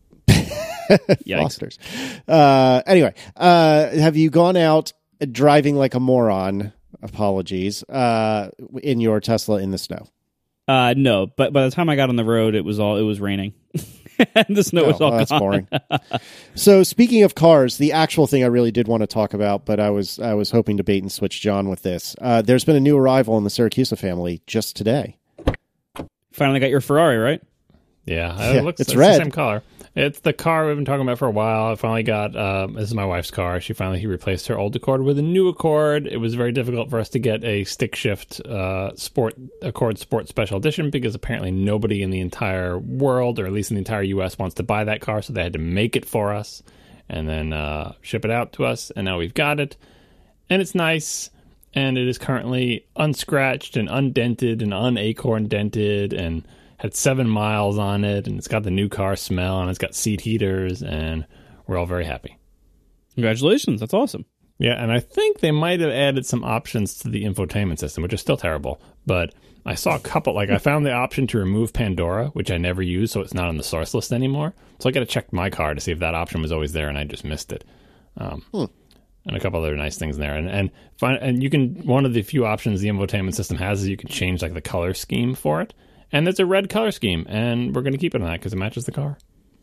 Yikes. Fosters. Uh, anyway, uh, have you gone out driving like a moron? Apologies. Uh, in your Tesla in the snow. Uh, no, but by the time I got on the road, it was all it was raining. And the snow was Oh, all well, that's gone. boring. So speaking of cars, the actual thing I really did want to talk about, but I was I was hoping to bait and switch John with this. Uh, there's been a new arrival in the Siracusa family just today. Finally got your Ferrari, right? Yeah, Yeah, it looks it's it's red. the same color. It's the car we've been talking about for a while. I finally got, uh, this is my wife's car. She finally he replaced her old Accord with a new Accord. It was very difficult for us to get a stick shift uh, sport Accord Sport Special Edition because apparently nobody in the entire world, or at least in the entire U S, wants to buy that car. So they had to make it for us and then uh, ship it out to us. And now we've got it. And it's nice. And it is currently unscratched and undented and unacorn dented and had seven miles on it, and it's got the new car smell, and it's got seat heaters, and we're all very happy. Congratulations, that's awesome. Yeah, and I think they might have added some options to the infotainment system, which is still terrible. But I saw a couple, like I found the option to remove Pandora, which I never use, so it's not on the source list anymore. So I got to check my car to see if that option was always there, and I just missed it. Um, hmm. And a couple other nice things in there. And and find, and you can, one of the few options the infotainment system has is you can change like the color scheme for it. And there's a red color scheme, and we're going to keep it on that because it matches the car.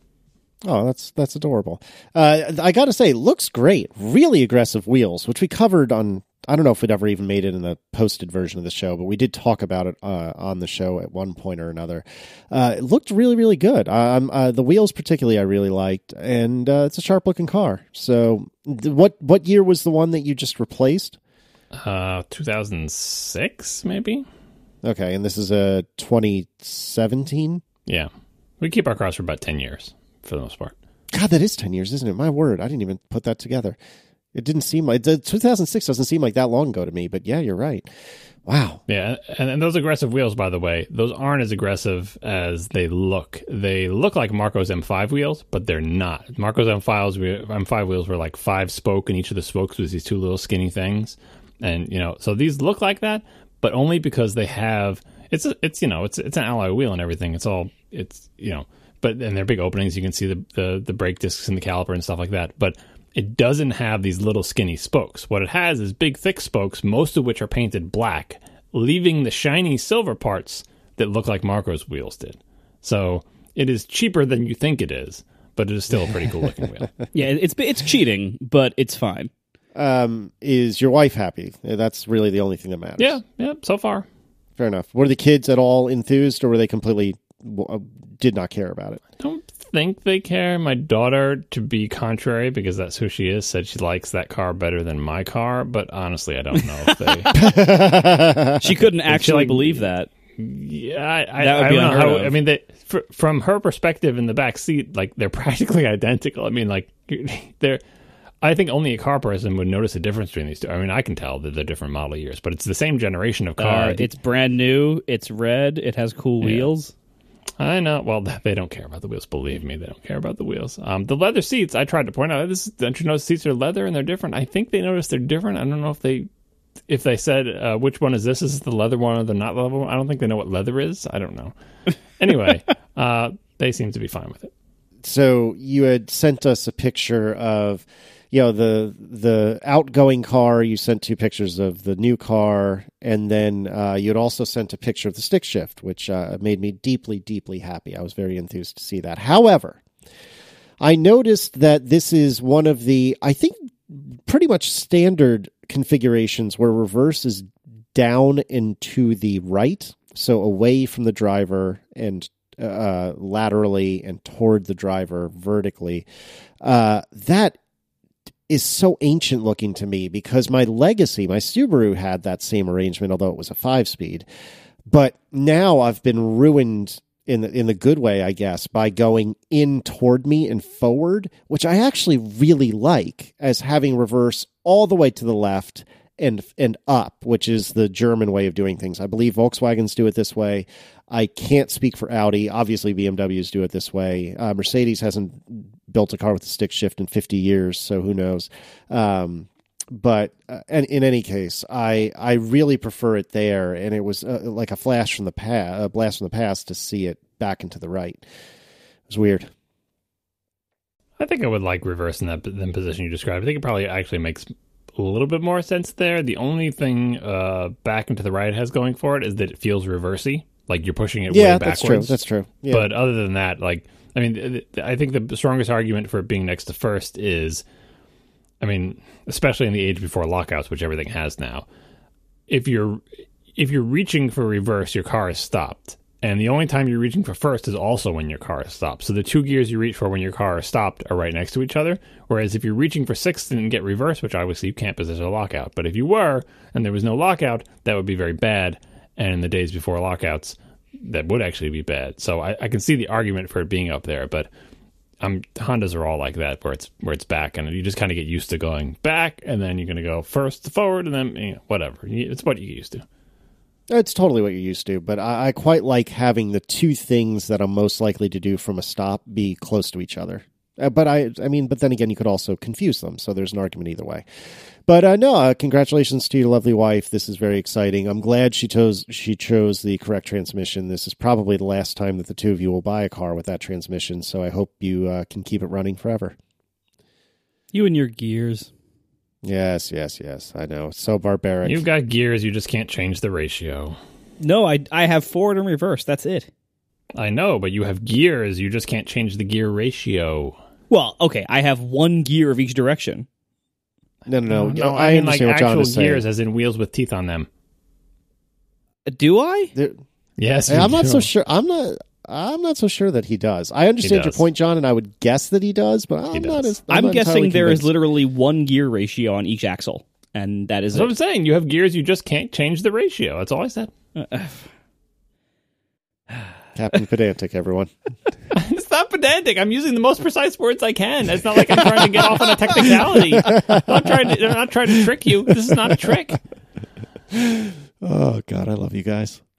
Oh, that's that's adorable. Uh, I got to say, it looks great. Really aggressive wheels, which we covered on, I don't know if it ever even made it in the posted version of the show, but we did talk about it uh, on the show at one point or another. Uh, it looked really, really good. Um, uh, the wheels particularly I really liked, and uh, it's a sharp-looking car. So th- what what year was the one that you just replaced? Uh, two thousand six, maybe? Okay, and this is a twenty seventeen? Yeah. We keep our cars for about ten years. For the most part. God, that is ten years, isn't it? My word, I didn't even put that together. It didn't seem like... two thousand six doesn't seem like that long ago to me, but yeah, you're right. Wow. Yeah, and, and those aggressive wheels, by the way, those aren't as aggressive as they look. They look like Marco's M five wheels, but they're not. Marco's M five, M five wheels were like five spoke, and each of the spokes was these two little skinny things. And, you know, so these look like that, but only because they have... It's, a, it's you know, it's it's an alloy wheel and everything. It's all... It's, you know... But and they're big openings. You can see the, the the brake discs and the caliper and stuff like that. But it doesn't have these little skinny spokes. What it has is big, thick spokes, most of which are painted black, leaving the shiny silver parts that look like Marco's wheels did. So it is cheaper than you think it is, but it is still a pretty cool looking wheel. Yeah, it's it's cheating, but it's fine. Um, is your wife happy? That's really the only thing that matters. Yeah, yeah, so far. Fair enough. Were the kids at all enthused, or were they completely... did not care about it? I don't think they care. My daughter, to be contrary, because that's who she is, said she likes that car better than my car, but honestly, I don't know if they... She couldn't actually like, believe that. Yeah, I, I, that would I be don't know how... of. I mean, they, for, from her perspective in the back seat, like, they're practically identical. I mean, like, they're... I think only a car person would notice a difference between these two. I mean, I can tell that they're different model years, but it's the same generation of car. Uh, it's brand new. It's red. It has cool yeah. wheels. I know. Well, they don't care about the wheels. Believe me, they don't care about the wheels. Um, the leather seats, I tried to point out, this, don't you notice seats are leather and they're different? I think they noticed they're different. I don't know if they if they said, uh, which one is this? Is this the leather one or the not leather one? I don't think they know what leather is. I don't know. Anyway, uh, they seem to be fine with it. So you had sent us a picture of... You know, the the outgoing car, you sent two pictures of the new car, and then uh, you had also sent a picture of the stick shift, which uh, made me deeply, deeply happy. I was very enthused to see that. However, I noticed that this is one of the, I think, pretty much standard configurations where reverse is down and to the right, so away from the driver and uh, laterally and toward the driver vertically. Uh, that is so ancient looking to me because my Legacy, my Subaru had that same arrangement, although it was a five speed. But now I've been ruined in the, in the good way, I guess, by going in toward me and forward, which I actually really like as having reverse all the way to the left and and up, which is the German way of doing things. I believe Volkswagens do it this way. I can't speak for Audi. Obviously, B M Ws do it this way. Uh, Mercedes hasn't built a car with a stick shift in fifty years, so who knows? Um, but uh, and in any case, I I really prefer it there, and it was uh, like a flash from the past, a blast from the past to see it back into the right. It was weird. I think I would like reverse in that in position you described. I think it probably actually makes a little bit more sense there. The only thing uh, back into the right has going for it is that it feels reversey, like you're pushing it yeah, way backwards. that's true. That's true. Yeah. But other than that, like, I mean, I think the strongest argument for it being next to first is, I mean, especially in the age before lockouts, which everything has now, if you're if you're reaching for reverse, your car is stopped. And the only time you're reaching for first is also when your car is stopped. So the two gears you reach for when your car is stopped are right next to each other. Whereas if you're reaching for sixth and get reverse, which obviously you can't because there's a lockout. But if you were, and there was no lockout, that would be very bad. And in the days before lockouts, that would actually be bad. So I, I can see the argument for it being up there. But um, Hondas are all like that, where it's where it's back. And you just kind of get used to going back, and then you're going to go first to forward, and then, you know, whatever. It's what you get used to. It's totally what you're used to, but I, I quite like having the two things that I'm most likely to do from a stop be close to each other. Uh, but I, I mean, but then again, you could also confuse them. So there's an argument either way. But uh, no, uh, congratulations to your lovely wife. This is very exciting. I'm glad she chose she chose the correct transmission. This is probably the last time that the two of you will buy a car with that transmission. So I hope you uh, can keep it running forever. You and your gears. Yes, yes, yes. I know. So barbaric. You've got gears. You just can't change the ratio. No, I I have forward and reverse. That's it. I know, but you have gears. You just can't change the gear ratio. Well, okay, I have one gear of each direction. No, no, no. No, I, I mean like understand what John actual is gears, saying. as in wheels with teeth on them. Do I? There, Yes, Hey, you I'm not do. so sure. I'm not. I'm not so sure that he does. I understand your does. point, John, and I would guess that he does, but I'm He not does. as. I'm, I'm not guessing entirely there is convinced. literally one gear ratio on each axle, and that is That's what I'm it. saying. You have gears. You just can't change the ratio. That's all I said. Captain Pedantic, everyone. It's not pedantic. I'm using the most precise words I can. It's not like I'm trying to get off on a technicality. I'm not trying to. I'm not trying to trick you. This is not a trick. Oh God, I love you guys.